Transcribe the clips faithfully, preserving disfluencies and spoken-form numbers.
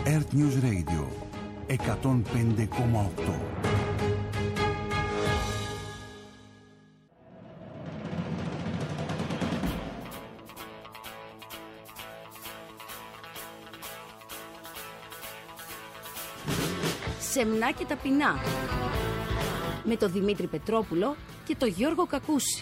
Earth News Radio εκατόν πέντε κόμμα οκτώ. Σεμνά και ταπεινά, με τον Δημήτρη Πετρόπουλο και τον Γιώργο Κακούση.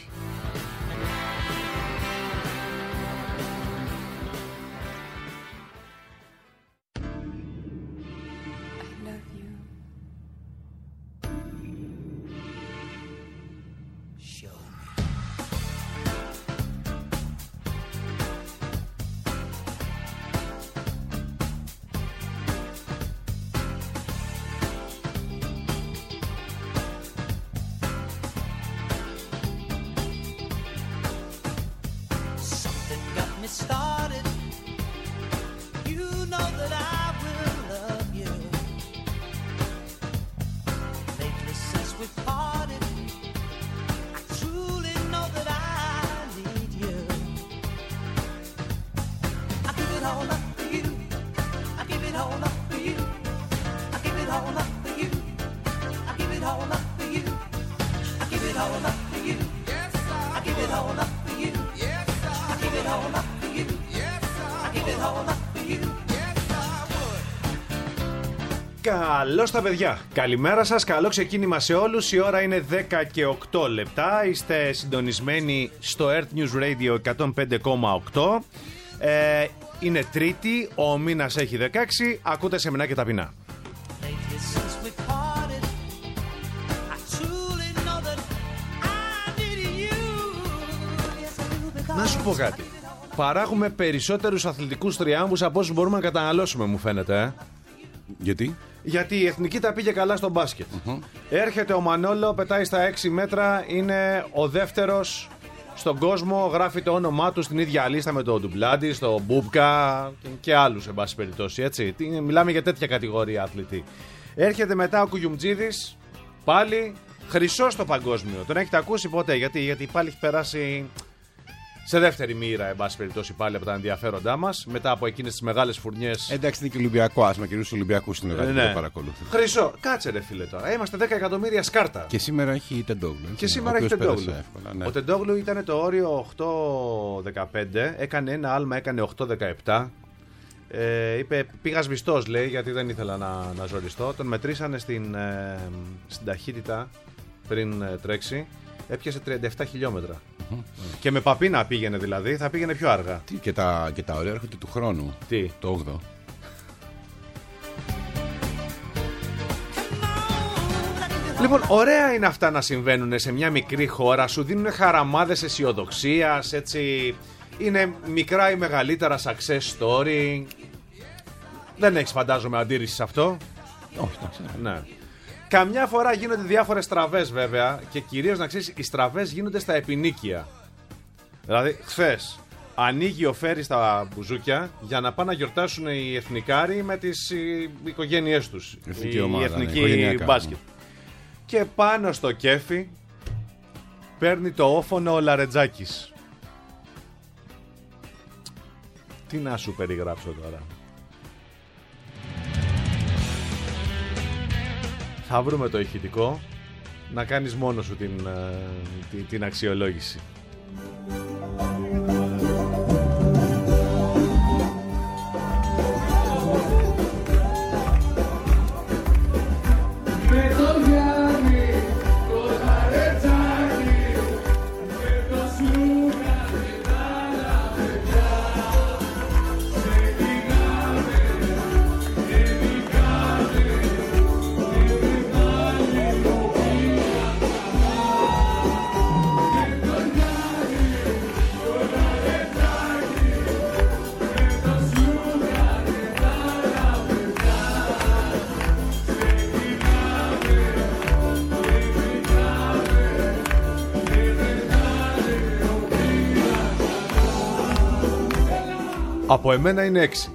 Καλώς τα παιδιά. Καλημέρα σας, καλό ξεκίνημα σε όλους. Η ώρα είναι δέκα και οκτώ λεπτά. Είστε συντονισμένοι στο Earth News Radio εκατόν πέντε κόμμα οκτώ. ε, Είναι Τρίτη, ο μήνας έχει δεκαέξι. Ακούτε Σεμνά και ταπεινά. Να σου πω κάτι. Παράγουμε περισσότερους αθλητικούς τριάμβους από όσους μπορούμε να καταναλώσουμε, μου φαίνεται, ε. Γιατί? Γιατί η εθνική τα πήγε καλά στο μπάσκετ. Mm-hmm. Έρχεται ο Μανόλο, πετάει στα έξι μέτρα, είναι ο δεύτερος στον κόσμο, γράφει το όνομά του στην ίδια λίστα με τον Ντουμπλάντι, στον Μπούμπκα και άλλους, εν πάση περιπτώσει. Έτσι. Μιλάμε για τέτοια κατηγορία αθλητή. Έρχεται μετά ο Κουγιουμτζίδης, πάλι χρυσό στο παγκόσμιο. Τον έχετε ακούσει ποτέ? Γιατί, γιατί πάλι έχει περάσει σε δεύτερη μοίρα, εν πάση περιπτώσει, πάλι από τα ενδιαφέροντά μας, μετά από εκείνες τις μεγάλες φουρνιές. Εντάξει, είναι και Ολυμπιακό, άσμα, κυρίως Ολυμπιακούς στην Ελλάδα, ναι. Το παρακολουθεί. Χρυσό, κάτσε ρε φίλε τώρα. Είμαστε δέκα εκατομμύρια σκάρτα. Και σήμερα έχει Τεντόγλου. Και σήμερα έχει Τεντόγλου. Ναι. Ο Τεντόγλου ήταν το όριο οκτώ δεκαπέντε, έκανε ένα άλμα, έκανε οκτώ δεκαεπτά. Ε, είπε πήγα σβηστός, λέει, γιατί δεν ήθελα να, να ζοριστώ. Τον μετρήσανε στην, ε, στην ταχύτητα πριν ε, τρέξει. Έπιασε τριάντα επτά χιλιόμετρα. Mm-hmm. Και με παπίνα πήγαινε δηλαδή, θα πήγαινε πιο αργά. Τι, και, τα, και τα ωραία έρχονται του χρόνου. Τι? Το όγδοο. Λοιπόν, ωραία είναι αυτά να συμβαίνουν σε μια μικρή χώρα. Σου δίνουν χαραμάδες αισιοδοξίας, έτσι. Είναι μικρά ή μεγαλύτερα success story. Δεν έχεις, φαντάζομαι, αντίρρηση σε αυτό? Όχι, δεν ξέρω. Ναι. Καμιά φορά γίνονται διάφορες στραβές, βέβαια, και κυρίως να ξέρεις, οι στραβές γίνονται στα επινίκια. Δηλαδή, χθες ανοίγει ο Φέρι στα μπουζούκια για να πάνε να γιορτάσουν οι εθνικάροι με τις οικογένειές τους. Εθνική η ομάδα, εθνική ναι, μπάσκετ. Και πάνω στο κέφι παίρνει το όφωνο ο Λαρετζάκης. Τι να σου περιγράψω τώρα. Θα βρούμε το ηχητικό, να κάνεις μόνος σου την, την, την αξιολόγηση. Από εμένα είναι έξι.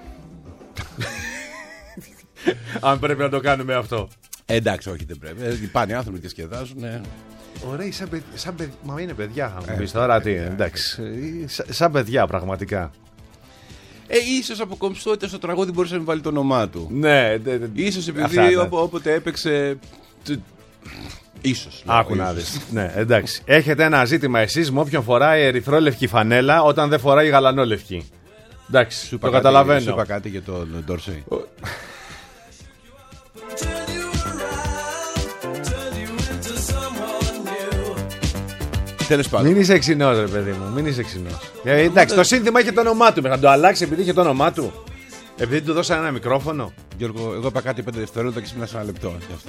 Αν πρέπει να το κάνουμε αυτό. Εντάξει, όχι, δεν πρέπει. Πάνε οι άνθρωποι και σκεδάζουν. Ναι. Ωραία, σαν, παιδ... σαν παιδ... Μα είναι παιδιά, θα μου πεις τώρα τι. Εντάξει, σαν παιδιά πραγματικά. Ε, ίσως από κομψότητα στο τραγούδι μπορούσε να μην βάλει το όνομά του. Ναι, δε, δε, Ίσως επειδή αυτά, ναι. όπο, όποτε έπαιξε. Ίσως. Άκου να δεις. Ναι, εντάξει. Έχετε ένα ζήτημα εσείς με όποιον φοράει ερυθρόλευκη φανέλα όταν δεν φοράει γαλανόλευκη. Εντάξει, Σου το καταλαβαίνω. Σου είπα κάτι για τον Ντόρσεϊ. Τέλος πάντων. Μην είσαι ξινός, ρε παιδί μου, μην είσαι ξινός. Ε, εντάξει, το σύνθημα είχε το όνομά του. Θα το αλλάξει επειδή είχε το όνομά του. Επειδή του δώσανε ένα μικρόφωνο. Γιώργο, εγώ είπα κάτι πέντε δευτερόλεπτα και σήμερα σε ένα λεπτό. Γι' αυτό.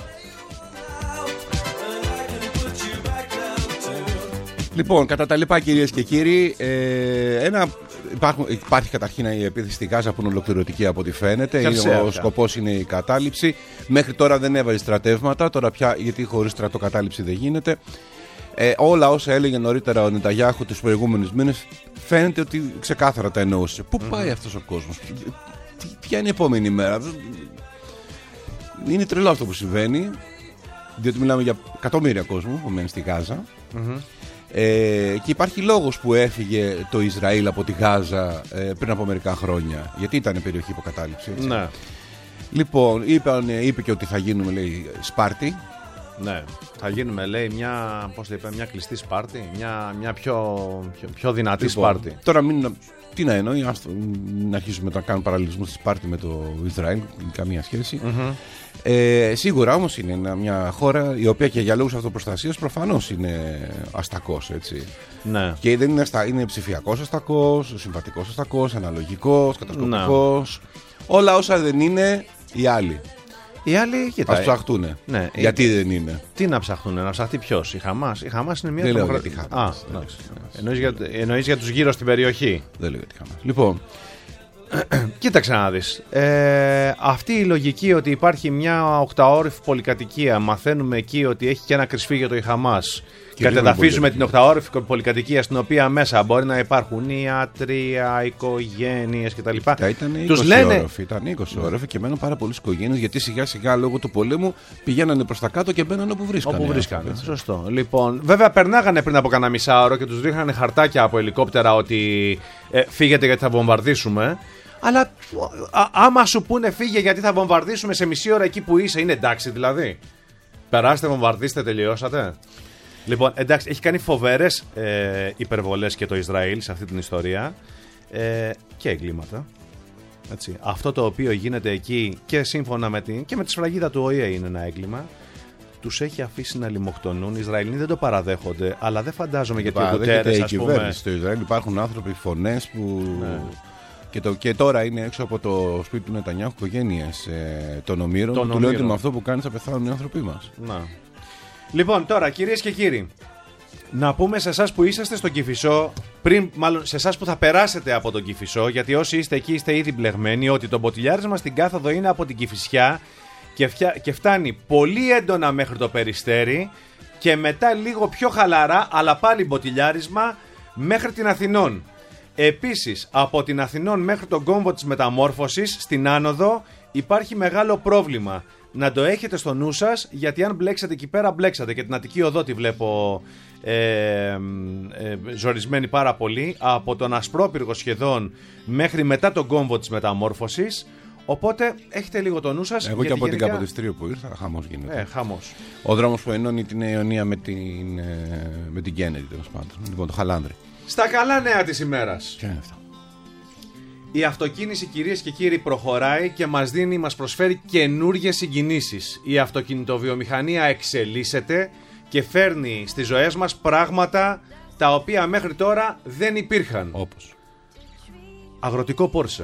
Λοιπόν, κατά τα λοιπά, κυρίες και κύριοι, ε, ένα, υπάρχουν, υπάρχει καταρχήν η επίθεση στη Γάζα που είναι ολοκληρωτική από ό,τι φαίνεται. Είναι, ο σκοπός είναι η κατάληψη. Μέχρι τώρα δεν έβαλε στρατεύματα, τώρα πια, γιατί χωρίς στρατοκατάληψη δεν γίνεται. Ε, όλα όσα έλεγε νωρίτερα ο Νεταγιάχου τους προηγούμενους μήνες φαίνεται ότι ξεκάθαρα τα εννοούσε. Πού mm-hmm. πάει αυτός ο κόσμος, ποια είναι η επόμενη μέρα. Είναι τρελό αυτό που συμβαίνει, διότι μιλάμε για εκατομμύρια κόσμου που μένει στη Γάζα. Mm-hmm. Ε, και υπάρχει λόγος που έφυγε το Ισραήλ από τη Γάζα ε, πριν από μερικά χρόνια, γιατί ήταν περιοχή υποκατάληψη. Ναι. Λοιπόν, είπε, είπε και ότι θα γίνουμε, λέει, Σπάρτη. Ναι, θα γίνουμε, λέει, μια, πώς το είπε, μια κλειστή Σπάρτη, μια, μια πιο, πιο, πιο δυνατή λοιπόν, Σπάρτη. Τώρα μην, τι να εννοεί, ας το, μην αρχίσουμε να κάνουμε παραλληλισμό στη Σπάρτη με το Ισραήλ, καμία σχέση. Mm-hmm. Ε, σίγουρα όμως είναι ένα, μια χώρα η οποία και για λόγους αυτοπροστασίας προφανώς είναι αστακός, έτσι. Ναι. Και δεν είναι, αστα, είναι ψηφιακός αστακός, συμβατικός αστακός, αναλογικός, κατασκοπικός. Ναι. Όλα όσα δεν είναι οι άλλοι. Οι άλλοι, κοίτα. Ας ψαχτούνε. Ναι, γιατί ε, δεν είναι. Τι να ψαχτούνε, να ψαχτεί ποιος, η Χαμάς. Η Χαμάς είναι μια δεν τρομοκρατική. Α, εννοείς για, εννοείς για τους γύρω στην περιοχή. Δεν λέω για τη Χαμάς. Λοιπόν. Κοίταξε να δεις. Ε, αυτή η λογική ότι υπάρχει μια οκταόρυφη πολυκατοικία, μαθαίνουμε εκεί ότι έχει και ένα κρυσφύγιο το η Χαμάς. Κατεδαφίζουμε την οκταόρυφη πολυκατοικία στην οποία μέσα μπορεί να υπάρχουν ιατρία, οικογένειες κτλ. Ήταν τους λένε... όροφοι, ήταν είκοσι όροφοι και μένουν πάρα πολλές οικογένειες γιατί σιγά σιγά λόγω του πολέμου πηγαίνανε προς τα κάτω και μπαίνανε όπου βρίσκανε. Όπου βρίσκανε. Σωστό. Λοιπόν, βέβαια περνάγανε πριν από κανένα μισάωρο και τους ρίχνανε χαρτάκια από ελικόπτερα ότι ε, φύγετε γιατί θα βομβαρδίσουμε. Αλλά α, άμα σου πούνε φύγε γιατί θα βομβαρδίσουμε σε μισή ώρα εκεί που είσαι, είναι εντάξει δηλαδή. Περάστε, βομβαρδίστε, τελειώσατε. Λοιπόν, εντάξει, έχει κάνει φοβερές ε, υπερβολές και το Ισραήλ σε αυτή την ιστορία ε, και εγκλήματα. Έτσι. Αυτό το οποίο γίνεται εκεί και σύμφωνα με, την, και με τη σφραγίδα του Ο Ε είναι ένα έγκλημα. Τους έχει αφήσει να λιμοκτονούν. Οι Ισραηλοί δεν το παραδέχονται, αλλά δεν φαντάζομαι γιατί ο Γκουτέρες, ας πούμε. Στο Ισραήλ υπάρχουν άνθρωποι, φωνές που. Ναι. Και, το, και τώρα είναι έξω από το σπίτι του Νετανιάχου οικογένειες ε, των ομήρων. Του λένε ότι με αυτό που κάνει θα πεθάνουν οι άνθρωποι μας. Να. Λοιπόν, τώρα κυρίες και κύριοι, να πούμε σε εσάς που είσαστε στον Κηφισό, πριν, μάλλον σε εσάς που θα περάσετε από τον Κηφισό, γιατί όσοι είστε εκεί είστε ήδη μπλεγμένοι, ότι το μποτιλιάρισμα στην κάθοδο είναι από την Κηφισιά και, φια... και φτάνει πολύ έντονα μέχρι το Περιστέρι και μετά λίγο πιο χαλαρά, αλλά πάλι μποτιλιάρισμα μέχρι την Αθηνών. Επίσης, από την Αθηνών μέχρι τον κόμβο της Μεταμόρφωσης, στην άνοδο, υπάρχει μεγάλο πρόβλημα. Να το έχετε στο νου σας, γιατί αν μπλέξατε εκεί πέρα, μπλέξατε. Και την Αττική Οδό τη βλέπω ε, ε, ζορισμένη πάρα πολύ. Από τον Ασπρόπυργο σχεδόν μέχρι μετά τον κόμβο της Μεταμόρφωσης. Οπότε έχετε λίγο το νου σας. Εγώ και από γενικά... την Καποδιστρίου που ήρθα, χαμός γίνεται. Ε, χαμός. Ο δρόμος που ενώνει την Ιωνία με την, με την Κέννεδη, τέλος πάντων. Λοιπόν, το Χαλάνδρι. Στα καλά νέα της ημέρας. Ποια είναι αυτά? Η αυτοκίνηση, κυρίες και κύριοι, προχωράει και μας δίνει, μας προσφέρει καινούργιες συγκινήσεις. Η αυτοκινητοβιομηχανία εξελίσσεται και φέρνει στις ζωές μας πράγματα τα οποία μέχρι τώρα δεν υπήρχαν. Όπως αγροτικό Πόρσε.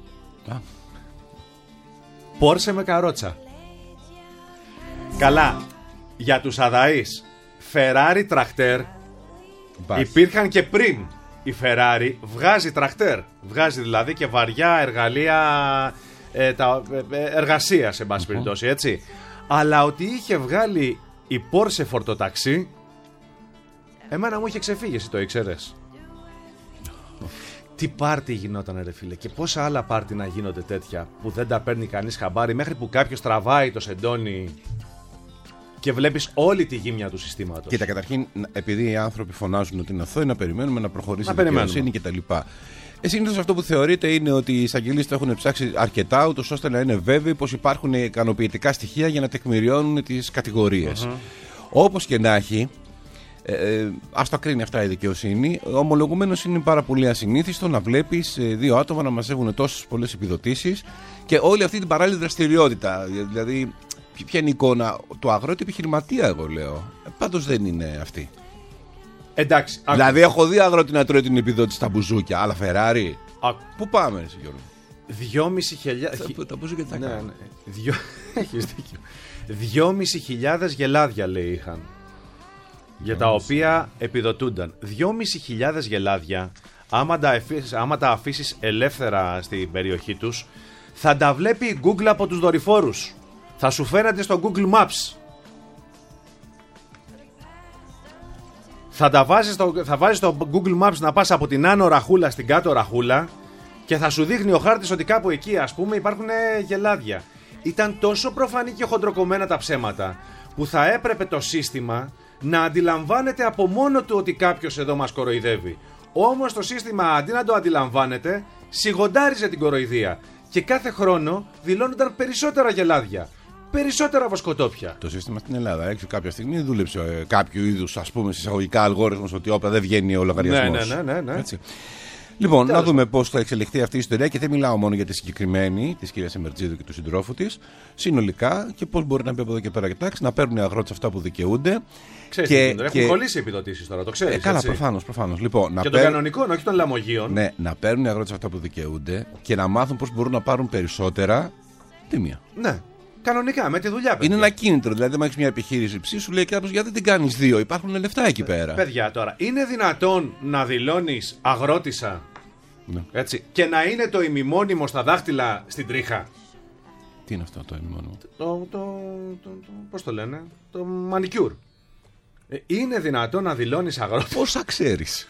Πόρσε με καρότσα. Καλά. Για τους αδαείς, Ferrari τρακτέρ υπήρχαν και πριν. Η Ferrari βγάζει τρακτέρ. Βγάζει δηλαδή και βαριά εργαλεία ε, τα, ε, εργασία, σε πάση περιπτώσει, έτσι. Αλλά ότι είχε βγάλει η Porsche φορτοταξί, εμένα μου είχε ξεφύγει, εσύ το ήξερες? Τι πάρτι γινόταν, ρε φίλε, και πόσα άλλα πάρτι να γίνονται τέτοια που δεν τα παίρνει κανείς χαμπάρι, μέχρι που κάποιος τραβάει το σεντόνι και βλέπεις όλη τη γύμνια του συστήματος. Κοίτα, καταρχήν, επειδή οι άνθρωποι φωνάζουν ότι είναι αθώοι, να περιμένουμε να προχωρήσει η δικαιοσύνη κτλ. Ε, συνήθως αυτό που θεωρείται είναι ότι οι εισαγγελείς το έχουν ψάξει αρκετά, ούτως ώστε να είναι βέβαιοι πως υπάρχουν ικανοποιητικά στοιχεία για να τεκμηριώνουν τις κατηγορίες. Mm-hmm. Όπως και να έχει, ε, ε, ας το κρίνει αυτά η δικαιοσύνη, ομολογουμένως είναι πάρα πολύ ασυνήθιστο να βλέπεις δύο άτομα να μαζεύουν τόσες πολλές επιδοτήσεις και όλη αυτή την παράλληλη δραστηριότητα. Δηλαδή, ποια είναι η εικόνα του αγρότη επιχειρηματία, εγώ λέω. Ε, πάντως δεν είναι αυτή. Εντάξει. Δηλαδή, έχω δει αγρότη να τρώει την επιδότηση στα μπουζούκια, αλλά Φεράρι. Πού πάμε, ρε Γιώργο? Δυόμισι χιλιάδες. Τα μπουζούκια τι θα ναι, κάνουν. Ναι. Δυο... Έχεις δίκιο. Δυόμισι χιλιάδες γελάδια, λέει, είχαν. Για τα οποία επιδοτούνταν. Δυόμισι χιλιάδες γελάδια, άμα τα, αφήσεις, άμα τα αφήσεις ελεύθερα στην περιοχή τους, θα τα βλέπει η Google από τους δορυφόρους. Θα σου φέρατε στο Google Maps. Θα τα βάζεις στο, θα βάζεις στο Google Maps να πας από την άνω ραχούλα στην κάτω ραχούλα και θα σου δείχνει ο χάρτης ότι κάπου εκεί, ας πούμε, υπάρχουν γελάδια. Ήταν τόσο προφανή και χοντροκομμένα τα ψέματα που θα έπρεπε το σύστημα να αντιλαμβάνεται από μόνο του ότι κάποιος εδώ μας κοροϊδεύει. Όμως το σύστημα, αντί να το αντιλαμβάνεται, σιγοντάριζε την κοροϊδία και κάθε χρόνο δηλώνονταν περισσότερα γελάδια, περισσότερα βοσκοτόπια. Το σύστημα στην Ελλάδα έξω κάποια στιγμή δούλεψε ε, κάποιο είδους, ας πούμε, συσσαγωγικά αλγόριθμος ότι όπα δεν βγαίνει ο λογαριασμός. Ναι, ναι, ναι, ναι. Έτσι. Λοιπόν, Τέλος. να δούμε πώς θα εξελιχθεί αυτή η ιστορία και δεν μιλάω μόνο για τη συγκεκριμένη της κυρίας Εμερτζίδου και του συντρόφου της, συνολικά και πώς μπορεί να μπει από εδώ και πέρα. Κοιτάξτε, να παίρνουν οι αγρότες αυτά που δικαιούνται. Ξέρεις, και, έχουν και... κολλήσει οι επιδοτήσεις τώρα, το ξέρεις. Ε, καλά, έτσι. προφανώς, προφανώς. Λοιπόν, και να των παίρ... κανονικών, όχι των λαμογείων. Ναι, να παίρνουν οι αγρότες αυτά που δικαιούνται και να μάθουν πώς μπορούν να πάρουν περισσότερα τιμία. Ναι. Κανονικά, με τη δουλειά, παιδιά. Είναι ένα κίνητρο. Δηλαδή, αν έχει μια επιχείρηση ψή, σου λέει κάποιο γιατί δεν την κάνει δύο. Υπάρχουν λεφτά εκεί πέρα. Παιδιά, τώρα, είναι δυνατόν να δηλώνεις αγρότησα, Ναι. έτσι, και να είναι το ημιμόνιμο στα δάχτυλα στην τρίχα? Τι είναι αυτό το ημιμόνιμο? Το, το, το, το, πώς το λένε, το μανικιούρ. Ε, είναι δυνατόν να δηλώνεις αγρότη? Πόσα ξέρεις?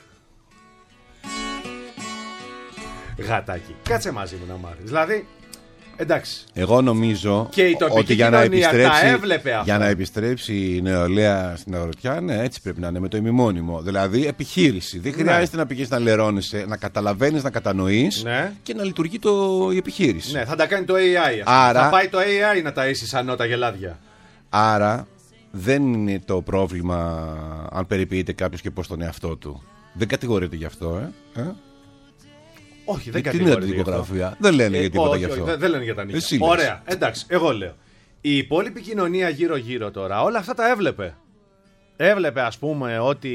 Γατάκι, κάτσε μαζί μου να μάθεις. Δηλαδή, εντάξει. Εγώ νομίζω και η τοπική ότι για να, επιστρέψει, τα έβλεπε αυτά. για να επιστρέψει η νεολαία στην αγροτιά, ναι, έτσι πρέπει να είναι, με το ημιμόνιμο. Δηλαδή επιχείρηση. Δεν χρειάζεται ναι. να πηγαίνεις να λερώνεσαι, να καταλαβαίνεις, να κατανοείς ναι. και να λειτουργεί το, η επιχείρηση. Ναι, θα τα κάνει το έι άι. Άρα, θα πάει το έι άι να ταΐσει σαν τα γελάδια. Άρα δεν είναι το πρόβλημα αν περιποιείται κάποιος και πώς τον εαυτό του. Δεν κατηγορείται γι' αυτό, ε. ε? Όχι, δεν κατηγορείται γι' αυτό. Δεν λένε ε, για τίποτα όχι, γι' αυτό. Όχι, δεν λένε για τα νίκια. Ωραία, εντάξει, εγώ λέω. Η υπόλοιπη κοινωνία γύρω-γύρω τώρα όλα αυτά τα έβλεπε. Έβλεπε, ας πούμε, ότι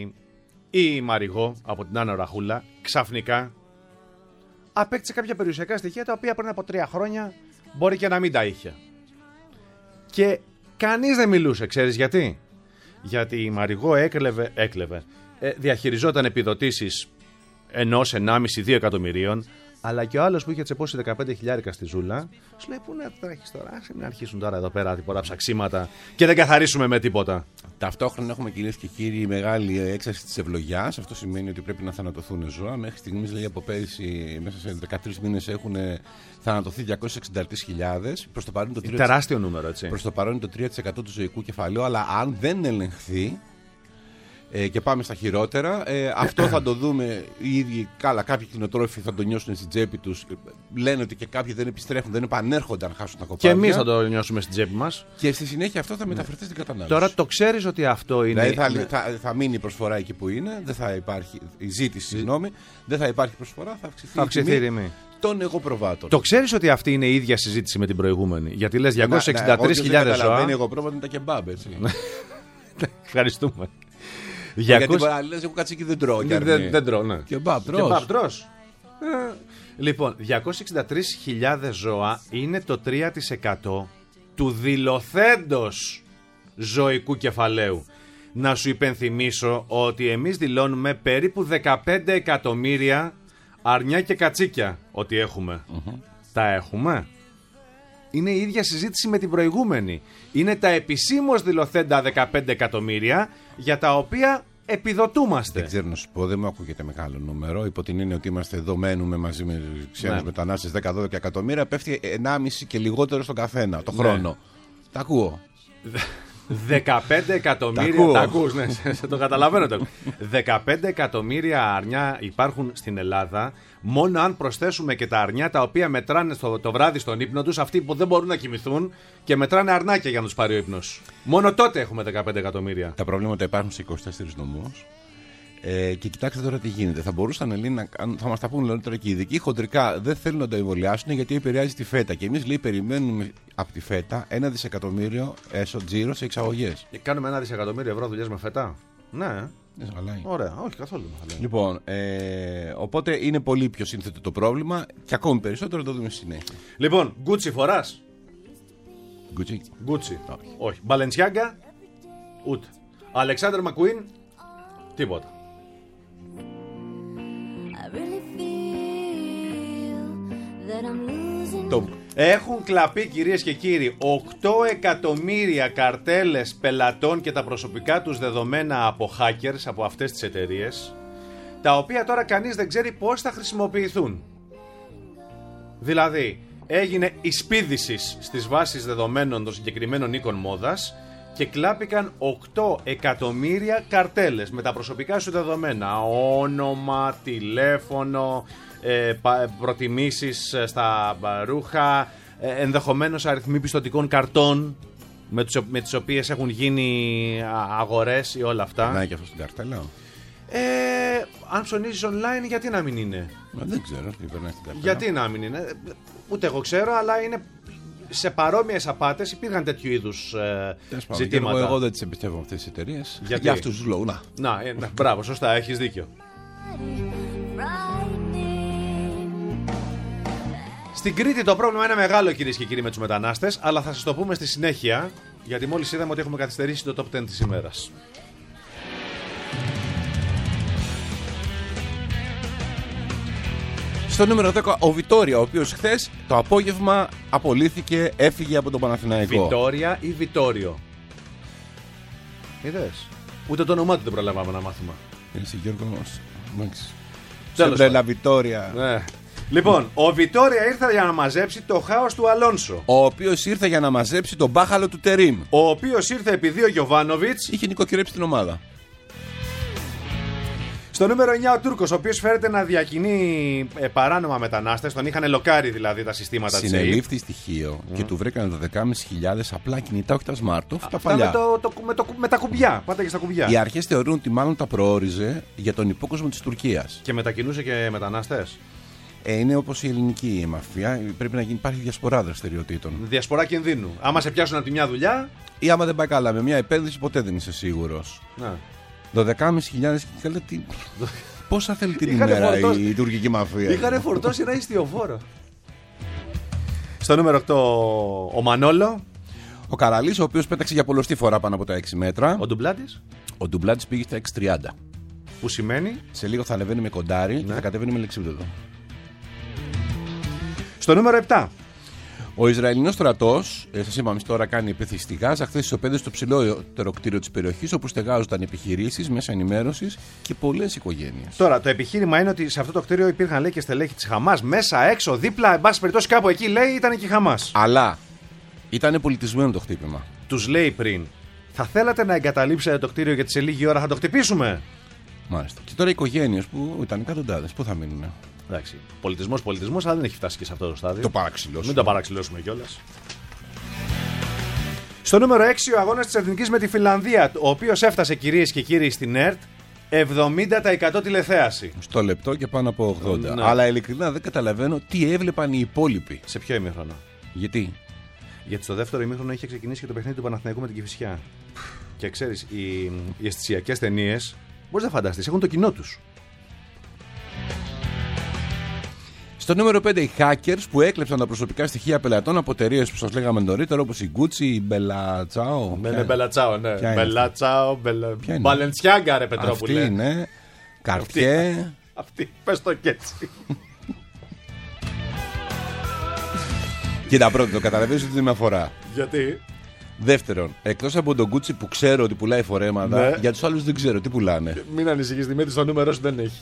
η Μαριγό από την Άνω Ραχούλα ξαφνικά απέκτησε κάποια περιουσιακά στοιχεία τα οποία πριν από τρία χρόνια μπορεί και να μην τα είχε. Και κανείς δεν μιλούσε, ξέρεις γιατί? Γιατί η Μαριγό έκλεβε, έκλεβε ε, διαχειριζόταν επιδοτήσεις ενός, ενάμιση, δύο εκατομμυρίων, αλλά και ο άλλος που είχε τσεπώσει δεκαπέντε χιλιάρικα στη ζούλα, σου λέει: πού να τρέχεις τώρα, άσε μην αρχίσουν τώρα εδώ πέρα τίποτα ψαξίματα και δεν καθαρίσουμε με τίποτα. Ταυτόχρονα έχουμε, κυρίες και κύριοι, μεγάλη έξαρση της ευλογιάς. Αυτό σημαίνει ότι πρέπει να θανατωθούν ζώα. Μέχρι στιγμής, λέει, από πέρυσι, μέσα σε δεκατρείς μήνες έχουν θανατωθεί διακόσιες εξήντα τρεις χιλιάδες. Προς το παρόν το τρία τοις εκατό. Τεράστιο νούμερο, έτσι. Προς το παρόν είναι το τρία τοις εκατό του ζωικού κεφαλαίου, αλλά αν δεν ελεγχθεί. Ε, και πάμε στα χειρότερα. Ε, αυτό θα το δούμε οι ίδιοι. Καλά, κάποιοι κτηνοτρόφοι θα το νιώσουν στην τσέπη τους. Λένε ότι και κάποιοι δεν επιστρέφουν, δεν επανέρχονται αν χάσουν τα κοπάδια. Και εμείς θα το νιώσουμε στην τσέπη μας. Και στη συνέχεια αυτό θα μεταφερθεί στην κατανάλωση. Τώρα το ξέρεις ότι αυτό είναι. Δηλαδή θα, θα, θα μείνει η προσφορά εκεί που είναι, δεν θα υπάρχει. Η ζήτηση, συγγνώμη, δεν θα υπάρχει προσφορά, θα αυξηθεί, θα αυξηθεί η τιμή των εγωπροβάτων. Το ξέρεις ότι αυτή είναι η ίδια συζήτηση με την προηγούμενη? Γιατί λες διακόσιες εξήντα τρεις χιλιάδες ζώα. Δεν είναι εγωπρόβατο, είναι τα κεμπάμπ, έτσι. Ευχαριστούμε. διακόσιες... Γιατί μπορεί να λες, εγώ κάτσε και δεν τρώω. Δεν, δεν, δεν τρώω, ναι. Και μπαμ, τρως. Και μπαμ, τρως. Ε, λοιπόν, διακόσιες εξήντα τρεις χιλιάδες ζώα είναι το τρία τοις εκατό του δηλωθέντος ζωικού κεφαλαίου. Να σου υπενθυμίσω ότι εμείς δηλώνουμε περίπου δεκαπέντε εκατομμύρια αρνιά και κατσίκια ότι έχουμε. Mm-hmm. Τα έχουμε. Είναι η ίδια συζήτηση με την προηγούμενη. Είναι τα επισήμως δηλωθέντα δεκαπέντε εκατομμύρια για τα οποία επιδοτούμαστε. Δεν ξέρω να σου πω, δεν μου ακούγεται μεγάλο νούμερο. Υπό την έννοια ότι είμαστε εδώ, μένουμε μαζί με ξένους ναι. μετανάστες δέκα με δώδεκα εκατομμύρια, πέφτει ενάμιση και λιγότερο στον καθένα το χρόνο. Ναι. Τα ακούω. δεκαπέντε εκατομμύρια. Τα ακούς, ναι, σε το καταλαβαίνω. Το. δεκαπέντε εκατομμύρια αρνιά υπάρχουν στην Ελλάδα. Μόνο αν προσθέσουμε και τα αρνιά τα οποία μετράνε το, το βράδυ στον ύπνο τους, αυτοί που δεν μπορούν να κοιμηθούν και μετράνε αρνάκια για να τους πάρει ο ύπνος. Μόνο τότε έχουμε δεκαπέντε εκατομμύρια. Τα προβλήματα υπάρχουν σε είκοσι τέσσερις νομούς. Ε, και κοιτάξτε τώρα τι γίνεται. Θα μπορούσαν λέει, να κάνουν, θα μας τα πούνε τώρα και οι ειδικοί. Χοντρικά δεν θέλουν να το εμβολιάσουν γιατί επηρεάζει τη φέτα. Και εμείς λέει περιμένουμε από τη φέτα ένα δισεκατομμύριο έσω τζίρο σε εξαγωγές. Και κάνουμε ένα δισεκατομμύριο ευρώ δουλειές με φέτα. Ναι. Ωραία, όχι καθόλου. Λοιπόν, ε, οπότε είναι πολύ πιο σύνθετο το πρόβλημα και ακόμη περισσότερο το δούμε στη συνέχεια. Λοιπόν, Gucci φοράς? Gucci. Gucci. Όχι. όχι. Balenciaga, ούτε. Alexander McQueen, τίποτα. Το... Έχουν κλαπεί, κυρίες και κύριοι, οκτώ εκατομμύρια καρτέλες πελατών και τα προσωπικά τους δεδομένα από hackers, από αυτές τις εταιρείες, τα οποία τώρα κανείς δεν ξέρει πώς θα χρησιμοποιηθούν. Δηλαδή, έγινε εισπίδηση στις βάσεις δεδομένων των συγκεκριμένων οίκων μόδας και κλάπηκαν οκτώ εκατομμύρια καρτέλες με τα προσωπικά σου δεδομένα, όνομα, τηλέφωνο, ε, προτιμήσεις στα ρούχα, ε, ενδεχομένως αριθμοί πιστωτικών καρτών με, τους, με τις οποίες έχουν γίνει αγορές ή όλα αυτά. Να και αυτό στην καρτέλα. Ε, αν ψωνίζεις online, γιατί να μην είναι? Μα δεν ξέρω τι περνάει στην καρτέλα. Γιατί να μην είναι? Ούτε εγώ ξέρω, αλλά είναι... Σε παρόμοιες απάτες υπήρχαν τέτοιου είδους ε, ζητήματα. Εγώ, εγώ δεν τις εμπιστεύω αυτές τις εταιρείες. Γιατί? Για αυτούς τους λόγους. Να. Να, ε, να, μπράβο, σωστά, έχεις δίκιο. Στην Κρήτη το πρόβλημα είναι μεγάλο, κυρίες και κύριοι, με τους μετανάστες, αλλά θα σας το πούμε στη συνέχεια, γιατί μόλις είδαμε ότι έχουμε καθυστερήσει το top δέκα της ημέρας. Στο νούμερο δέκα, ο Βιτόρια, ο οποίος χθες το απόγευμα απολύθηκε, έφυγε από τον Παναθηναϊκό. Βιτόρια ή Βιτόριο? Είδες? Ούτε το όνομά του δεν προλάβαμε να μάθουμε. Είσαι Γιώργος. Σεμπρέλα Βιτόρια. Ναι. Λοιπόν, ο Βιτόρια ήρθε για να μαζέψει το χάος του Αλόνσο. Ο οποίος ήρθε για να μαζέψει τον μπάχαλο του Τερίμ. Ο οποίος ήρθε επειδή ο Γιοβάνοβιτς είχε νοικοκυρέψει την ομάδα. Στο νούμερο εννιά ο Τούρκος, ο οποίος φέρεται να διακινεί ε, παράνομα μετανάστες, τον είχαν λοκάρει δηλαδή τα συστήματα της ΕΕΠ. Συνελήφθη στοιχείο mm. και του βρήκαν δώδεκαεπτά χιλιάδες απλά κινητά, όχι τα smartphone, τα Αυτά παλιά. Με, το, το, με, το, με τα κουμπιά, πάτε και στα κουμπιά. Οι αρχές θεωρούν ότι μάλλον τα προόριζε για τον υπόκοσμο της Τουρκίας. Και μετακινούσε και μετανάστες. Ε, είναι όπως η ελληνική μαφία, πρέπει να γίνει, υπάρχει διασπορά δραστηριοτήτων. Διασπορά κινδύνου. Άμα σε πιάσουν από τη μια δουλειά. Ή άμα δεν πάει καλά, με μια επένδυση ποτέ δεν είσαι σίγουρος. Να. δώδεκαεπτά χιλιάδες και καλά τι... Πόσα θέλει την ημέρα φορτώσει... η τουρκική μαφία? Είχανε φορτώσει ένα ιστιοφόρο. Στο νούμερο οκτώ ο Μανόλο. Ο Καραλής, ο οποίος πέταξε για πολλωστή φορά πάνω από τα έξι μέτρα. Ο Ντουμπλάτης. Ο Ντουμπλάτης πήγε στα έξι τριάντα. Που σημαίνει? Σε λίγο θα ανεβαίνει με κοντάρι, ναι, και θα κατεβαίνει με λεξίπτωτο. Στο νούμερο επτά. Ο Ισραηλινός στρατός, ε, σας είπαμε τώρα, κάνει επίθεση στη Γάζα. Χθες ισοπαίδευσε στο ψηλότερο κτίριο της περιοχής, όπου στεγάζονταν επιχειρήσεις, μέσα ενημέρωσης και πολλές οικογένειες. Τώρα, το επιχείρημα είναι ότι σε αυτό το κτίριο υπήρχαν, λέει, και στελέχη της Χαμάς. Μέσα, έξω, δίπλα, εν πάση περιπτώσει, κάπου εκεί, λέει, ήταν και η Χαμάς. Αλλά ήταν πολιτισμένο το χτύπημα. Τους λέει πριν, θα θέλατε να εγκαταλείψετε το κτίριο γιατί σε λίγη ώρα θα το χτυπήσουμε? Μάλιστα. Και τώρα οι οικογένειες που ήταν εκατοντάδες, πού θα μείνουν? Εντάξει. Πολιτισμός, πολιτισμός, αλλά δεν έχει φτάσει και σε αυτό το στάδιο. Το παραξηλώσουμε. Μην το παραξηλώσουμε κιόλας. Στο νούμερο έξι ο αγώνας της Εθνικής με τη Φινλανδία, ο οποίος έφτασε, κυρίες και κύριοι, στην ΕΡΤ εβδομήντα τοις εκατό τηλεθέαση. Στο λεπτό και πάνω από ογδόντα. Ναι. Αλλά ειλικρινά δεν καταλαβαίνω τι έβλεπαν οι υπόλοιποι. Σε ποιο ημίχρονο? Γιατί? Γιατί στο δεύτερο ημίχρονο είχε ξεκινήσει και το παιχνίδι του Παναθηναϊκού με την Κηφισιά. Και ξέρεις, οι, οι αισθησιακές ταινίες, μπορείς να φανταστείς, έχουν το κοινό τους. Στο νούμερο πέντε οι hackers που έκλεψαν τα προσωπικά στοιχεία πελατών από εταιρείες που σας λέγαμε νωρίτερα, όπως η Gucci, η Bellacciao. Ναι, Bellacciao, ναι. Bellacciao, Balenciaga, ρε Πετρόπουλε. Αυτή είναι. Cartier. Αυτή, πες το κι έτσι. Κοίτα, πρώτον, το καταλαβαίνεις ότι δεν με αφορά. Γιατί? Δεύτερον, εκτός από τον Gucci που ξέρω ότι πουλάει φορέματα, ναι, για τους άλλους δεν ξέρω τι πουλάνε. Μην ανησυχείς, Δημήτρη, στο νούμερο σου δεν έχει.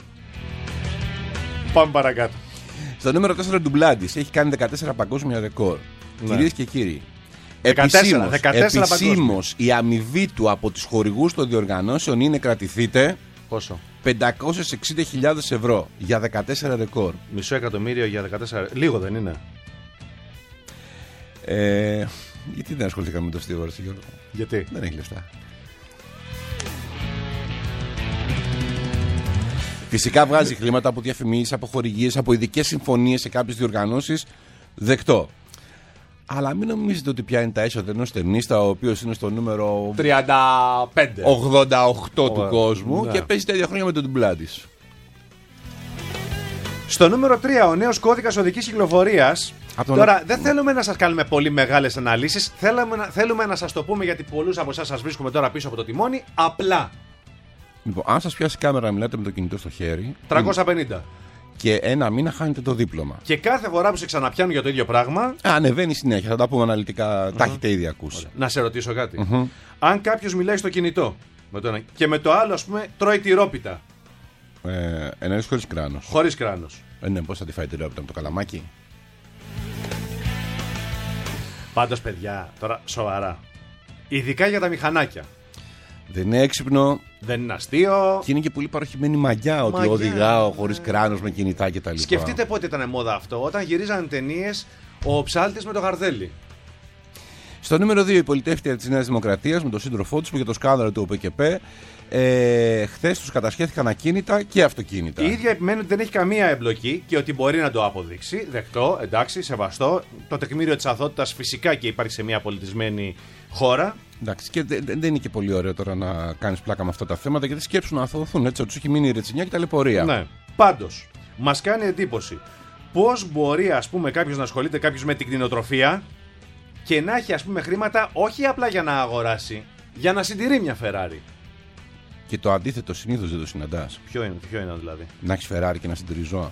Πάμε παρακάτω. Στο νούμερο τέσσερα Ντουμπλάντης έχει κάνει δεκατέσσερα παγκόσμια ρεκόρ. Ναι. Κυρίες και κύριοι, δεκατέσσερα, δεκατέσσερα επισήμως η αμοιβή του από τους χορηγούς των διοργανώσεων είναι, κρατηθείτε, πόσο? πεντακόσιες εξήντα χιλιάδες ευρώ για δεκατέσσερα ρεκόρ. Μισό εκατομμύριο για δεκατέσσερα. Λίγο δεν είναι? Ε, γιατί δεν ασχοληθήκαμε με το στίβαρση, Γιώργο? Γιατί? Δεν έχει λεφτά. Φυσικά βγάζει χρήματα από διαφημίσεις, από χορηγίες, από ειδικές συμφωνίες σε κάποιες διοργανώσεις. Δεκτό. Αλλά μην νομίζετε ότι πια είναι τα έσοδα ενός ταινίστα, ο οποίος είναι στο νούμερο τριάντα πέντε ογδόντα οκτώ oh, του κόσμου, ναι, και παίζει τέτοια χρόνια με τον ντουμπλάντης. Στο νούμερο τρία, ο νέος κώδικας οδικής κυκλοφορίας. Τον... Τώρα δεν θέλουμε να σας κάνουμε πολύ μεγάλες αναλύσεις. Θέλουμε να, θέλουμε να σας το πούμε, γιατί πολλούς από εσάς σας βρίσκουμε τώρα πίσω από το τιμόνι. Απλά. Λοιπόν, αν σας πιάσει κάμερα να μιλάτε με το κινητό στο χέρι. τριακόσια πενήντα. Και ένα μήνα χάνετε το δίπλωμα. Και κάθε φορά που σε ξαναπιάνουν για το ίδιο πράγμα. Α, ανεβαίνει συνέχεια. Θα τα πούμε αναλυτικά. Uh-huh. Τα έχετε ήδη ακούσει. Ωραία. Να σε ρωτήσω κάτι. Uh-huh. Αν κάποιος μιλάει στο κινητό με το ένα, και με το άλλο, ας πούμε, τρώει τυρόπιτα. Ε, εννοείς χωρίς κράνος. Χωρίς κράνος. Ε, ναι, πώς θα τη φάει τυρόπιτα με το καλαμάκι? Πάντως, παιδιά, τώρα σοβαρά. Ειδικά για τα μηχανάκια. Δεν είναι έξυπνο. Δεν είναι αστείο. Και είναι και πολύ παροχημένη μαγιά ότι μαγιά, οδηγάω χωρίς κράνος με κινητά κτλ. Σκεφτείτε πότε ήταν μόδα αυτό. Όταν γυρίζανε ταινίες, ο ψάλτης με το γαρδέλι. Στο νούμερο δύο, η πολιτεύτρια της Νέας Δημοκρατίας με τον σύντροφό της που για το σκάνδαλο του ΟΠΕΚΕΠΕ ε, χθες τους κατασχέθηκαν ακίνητα και αυτοκίνητα. Η ίδια επιμένει ότι δεν έχει καμία εμπλοκή και ότι μπορεί να το αποδείξει. Δεκτό, εντάξει, σεβαστό. Το τεκμήριο της αθωότητας φυσικά και υπάρχει σε μια πολιτισμένη χώρα. Εντάξει, και δεν, δεν είναι και πολύ ωραίο τώρα να κάνεις πλάκα με αυτά τα θέματα, γιατί σκέψουν να αθωωθούν, έτσι, τους έχει μείνει η ρετσινιά και ταλαιπωρία. Ναι. Πάντως, μας κάνει εντύπωση πώς μπορεί, ας πούμε, κάποιος να ασχολείται κάποιος με την κτηνοτροφία και να έχει, ας πούμε, χρήματα όχι απλά για να αγοράσει, για να συντηρεί μια Ferrari. Και το αντίθετο συνήθως δεν το συναντάς. Ποιο είναι, ποιο είναι δηλαδή? Να έχεις Ferrari και να συντηρεί ζώα.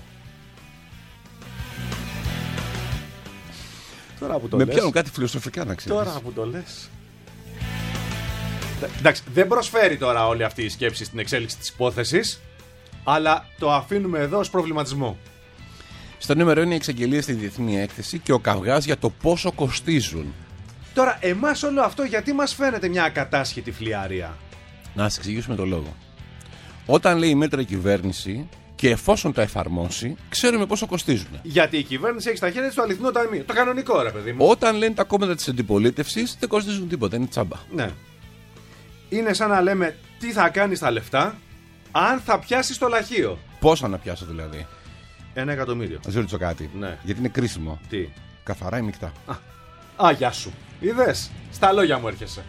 Τώρα που το με λες, πιάνουν κάτι φιλοσοφικά, να ξέρεις. Τώρα που το λες. Εντάξει, δεν προσφέρει τώρα όλη αυτή η σκέψη στην εξέλιξη της υπόθεσης, αλλά το αφήνουμε εδώ ως προβληματισμό. Στο νούμερο είναι η εξαγγελία στη Διεθνή Έκθεση και ο καυγάς για το πόσο κοστίζουν. Τώρα, εμάς όλο αυτό γιατί μας φαίνεται μια ακατάσχετη φλιαρία? Να σας εξηγήσουμε το λόγο. Όταν λέει μέτρα η κυβέρνηση και εφόσον τα εφαρμόσει, ξέρουμε πόσο κοστίζουν. Γιατί η κυβέρνηση έχει στα χέρια της το αληθινό ταμείο. Το κανονικό, ρε παιδί μου. Όταν λένε τα κόμματα της αντιπολίτευσης, δεν κοστίζουν τίποτα, είναι τσάμπα. Ναι. Είναι σαν να λέμε τι θα κάνεις τα λεφτά αν θα πιάσεις το λαχείο. Πόσα να πιάσω δηλαδή? Ένα εκατομμύριο. Να σου ρωτήσω κάτι. Ναι. Γιατί είναι κρίσιμο. Τι? Καθαρά ή μεικτά? Α, α, γεια σου. Είδες, στα λόγια μου έρχεσαι.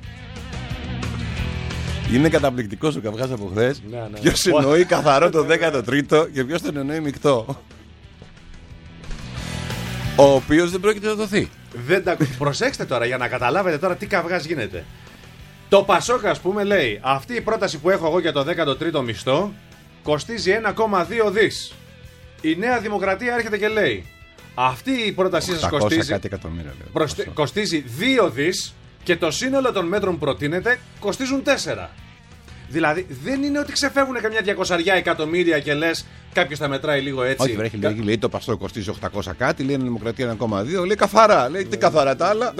Είναι καταπληκτικός ο καυγάς από χθες. Ναι, ναι. Ποιος εννοεί καθαρό το δέκατο τρίτο και ποιος τον εννοεί μεικτό. Ο οποίος δεν πρόκειται να δοθεί. Δεν τα... Προσέξτε τώρα για να καταλάβετε τώρα τι καυγάς γίνεται. Το Πασόκ, ας πούμε, λέει αυτή η πρόταση που έχω εγώ για το δέκατο τρίτο μισθό κοστίζει ένα κόμμα δύο δις. Η Νέα Δημοκρατία έρχεται και λέει αυτή η πρότασή σας κοστίζει, κάτι εκατομμύρια, λέει, προστε... κοστίζει δύο δις και το σύνολο των μέτρων που προτείνεται κοστίζουν τέσσερα. Δηλαδή δεν είναι ότι ξεφεύγουν καμιά διακόσια εκατομμύρια και λες κάποιος θα μετράει λίγο έτσι. Όχι, βρέχει, λέει, λέει το Πασόκ κοστίζει οκτακόσια κάτι, λέει η Δημοκρατία ένα κόμμα δύο, λέει καθαρά. Λέει τι καθαρά τα άλλα.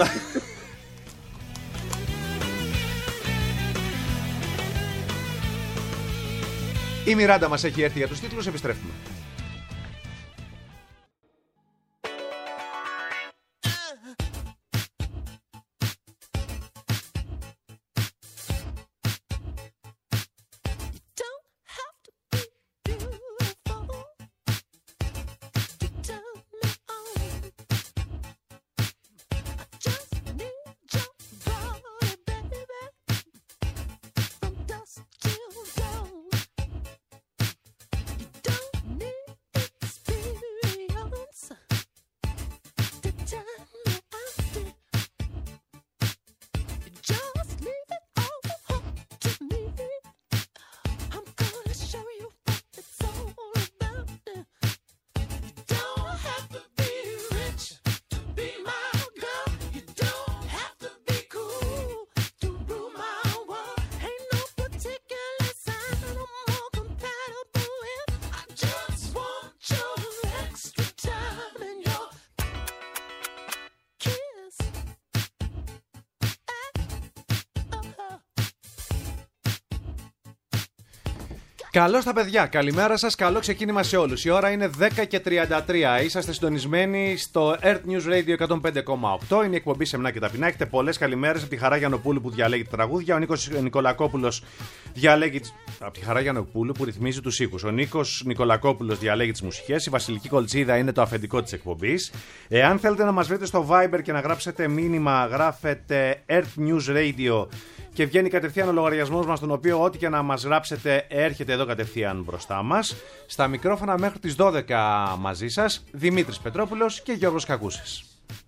Η Μιράντα μας έχει έρθει για τους τίτλους, επιστρέφουμε. Don't Καλώς τα παιδιά, καλημέρα σας, καλό ξεκίνημα σε όλους. Η ώρα είναι δέκα και τριάντα τρία. Είσαστε συντονισμένοι στο Earth News Radio εκατόν πέντε κόμμα οκτώ. Είναι η εκπομπή Σεμνά και Ταπεινά. Έχετε πολλές καλημέρες από τη Χαρά Γιαννοπούλου που διαλέγει τα τραγούδια. Ο Νίκος Νικολακόπουλος διαλέγει. Από τη Χαρά Γιαννοπούλου που ρυθμίζει τους ήχους. Ο Νίκος Νικολακόπουλος διαλέγει τις μουσικές. Η Βασιλική Κολτσίδα είναι το αφεντικό της εκπομπής. Εάν θέλετε να μας βρείτε στο Viber και να γράψετε μήνυμα, γράφετε Earth News Radio. Και βγαίνει κατευθείαν ο λογαριασμός μας, τον οποίο ό,τι και να μας γράψετε έρχεται εδώ κατευθείαν μπροστά μας. Στα μικρόφωνα μέχρι τις δώδεκα μαζί σας, Δημήτρης Πετρόπουλος και Γιώργος Κακούσης.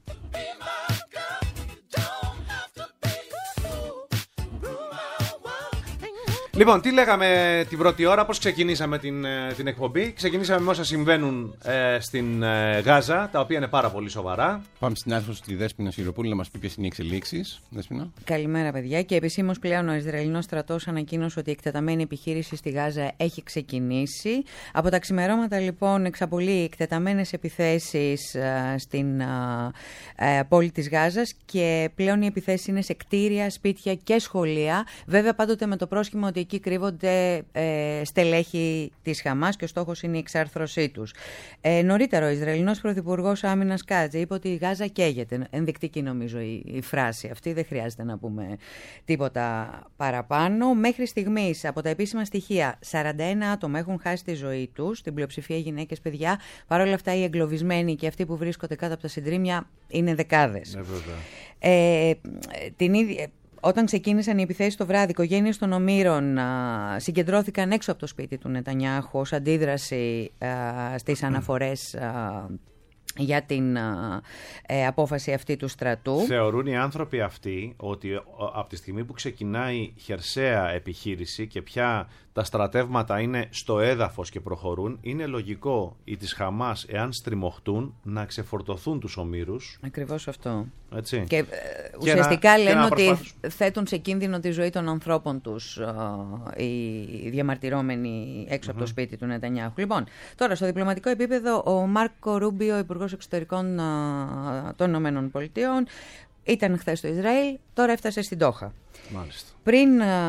Λοιπόν, τι λέγαμε την πρώτη ώρα, πώς ξεκινήσαμε την, την εκπομπή. Ξεκινήσαμε με όσα συμβαίνουν ε, στην ε, Γάζα, τα οποία είναι πάρα πολύ σοβαρά. Πάμε στην άρθρωση τη Δέσποινα Σιροπούλου να μας πει ποιες είναι οι εξελίξεις. Δέσποινα. Καλημέρα, παιδιά. Και επισήμως πλέον ο Ισραηλινός στρατός ανακοίνωσε ότι η εκτεταμένη επιχείρηση στη Γάζα έχει ξεκινήσει. Από τα ξημερώματα, λοιπόν, εξαπολύει εκτεταμένες επιθέσεις ε, στην ε, ε, πόλη της Γάζας και πλέον οι επιθέσεις είναι σε κτίρια, σπίτια και σχολεία. Βέβαια, πάντοτε με το πρόσχημα ότι εκεί κρύβονται ε, στελέχη της Χαμάς και ο στόχος είναι η εξάρθρωσή τους. Ε, νωρίτερα ο Ισραηλινός Πρωθυπουργός Άμυνας Κάτζε είπε ότι η Γάζα καίγεται. Ενδεικτική νομίζω η, η φράση αυτή, δεν χρειάζεται να πούμε τίποτα παραπάνω. Μέχρι στιγμής από τα επίσημα στοιχεία σαράντα ένα άτομα έχουν χάσει τη ζωή τους, την πλειοψηφία γυναίκες, παιδιά. Παρ' όλα αυτά οι εγκλωβισμένοι και αυτοί που βρίσκονται κάτω από τα συντρίμμια είναι δεκάδες. Ε, ε, την ίδια... Όταν ξεκίνησαν οι επιθέσεις το βράδυ, οι οικογένειες των ομήρων α, συγκεντρώθηκαν έξω από το σπίτι του Νετανιάχου ως αντίδραση α, στις αναφορές α, για την α, ε, απόφαση αυτή του στρατού. Θεωρούν οι άνθρωποι αυτοί ότι από τη στιγμή που ξεκινάει χερσαία επιχείρηση και πια τα στρατεύματα είναι στο έδαφος και προχωρούν, είναι λογικό οι της Χαμάς, εάν στριμωχτούν, να ξεφορτωθούν τους ομήρους. Ακριβώς αυτό. Έτσι. Και, ε, και ουσιαστικά να, λένε ότι προσπάθουν. θέτουν σε κίνδυνο τη ζωή των ανθρώπων τους ε, οι διαμαρτυρόμενοι έξω mm-hmm. από το σπίτι του Νετανιάχου. Λοιπόν, τώρα στο διπλωματικό επίπεδο ο Μάρκο Ρούμπιο, Υπουργός Εξωτερικών ε, των Ηνωμένων Πολιτειών, ήταν χθες στο Ισραήλ, τώρα έφτασε στην Ντόχα. Μάλιστα. Πριν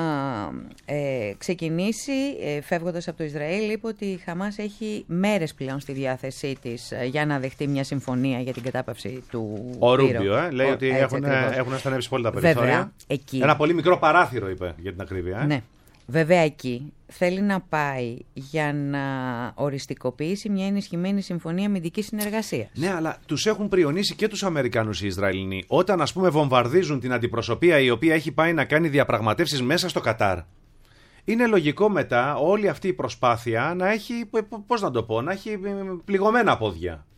ε, ξεκινήσει, ε, φεύγοντας από το Ισραήλ, είπε ότι η Χαμάς έχει μέρες πλέον στη διάθεσή της ε, για να δεχτεί μια συμφωνία για την κατάπαυση του Ο Ρούμπιο ε, λέει ο, ότι έχουν, έχουν αισθανεύσει πολύ τα περιθώρια. Βέβαια, εκεί. Ένα πολύ μικρό παράθυρο, είπε, για την ακρίβεια. Ε. Ναι. Βέβαια, εκεί θέλει να πάει για να οριστικοποιήσει μια ενισχυμένη συμφωνία αμυντικής συνεργασίας. Ναι, αλλά τους έχουν πριονίσει και τους Αμερικάνους οι Ισραηλινοί. Όταν, ας πούμε, βομβαρδίζουν την αντιπροσωπεία η οποία έχει πάει να κάνει διαπραγματεύσεις μέσα στο Κατάρ. Είναι λογικό μετά όλη αυτή η προσπάθεια να έχει, πώς να το πω, να έχει πληγωμένα πόδια.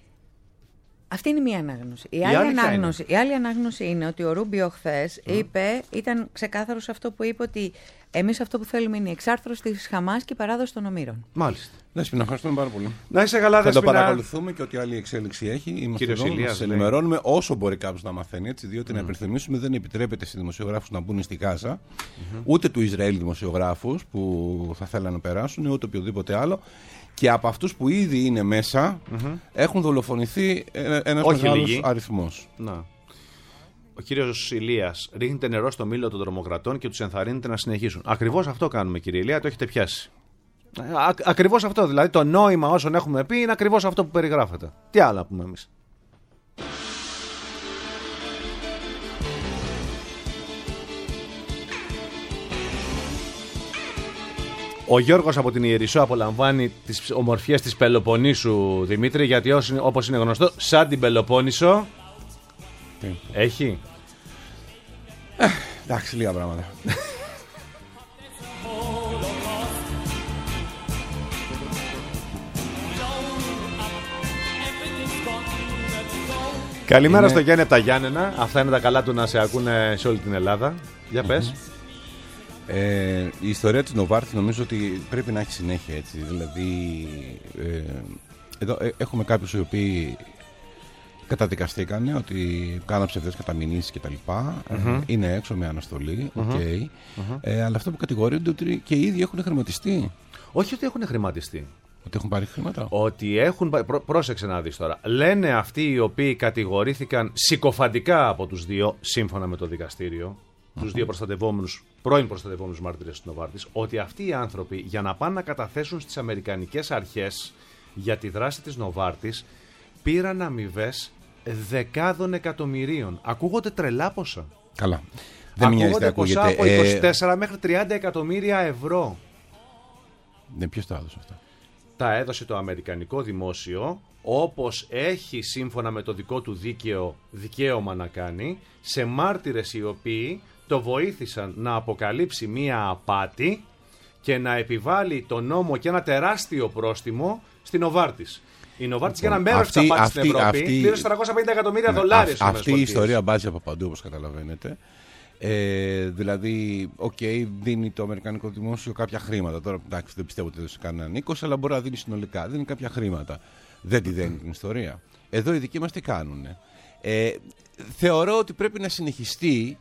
Αυτή είναι μία ανάγνωση. Η, η, άλλη, άλλη ανάγνωση, η άλλη ανάγνωση είναι ότι ο Ρούμπιο χθες mm. είπε, ήταν ξεκάθαρος αυτό που είπε, ότι εμείς αυτό που θέλουμε είναι η εξάρθρωση της Χαμάς και η παράδοση των ομήρων. Μάλιστα. Δέσποινα, ευχαριστούμε πάρα πολύ. Να είσαι καλά, Δέσποινα. Θα το Δέσποινα. παρακολουθούμε και ό,τι άλλη εξέλιξη έχει. Είμαστε Κύριος εδώ, Ηλίας, να σας ενημερώνουμε όσο μπορεί κάποιος να μαθαίνει, έτσι, διότι mm. να υπενθυμίσουμε δεν επιτρέπεται στους δημοσιογράφους να μπουν στη Γάζα, mm-hmm. ούτε του Ισραήλ δημοσιογράφους που θα θέλανε να περάσουν, ούτε οποιοδήποτε άλλο. Και από αυτούς που ήδη είναι μέσα mm-hmm. έχουν δολοφονηθεί ένας μεγάλος αριθμός. Να. Ο κύριος Ηλίας, ρίχνετε νερό στο μήλο των τρομοκρατών και τους ενθαρρύνετε να συνεχίσουν. Ακριβώς αυτό κάνουμε, κύριε Ηλία, το έχετε πιάσει. Α, ακριβώς αυτό, δηλαδή το νόημα όσων έχουμε πει είναι ακριβώς αυτό που περιγράφεται. Τι άλλο να πούμε εμείς. Ο Γιώργος από την Ιερισσό απολαμβάνει τις ομορφιές της Πελοποννήσου, Δημήτρη, γιατί όπως είναι γνωστό, σαν την Πελοπόννησο Τι. έχει. Ε, εντάξει, λίγα πράγματα. Καλημέρα είναι... στο Γιάννη από τα Γιάννενα. Αυτά είναι τα καλά του να σε ακούνε σε όλη την Ελλάδα. Για πες. Mm-hmm. Ε, η ιστορία της Νοβάρτη νομίζω ότι πρέπει να έχει συνέχεια, έτσι. Δηλαδή ε, εδώ ε, έχουμε κάποιους οι οποίοι καταδικαστήκανε ότι κάναν ψευδές καταμηνήσεις κτλ. Mm-hmm. Ε, είναι έξω με αναστολή, mm-hmm. Okay. Mm-hmm. Ε, αλλά αυτό που κατηγορούνται ότι και οι ίδιοι έχουν χρηματιστεί. Όχι ότι έχουν χρηματιστεί. Ότι έχουν πάρει χρήματα. Ότι έχουν. Πρό, πρόσεξε να δεις τώρα. Λένε αυτοί οι οποίοι κατηγορήθηκαν συκοφαντικά από τους δύο, σύμφωνα με το δικαστήριο. τους δύο προστατευόμενους, πρώην προστατευόμενους μάρτυρες του Νοβάρτης, ότι αυτοί οι άνθρωποι για να πάνε να καταθέσουν στις αμερικανικές αρχές για τη δράση της Νοβάρτης πήραν αμοιβές δεκάδων εκατομμυρίων. Ακούγονται τρελά ποσά. Καλά. Δεν ακούγονται ποσά από είκοσι τέσσερα ε... μέχρι τριάντα εκατομμύρια ευρώ. Ναι, ποιος τα έδωσε αυτά? Τα έδωσε το αμερικανικό δημόσιο, όπως έχει σύμφωνα με το δικό του δίκαιο δικαίωμα να κάνει, σε μάρτυρες οι οποίοι το βοήθησαν να αποκαλύψει μία απάτη και να επιβάλλει το νόμο και ένα τεράστιο πρόστιμο στην Νοβάρτης. Η Νοβάρτης λοιπόν, για ένα μέρος της απάτης στην Ευρώπη αυτή, πλήρωσε τριακόσια πενήντα εκατομμύρια ναι, δολάρια. Α, αυτή η ιστορία μπάζει από παντού, όπως καταλαβαίνετε. Ε, δηλαδή, οκ, okay, δίνει το αμερικανικό δημόσιο κάποια χρήματα. Τώρα, εντάξει, δεν πιστεύω ότι έδωσε κανέναν είκοσι, αλλά μπορεί να δίνει συνολικά. Δίνει κάποια χρήματα. Δεν τη δένει την ιστορία. Εδώ οι δικοί μας τι κάνουν. Ε, θεωρώ ότι πρέπει να συνεχιστεί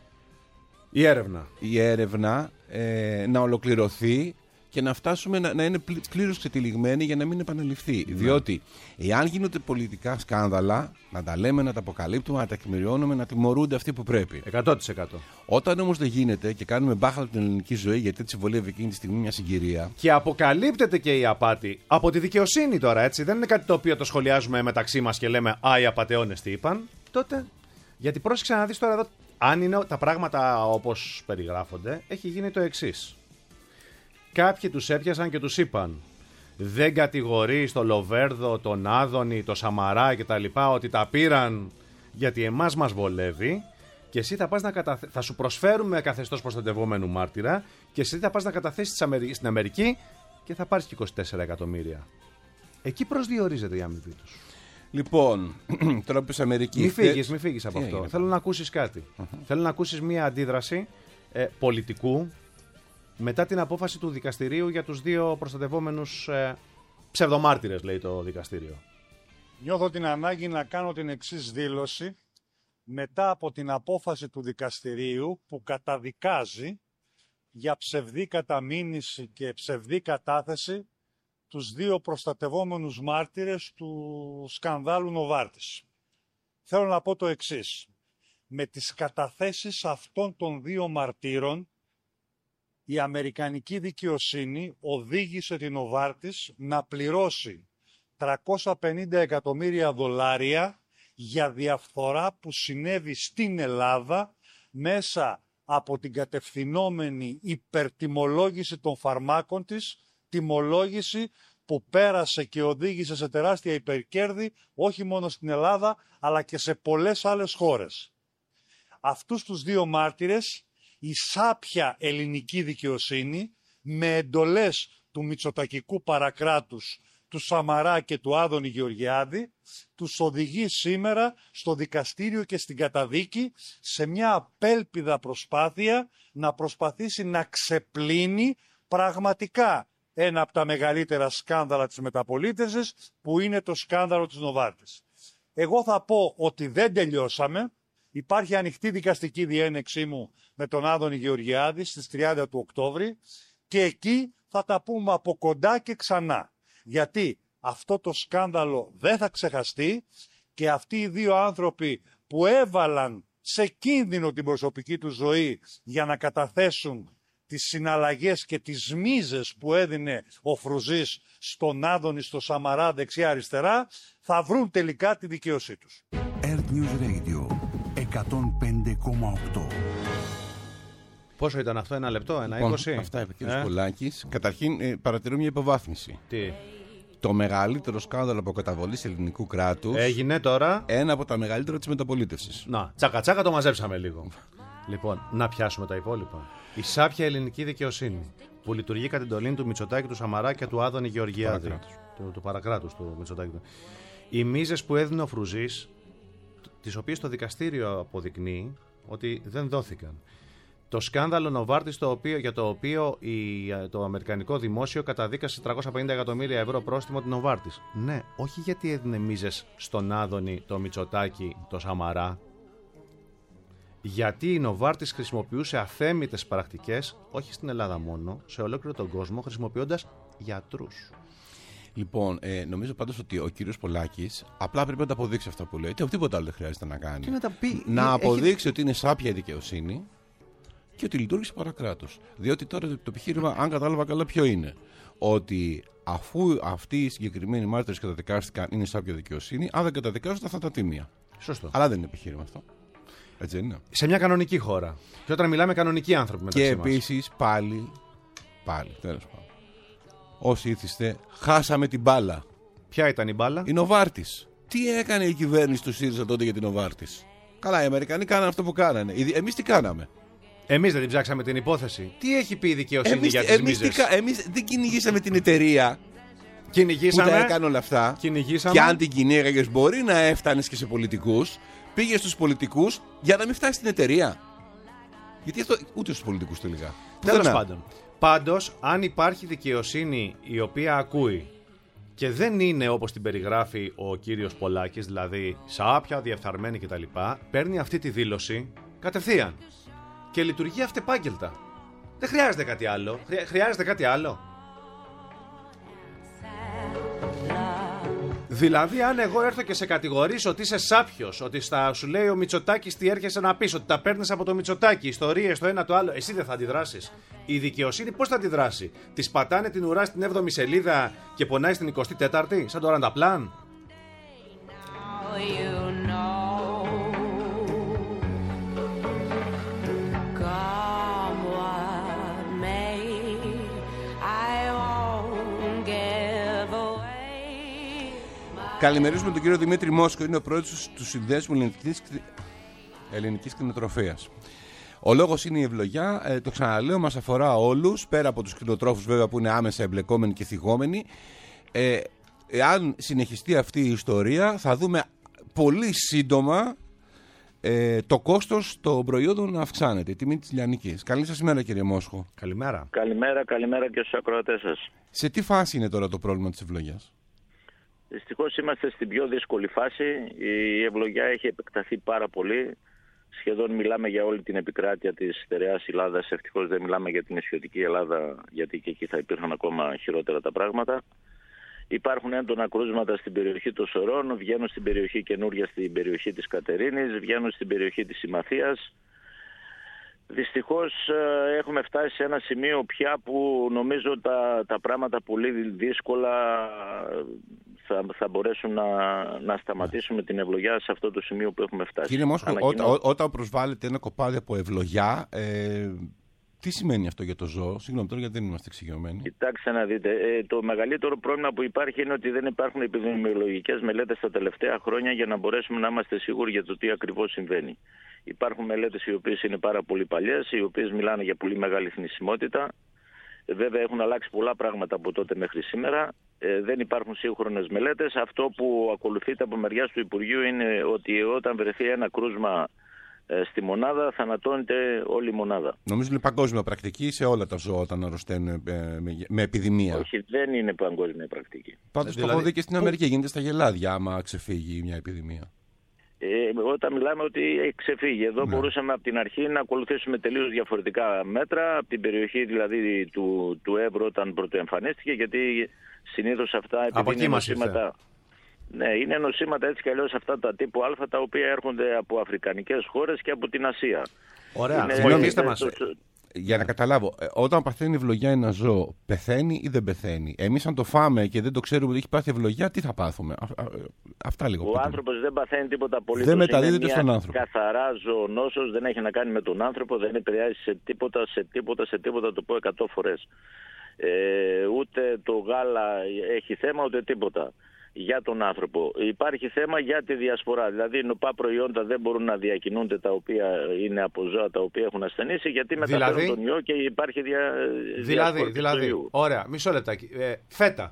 η έρευνα, η έρευνα ε, να ολοκληρωθεί και να φτάσουμε να, να είναι πλήρως ξετυλιγμένη για να μην επαναληφθεί. Ναι. Διότι εάν γίνονται πολιτικά σκάνδαλα, να τα λέμε, να τα αποκαλύπτουμε, να τα τεκμηριώνουμε, να τιμωρούνται αυτοί που πρέπει. εκατό τοις εκατό. Όταν όμως δεν γίνεται και κάνουμε μπάχαλα την ελληνική ζωή, γιατί έτσι βολεύει εκείνη τη στιγμή μια συγκυρία. Και αποκαλύπτεται και η απάτη από τη δικαιοσύνη τώρα, έτσι. Δεν είναι κάτι το οποίο το σχολιάζουμε μεταξύ μας και λέμε «Α, οι απατεώνες τι είπαν». Τότε. Γιατί πρόσεξε να δεις τώρα εδώ, αν είναι τα πράγματα όπως περιγράφονται, έχει γίνει το εξής. Κάποιοι τους έπιασαν και τους είπαν δεν κατηγορείς τον Λοβέρδο, τον Άδωνη, τον Σαμαρά και τα λοιπά ότι τα πήραν γιατί εμάς μας βολεύει και εσύ θα, πας να καταθε... θα σου προσφέρουμε καθεστώς προστατευόμενου μάρτυρα και εσύ θα πας να καταθέσεις στην Αμερική και θα πάρεις και είκοσι τέσσερα εκατομμύρια. Εκεί προσδιορίζεται η αμοιβή τους. Λοιπόν, τώρα πες Αμερική. Μη φύγεις, μη φύγεις από αυτό. Θέλω να ακούσεις κάτι. Uh-huh. Θέλω να ακούσεις μία αντίδραση ε, πολιτικού μετά την απόφαση του δικαστηρίου για τους δύο προστατευόμενους ε, ψευδομάρτυρες, λέει το δικαστήριο. Νιώθω την ανάγκη να κάνω την εξής δήλωση μετά από την απόφαση του δικαστηρίου που καταδικάζει για ψευδή καταμήνυση και ψευδή κατάθεση τους δύο προστατευόμενους μάρτυρες του σκανδάλου Νοβάρτης. Θέλω να πω το εξής. Με τις καταθέσεις αυτών των δύο μαρτύρων η αμερικανική δικαιοσύνη οδήγησε την Νοβάρτης να πληρώσει τριακόσια πενήντα εκατομμύρια δολάρια για διαφθορά που συνέβη στην Ελλάδα μέσα από την κατευθυνόμενη υπερτιμολόγηση των φαρμάκων της, τιμολόγηση που πέρασε και οδήγησε σε τεράστια υπερκέρδη όχι μόνο στην Ελλάδα αλλά και σε πολλές άλλες χώρες. Αυτούς τους δύο μάρτυρες η σάπια ελληνική δικαιοσύνη με εντολές του μητσοτακικού παρακράτους, του Σαμαρά και του Άδωνη Γεωργιάδη τους οδηγεί σήμερα στο δικαστήριο και στην καταδίκη σε μια απέλπιδα προσπάθεια να προσπαθήσει να ξεπλύνει πραγματικά ένα από τα μεγαλύτερα σκάνδαλα της μεταπολίτευσης που είναι το σκάνδαλο της Νοβάρτης. Εγώ θα πω ότι δεν τελειώσαμε. Υπάρχει ανοιχτή δικαστική διένεξή μου με τον Άδωνη Γεωργιάδη στις τριάντα του Οκτώβρη και εκεί θα τα πούμε από κοντά και ξανά. Γιατί αυτό το σκάνδαλο δεν θα ξεχαστεί και αυτοί οι δύο άνθρωποι που έβαλαν σε κίνδυνο την προσωπική του ζωή για να καταθέσουν τις συναλλαγές και τις μίζες που έδινε ο Φρουζής στον Άδωνη, στο Σαμαρά δεξιά-αριστερά, θα βρουν τελικά τη δικαίωσή τους. Earth News Radio εκατόν πέντε κόμμα οκτώ. Πόσο ήταν αυτό, ένα λεπτό, ένα λοιπόν, είκοσι. Αυτά είπε ο κ. Πολάκης. Καταρχήν ε, παρατηρώ μια υποβάθμιση. Τι? Το μεγαλύτερο σκάνδαλο αποκαταβολής ελληνικού κράτους έγινε τώρα. Ένα από τα μεγαλύτερα της μεταπολίτευσης. Να, τσάκα τσάκα το μαζέψαμε λίγο. Λοιπόν, να πιάσουμε τα υπόλοιπα. Η σάπια ελληνική δικαιοσύνη που λειτουργεί κατά την εντολή του Μητσοτάκη, του Σαμαρά και του Άδωνη Γεωργιάδη. Του, του παρακράτους του Μητσοτάκη. Οι μίζες που έδινε ο Φρουζής, τις οποίες το δικαστήριο αποδεικνύει ότι δεν δόθηκαν. Το σκάνδαλο Νοβάρτης, το οποίο, για το οποίο η, το αμερικανικό δημόσιο καταδίκασε τριακόσια πενήντα εκατομμύρια ευρώ πρόστιμο την Νοβάρτης. Ναι, όχι γιατί έδινε μίζες στον Άδωνη, το Μητσοτάκη, το Σαμαρά. Γιατί η Νοβάρτης χρησιμοποιούσε αθέμητες πρακτικές, όχι στην Ελλάδα μόνο, σε ολόκληρο τον κόσμο, χρησιμοποιώντας γιατρούς. Λοιπόν, ε, νομίζω πάντως ότι ο κύριος Πολάκης απλά πρέπει να τα αποδείξει αυτά που λέει. Τίποτα άλλο δεν χρειάζεται να κάνει. Και να τα πει. Να Έχει... αποδείξει ότι είναι σάπια η δικαιοσύνη και ότι λειτουργήσε παρακράτος. Διότι τώρα το επιχείρημα, αν κατάλαβα καλά, ποιο είναι? Ότι αφού αυτοί οι συγκεκριμένοι μάρτυρες καταδικάστηκαν, είναι σάπια δικαιοσύνη, αν δεν καταδικάζονται θα τα τιμία. Σωστό. Αλλά δεν είναι επιχείρημα αυτό. Έτσι δεν είναι? Σε μια κανονική χώρα. Και όταν μιλάμε κανονικοί άνθρωποι μεταξύ και μας. επίσης πάλι, πάλι, τέλος πάντων, όσοι ήθιστε, χάσαμε την μπάλα. Ποια ήταν η μπάλα? Η Νοβάρτης. Τι έκανε η κυβέρνηση του ΣΥΡΙΖΑ τότε για την Νοβάρτης? Καλά, οι Αμερικανοί κάνανε αυτό που κάνανε. Εμείς τι κάναμε? Εμείς δεν την ψάξαμε την υπόθεση. Τι έχει πει η δικαιοσύνη εμείς, για τις εμείς, μίζες? τι, εμείς δεν κυνηγήσαμε την εταιρεία Κυνηγήσαμε. που τα έκανε όλα αυτά. Κυνηγήσαμε. Και αν την κυνήγαγες, μπορεί να έφτανες και σε πολιτικούς. Πήγε στους πολιτικούς για να μην φτάσει στην εταιρεία. Γιατί αυτό ούτε στους πολιτικούς τελικά. Τέλος πάντων. Πάντως, αν υπάρχει δικαιοσύνη η οποία ακούει και δεν είναι όπως την περιγράφει ο κύριος Πολάκης, δηλαδή σάπια, διεφθαρμένη κτλ., παίρνει αυτή τη δήλωση κατευθείαν και λειτουργεί αυτεπάγγελτα. Δεν χρειάζεται κάτι άλλο. Χρειάζεται κάτι άλλο. Δηλαδή, αν εγώ έρθω και σε κατηγορήσω ότι είσαι σάπιος, ότι στα, σου λέει ο Μητσοτάκης τι έρχεσαι να πεις, ότι τα παίρνεις από το Μητσοτάκη, ιστορίες το ένα το άλλο, εσύ δεν θα αντιδράσεις? Η δικαιοσύνη πώς θα αντιδράσει? Της πατάνε την ουρά στην έβδομη σελίδα και πονάει στην εικοστή τέταρτη, σαν το ρανταπλάν? Καλημερίζουμε τον κύριο Δημήτρη Μόσκο, είναι ο πρόεδρος του Συνδέσμου Ελληνικής, Ελληνικής Κτηνοτροφίας. Ο λόγος είναι η ευλογιά, ε, το ξαναλέω, μας αφορά όλους, πέρα από τους κτηνοτρόφους βέβαια που είναι άμεσα εμπλεκόμενοι και θυγόμενοι. Ε, εάν συνεχιστεί αυτή η ιστορία, θα δούμε πολύ σύντομα ε, το κόστος των προϊόντων να αυξάνεται, η τιμή της λιανικής. Καλή σας ημέρα, κύριε Μόσχο. Καλημέρα. Καλημέρα, καλημέρα και στους ακροατές σας. Σε τι φάση είναι τώρα το πρόβλημα της ευλογιάς? Δυστυχώς είμαστε στην πιο δύσκολη φάση. Η ευλογιά έχει επεκταθεί πάρα πολύ. Σχεδόν μιλάμε για όλη την επικράτεια της στερεάς Ελλάδας. Ευτυχώς δεν μιλάμε για την νησιωτική Ελλάδα, γιατί και εκεί θα υπήρχαν ακόμα χειρότερα τα πράγματα. Υπάρχουν έντονα κρούσματα στην περιοχή των Σωρών, βγαίνουν στην περιοχή καινούρια, στην περιοχή της Κατερίνης, βγαίνουν στην περιοχή της Συμμαθίας. Δυστυχώς έχουμε φτάσει σε ένα σημείο πια που νομίζω τα, τα πράγματα πολύ δύσκολα θα, θα μπορέσουν να, να σταματήσουμε την ευλογιά σε αυτό το σημείο που έχουμε φτάσει. Κύριε Μόσχο, Ανακοινώ... ό, όταν προσβάλλετε ένα κοπάδι από ευλογιά, ε, τι σημαίνει αυτό για το ζώο? Συγγνώμη τώρα γιατί δεν είμαστε εξοικειωμένοι. Κοιτάξτε να δείτε, ε, το μεγαλύτερο πρόβλημα που υπάρχει είναι ότι δεν υπάρχουν επιδημιολογικές μελέτες τα τελευταία χρόνια για να μπορέσουμε να είμαστε σίγουροι για το τι ακριβώς συμβαίνει. Υπάρχουν μελέτες οι οποίες είναι πάρα πολύ παλιές, οι οποίες μιλάνε για πολύ μεγάλη θνησιμότητα. Ε, βέβαια έχουν αλλάξει πολλά πράγματα από τότε μέχρι σήμερα. Ε, δεν υπάρχουν σύγχρονες μελέτες. Αυτό που ακολουθείται από μεριάς του Υπουργείου είναι ότι όταν βρεθεί ένα κρούσμα ε, στη μονάδα, θανατώνεται όλη η μονάδα. Νομίζω είναι παγκόσμια πρακτική σε όλα τα ζώα όταν αρρωσταίνουν ε, με, με επιδημία. Όχι, δεν είναι παγκόσμια πρακτική. Πάντως δηλαδή, το έχω δει και στην Αμερική, γίνεται στα γελάδια άμα ξεφύγει μια επιδημία. Ε, όταν μιλάμε ότι έχει ξεφύγει. Εδώ ναι. μπορούσαμε από την αρχή να ακολουθήσουμε τελείως διαφορετικά μέτρα, από την περιοχή δηλαδή του, του Εύρου όταν πρωτοεμφανίστηκε, γιατί συνήθως αυτά επειδή είναι νοσήματα, ναι, είναι νοσήματα έτσι κι αλλιώς αυτά τα τύπου Α, τα οποία έρχονται από αφρικανικές χώρες και από την Ασία. Ωραία, είναι, βοηθήστε μας. το... Για να καταλάβω, όταν παθαίνει ευλογιά ένα ζώο, πεθαίνει ή δεν πεθαίνει? Εμείς αν το φάμε και δεν το ξέρουμε ότι έχει πάθει ευλογιά, τι θα πάθουμε? Α, α, αυτά λίγο. Ο άνθρωπος δεν παθαίνει τίποτα απολύτως. Δεν μεταδίδεται στον άνθρωπο. Καθαρά ζωονόσος, δεν έχει να κάνει με τον άνθρωπο, δεν επηρεάζει σε τίποτα, σε τίποτα, σε τίποτα, το πω εκατό φορές. Ε, ούτε το γάλα έχει θέμα, ούτε τίποτα για τον άνθρωπο. Υπάρχει θέμα για τη διασπορά. Δηλαδή, νοπά προϊόντα δεν μπορούν να διακινούνται τα οποία είναι από ζώα τα οποία έχουν ασθενήσει, γιατί μεταφέρουν δηλαδή, τον ιό και υπάρχει δια, δηλαδή, δηλαδή, ωραία, μισό λεπτάκι. Ε, φέτα.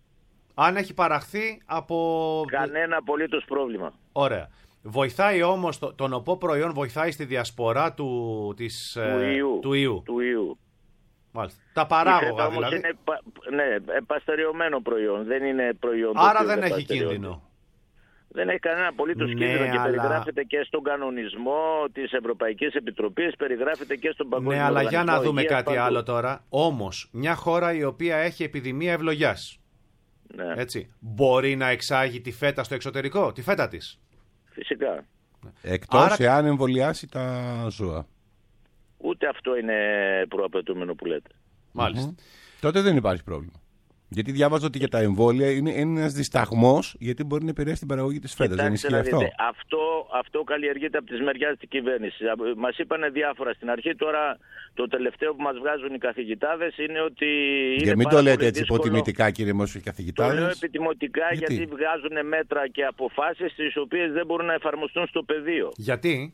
Αν έχει παραχθεί από... Κανένα απολύτως πρόβλημα. Ωραία. Βοηθάει όμως, το, το νοπό προϊόν βοηθάει στη διασπορά του, της, του, ε, ιού. του ιού. Του ιού. Μάλιστα. Τα παράγωγα δηλαδή. Είναι, ναι, επαστεριωμένο προϊόν. Δεν είναι προϊόν. Άρα δεν έχει κίνδυνο. Δεν έχει κανένα απολύτως ναι, κίνδυνο και αλλά... περιγράφεται και στον κανονισμό της Ευρωπαϊκής Επιτροπής, περιγράφεται και στον Παγκόσμιο Ναι, αλλά Οργανισμό για να δούμε Υγείας κάτι παντού. άλλο τώρα. Όμως, μια χώρα η οποία έχει επιδημία ευλογιάς, ναι. έτσι, μπορεί να εξάγει τη φέτα στο εξωτερικό, τη φέτα της? Φυσικά. Εκτός Άρα... εάν εμβολιάσει τα ζώα. Ούτε αυτό είναι προαπαιτούμενο που λέτε. Μάλιστα. Mm-hmm. Τότε δεν υπάρχει πρόβλημα. Γιατί διάβαζα ότι για τα εμβόλια είναι, είναι ένας δισταγμός, γιατί μπορεί να επηρεάσει την παραγωγή της φέτας. Δεν ισχύει αυτό. αυτό. Αυτό καλλιεργείται από τις μεριάς της κυβέρνησης. Μας είπανε διάφορα στην αρχή. Τώρα το τελευταίο που μας βγάζουν οι καθηγητάδες είναι ότι. Για μην το λέτε έτσι υποτιμητικά, κύριε Μόσου, οι καθηγητάδες. Το λέω επιτιμωτικά γιατί? γιατί βγάζουν μέτρα και αποφάσεις τις οποίες δεν μπορούν να εφαρμοστούν στο πεδίο. Γιατί?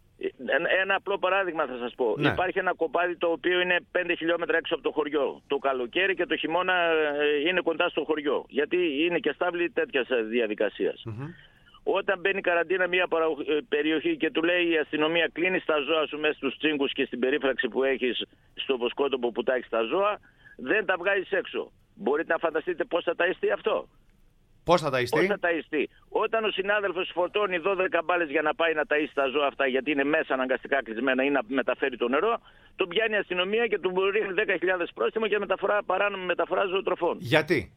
Ένα απλό παράδειγμα θα σας πω. Ναι. Υπάρχει ένα κοπάδι το οποίο είναι πέντε χιλιόμετρα έξω από το χωριό. Το καλοκαίρι και το χειμώνα είναι κοντά στο χωριό. Γιατί είναι και στάβλη τέτοιας διαδικασίας. Mm-hmm. Όταν μπαίνει καραντίνα μια περιοχή και του λέει η αστυνομία κλείνει τα ζώα σου μέσα στους τσίγκους και στην περίφραξη που έχεις στο βοσκότοπο που τα έχεις τα ζώα, δεν τα βγάζεις έξω. Μπορείτε να φανταστείτε πώς θα ταΐστεί αυτό? Πώς θα ταΐστεί? Πώς θα ταΐστει? Όταν ο συνάδελφος φορτώνει δώδεκα μπάλες για να πάει να ταΐσει τα ζώα αυτά, γιατί είναι μέσα αναγκαστικά κλεισμένα ή να μεταφέρει το νερό, τον πιάνει η αστυνομία και του ρίχνει δέκα χιλιάδες πρόστιμο για μεταφορά, παράνομη μεταφορά ζωοτροφών. Γιατί?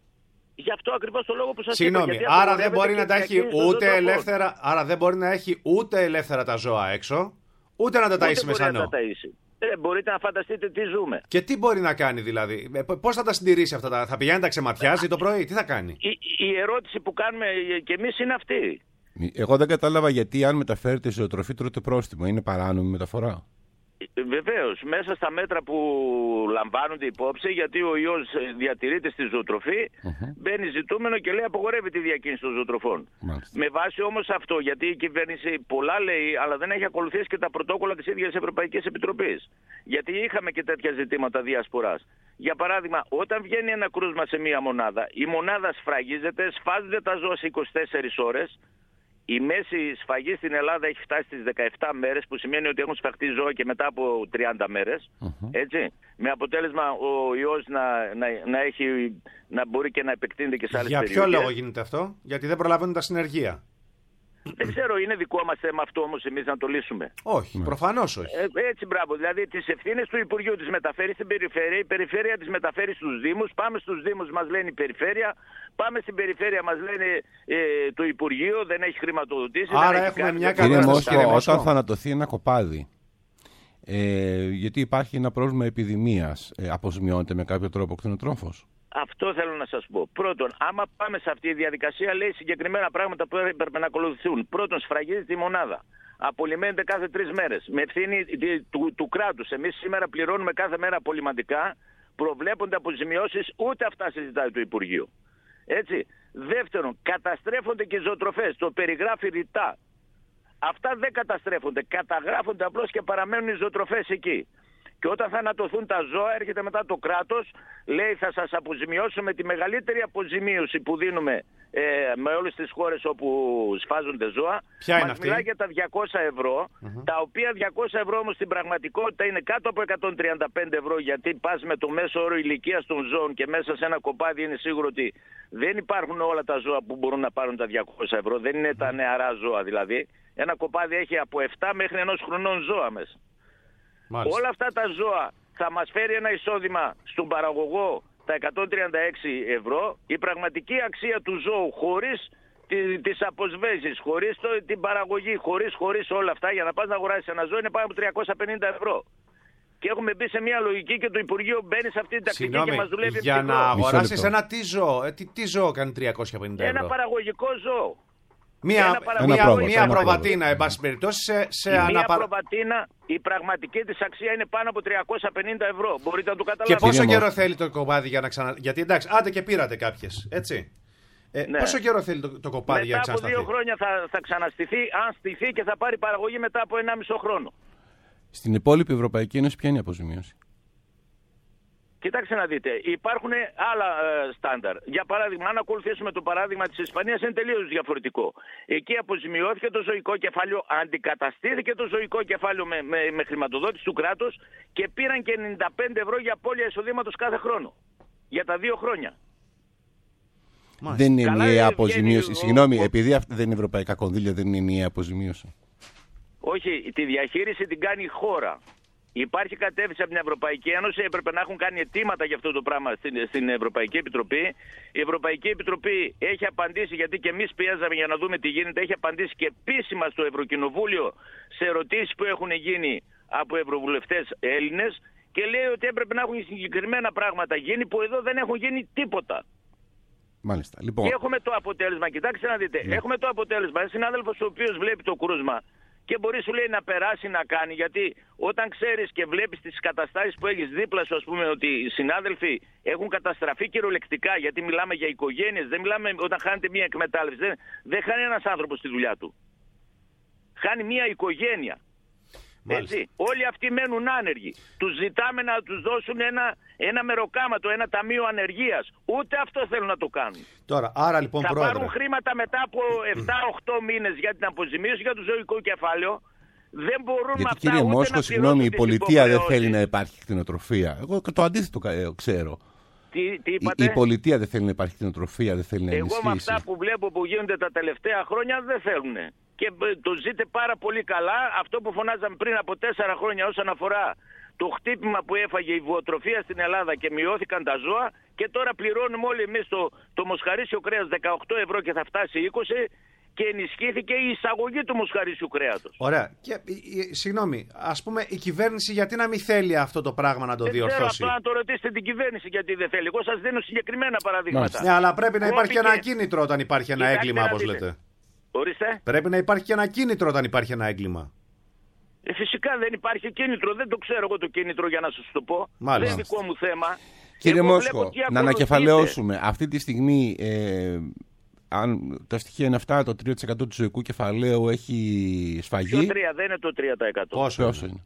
Γι' αυτό ακριβώς το λόγο που σας Συγγνώμη, είπα. άρα δεν μπορεί να τα έχει ούτε ελεύθερα, άρα δεν μπορεί να έχει ούτε ελεύθερα τα ζώα έξω, ούτε να τα ταΐσει μεσανό. Ε, μπορείτε να φανταστείτε τι ζούμε. Και τι μπορεί να κάνει δηλαδή? Πώς θα τα συντηρήσει αυτά? Τα... Θα πηγαίνει να τα ξεματιάζει το πρωί? Τι θα κάνει? Η, η ερώτηση που κάνουμε κι εμείς είναι αυτή. Εγώ δεν κατάλαβα γιατί αν μεταφέρετε ζωοτροφή τρώτε πρόστιμο. Είναι παράνομη μεταφορά? Βεβαίως, μέσα στα μέτρα που λαμβάνονται υπόψη, γιατί ο ιός διατηρείται στη ζωοτροφή, uh-huh. μπαίνει ζητούμενο και λέει απογορεύει τη διακίνηση των ζωοτροφών. Μάλιστα. Με βάση όμως αυτό, γιατί η κυβέρνηση πολλά λέει, αλλά δεν έχει ακολουθήσει και τα πρωτόκολλα της ίδιας Ευρωπαϊκής Επιτροπής. Γιατί είχαμε και τέτοια ζητήματα διασποράς. Για παράδειγμα, όταν βγαίνει ένα κρούσμα σε μία μονάδα, η μονάδα σφραγίζεται, σφάζονται τα ζώα σε είκοσι τέσσερις ώρες. Η μέση σφαγή στην Ελλάδα έχει φτάσει στις δεκαεπτά μέρες, που σημαίνει ότι έχουν σφαχτεί ζώα και μετά από τριάντα μέρες. Uh-huh. Έτσι. Με αποτέλεσμα ο ιός να, να, να, έχει, να μπορεί και να επεκτείνεται και σε άλλες περιοχές. Για ποιο λόγο γίνεται αυτό? Γιατί δεν προλαβαίνουν τα συνεργεία. Δεν ξέρω, είναι δικό μας θέμα αυτό όμως εμείς να το λύσουμε? Όχι, προφανώς όχι. Ε, έτσι, μπράβο. Δηλαδή τις ευθύνες του Υπουργείου τις μεταφέρει στην περιφέρεια, η περιφέρεια τις μεταφέρει στους Δήμους, πάμε στους Δήμους μας λένε η περιφέρεια, πάμε στην περιφέρεια μας λένε ε, το Υπουργείο δεν έχει χρηματοδοτήσει. Άρα δεν έχουμε έχει μια κατάσταση. Όταν θανατωθεί ένα κοπάδι, ε, γιατί υπάρχει ένα πρόβλημα επιδημίας, ε, αποζημιώνεται με κάποιο τρόπο ο κτηνοτρόφος? Αυτό θέλω να σας πω. Πρώτον, άμα πάμε σε αυτή τη διαδικασία, λέει συγκεκριμένα πράγματα που έπρεπε να ακολουθούν. Πρώτον, σφραγίζει τη μονάδα. Απολυμμένεται κάθε τρεις μέρες. Με ευθύνη του, του κράτους. Εμείς σήμερα πληρώνουμε κάθε μέρα απολυμαντικά. Προβλέπονται αποζημιώσεις. Ούτε αυτά συζητάει το Υπουργείο. Έτσι. Δεύτερον, καταστρέφονται και οι ζωοτροφές. Το περιγράφει ρητά. Αυτά δεν καταστρέφονται. Καταγράφονται απλώς και παραμένουν οι ζωοτροφές εκεί. Και όταν θανατωθούν τα ζώα, έρχεται μετά το κράτος, λέει θα σας αποζημιώσουμε τη μεγαλύτερη αποζημίωση που δίνουμε ε, με όλες τις χώρες όπου σφάζονται ζώα. Ποια είναι Μας αυτή? μιλάει για τα διακόσια ευρώ, uh-huh. τα οποία διακόσια ευρώ όμως στην πραγματικότητα είναι κάτω από εκατόν τριάντα πέντε ευρώ, γιατί πας με το μέσο όρο ηλικίας των ζώων και μέσα σε ένα κοπάδι είναι σίγουρο ότι δεν υπάρχουν όλα τα ζώα που μπορούν να πάρουν τα διακόσια ευρώ, δεν είναι τα νεαρά ζώα δηλαδή. Ένα κοπάδι έχει από επτά μέχρι ενός χρονών ζώα μέσα. Μάλιστα. Όλα αυτά τα ζώα θα μας φέρει ένα εισόδημα στον παραγωγό τα εκατόν τριάντα έξι ευρώ. Η πραγματική αξία του ζώου χωρίς τη, τις αποσβέσεις, χωρίς το, την παραγωγή, χωρίς, χωρίς όλα αυτά, για να πας να αγοράσεις ένα ζώο είναι πάνω από τριακόσια πενήντα ευρώ. Και έχουμε μπει σε μια λογική και το Υπουργείο μπαίνει σε αυτή την τακτική. Συγνώμη, και μας δουλεύει για να αγοράσεις ένα τι ζώο, ε, τι, τι ζώο κάνει τριακόσια πενήντα ευρώ? Ένα παραγωγικό ζώο. Μία, μια, μια προβατίνα, εν πάση περιπτώσει, σε, σε Μία αναπαρα... προβατίνα, η πραγματική της αξία είναι πάνω από τριακόσια πενήντα ευρώ. Μπορείτε να το καταλάβετε. Και πόσο καιρό θέλει το κοπάδι για να ξανα... Γιατί εντάξει, άντε και πήρατε κάποιες, έτσι. Ε, ναι. Πόσο καιρό θέλει το, το κοπάδι μετά για να ξανασταθεί? Μετά από δύο χρόνια θα, θα ξαναστηθεί, αν στηθεί και θα πάρει παραγωγή μετά από ενάμιση χρόνο. Στην υπόλοιπη Ευρωπαϊκή Ένωση ποια είναι η αποζημίωση? Κοιτάξτε να δείτε, υπάρχουν άλλα ε, στάνταρ. Για παράδειγμα, αν ακολουθήσουμε το παράδειγμα της Ισπανίας, είναι τελείως διαφορετικό. Εκεί αποζημιώθηκε το ζωικό κεφάλαιο, αντικαταστήθηκε το ζωικό κεφάλαιο με, με, με χρηματοδότηση του κράτους και πήραν και ενενήντα πέντε ευρώ για απώλεια εισοδήματος κάθε χρόνο. Για τα δύο χρόνια. Μάλιστα. Δεν είναι ενιαία αποζημίωση. Συγγνώμη, ο... επειδή αυτά δεν είναι ευρωπαϊκά κονδύλια, δεν είναι ενιαία αποζημίωση. Όχι, τη διαχείριση την κάνει η χώρα. Υπάρχει κατεύθυνση από την Ευρωπαϊκή Ένωση, έπρεπε να έχουν κάνει αιτήματα για αυτό το πράγμα στην, στην Ευρωπαϊκή Επιτροπή. Η Ευρωπαϊκή Επιτροπή έχει απαντήσει, γιατί και εμείς πιέζαμε για να δούμε τι γίνεται, έχει απαντήσει και επίσημα στο Ευρωκοινοβούλιο σε ερωτήσεις που έχουν γίνει από ευρωβουλευτές Έλληνες και λέει ότι έπρεπε να έχουν συγκεκριμένα πράγματα γίνει που εδώ δεν έχουν γίνει τίποτα. Μάλιστα. Λοιπόν. Και έχουμε το αποτέλεσμα, κοιτάξτε να δείτε, ναι. έχουμε το αποτέλεσμα. Ένα συνάδελφος ο οποίος βλέπει το κρούσμα και μπορεί σου λέει να περάσει να κάνει, γιατί όταν ξέρεις και βλέπεις τις καταστάσεις που έχεις δίπλα σου, ας πούμε, ότι οι συνάδελφοι έχουν καταστραφεί κυριολεκτικά, γιατί μιλάμε για οικογένειες, δεν μιλάμε όταν χάνεται μία εκμετάλλευση, δεν, δεν χάνει ένας άνθρωπος τη δουλειά του. Χάνει μία οικογένεια. Έτσι. Όλοι αυτοί μένουν άνεργοι. Τους ζητάμε να τους δώσουν ένα, ένα μεροκάματο, ένα ταμείο ανεργίας. Ούτε αυτό θέλουν να το κάνουν. Τώρα, άρα λοιπόν, θα πρόεδρε, πάρουν χρήματα μετά από επτά οχτώ μήνες για την αποζημίωση για το ζωικό κεφάλαιο. Δεν μπορούν Γιατί, αυτά κύριε ούτε Μόσχο, να συγγνώμη, η πολιτεία δεν υποχρεώσεις. θέλει να υπάρχει κτηνοτροφία. Εγώ το αντίθετο ξέρω. Τι, τι είπατε? Η, η πολιτεία δεν θέλει να υπάρχει κτηνοτροφία, δεν θέλει να Εγώ ενισχύσει. με αυτά που βλέπω που γίνονται τα τελευταία χρόνια δεν θέλουν. Και το ζείτε πάρα πολύ καλά αυτό που φωνάζαμε πριν από τέσσερα χρόνια όσον αφορά το χτύπημα που έφαγε η βοοτροφία στην Ελλάδα και μειώθηκαν τα ζώα, και τώρα πληρώνουμε όλοι εμείς το, το μοσχαρίσιο κρέας δεκαοκτώ ευρώ και θα φτάσει είκοσι, και ενισχύθηκε η εισαγωγή του μοσχαρίσιου κρέατος. Ωραία. Και, ε, συγγνώμη, ας πούμε η κυβέρνηση γιατί να μην θέλει αυτό το πράγμα να το δεν διορθώσει? Δεν ξέρω, απλά να το ρωτήσετε την κυβέρνηση γιατί δεν θέλει. Εγώ σας δίνω συγκεκριμένα παραδείγματα. Ναι, αλλά πρέπει να υπάρχει και ένα και... κίνητρο όταν υπάρχει ένα Κοιτάξτε έγκλημα, να όπως δείτε. λέτε. Ορίστε. Πρέπει να υπάρχει και ένα κίνητρο όταν υπάρχει ένα έγκλημα. Ε, φυσικά δεν υπάρχει κίνητρο. Δεν το ξέρω εγώ το κίνητρο για να σας το πω. Μάλιστα. Δεν είναι δικό μου θέμα. Κύριε Εγώ Μόσχο, να ανακεφαλαιώσουμε. Αυτή τη στιγμή, ε, αν τα στοιχεία είναι αυτά, το τρία τοις εκατό του ζωικού κεφαλαίου έχει σφαγεί. Το τρία, δεν είναι το τρία τοις εκατό. Πόσο, Πόσο είναι?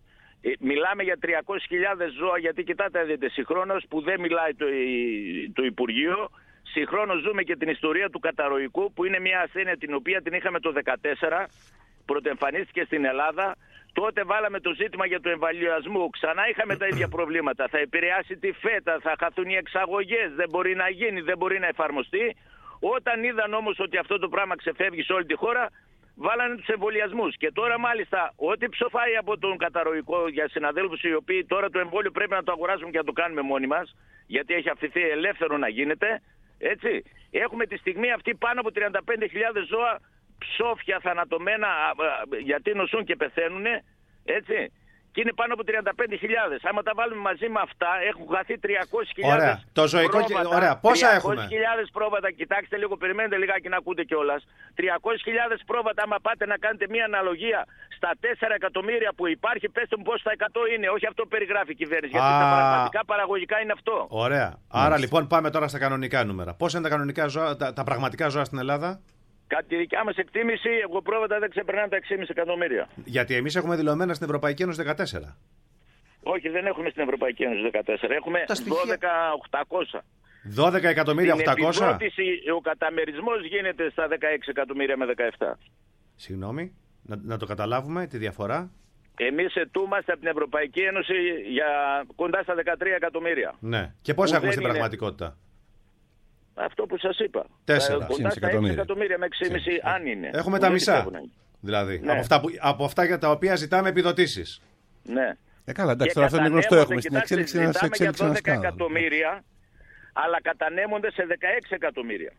Ε, μιλάμε για τριακόσιες χιλιάδες ζώα, γιατί κοιτάτε, δείτε, συγχρόνως που δεν μιλάει το, το Υπουργείο, συγχρόνως ζούμε και την ιστορία του καταρροϊκού, που είναι μια ασθένεια την οποία την είχαμε το δύο χιλιάδες δεκατέσσερα, πρωτεμφανίστηκε στην Ελλάδα. Τότε βάλαμε το ζήτημα για το εμβολιασμό. Ξανά είχαμε τα ίδια προβλήματα. Θα επηρεάσει τη φέτα, θα χαθούν οι εξαγωγές, δεν μπορεί να γίνει, δεν μπορεί να εφαρμοστεί. Όταν είδαν όμως ότι αυτό το πράγμα ξεφεύγει σε όλη τη χώρα, βάλανε τους εμβολιασμούς. Και τώρα μάλιστα ό,τι ψοφάει από τον καταρροϊκό για συναδέλφους οι οποίοι τώρα το εμβόλιο πρέπει να το αγοράσουμε και να το κάνουμε μόνοι μας, γιατί έχει αυθυνθεί ελεύθερο να γίνεται. Έτσι. Έχουμε τη στιγμή αυτή πάνω από τριάντα πέντε χιλιάδες ζώα ψόφια θανατωμένα γιατί νοσούν και πεθαίνουν. Έτσι. Και είναι πάνω από τριάντα πέντε χιλιάδες. Άμα τα βάλουμε μαζί με αυτά, έχουν χαθεί τριακόσιες χιλιάδες. Ωραία. Το ζωικό πρόβατα. Ωραία. Πόσα έχουμε? τριακόσιες χιλιάδες πρόβατα. Κοιτάξτε λίγο, περιμένετε λιγάκι να ακούτε κιόλας. τριακόσιες χιλιάδες πρόβατα, άμα πάτε να κάνετε μια αναλογία στα τέσσερα εκατομμύρια που υπάρχει, πέστε μου πόσο στα εκατό είναι. Όχι αυτό περιγράφει η κυβέρνηση. Γιατί Α... τα πραγματικά παραγωγικά είναι αυτό. Ωραία. Άρα Μάλιστα. λοιπόν πάμε τώρα στα κανονικά νούμερα. Πόσα είναι τα, κανονικά ζώα, τα, τα πραγματικά ζώα στην Ελλάδα? Κατά τη δικιά μας εκτίμηση, εγώ πρόβατα δεν ξεπερνάνε τα έξι κόμμα πέντε εκατομμύρια. Γιατί εμείς έχουμε δηλωμένα στην Ευρωπαϊκή Ένωση δεκατέσσερα. Όχι, δεν έχουμε στην Ευρωπαϊκή Ένωση δεκατέσσερα. Έχουμε δώδεκα χιλιάδες οκτακόσια. δώδεκα εκατομμύρια οκτακόσια. Στην επιδότηση, ο καταμερισμός γίνεται στα δεκαέξι εκατομμύρια με δεκαεπτά. Συγγνώμη, να, να το καταλάβουμε τη διαφορά. Εμείς ετούμαστε από την Ευρωπαϊκή Ένωση για κοντά στα δεκατρία εκατομμύρια. Ναι. Και πόσα έχουμε στην είναι... πραγματικότητα? Αυτό που σας είπα. Τέσσερα. Κοντά στα έξι εκατομμύρια με έξι κόμμα πέντε αν είναι. Έχουμε τα μισά. Δηλαδή. Ναι. Από, αυτά που, από αυτά για τα οποία ζητάμε επιδοτήσεις. Ναι. Ε, καλά, εντάξει, τώρα αυτό είναι γνωστό. Έχουμε στην εξέλιξη ένα σκάνδαλο. Για δώδεκα εκατομμύρια, αλλά κατανέμονται σε δεκαέξι εκατομμύρια.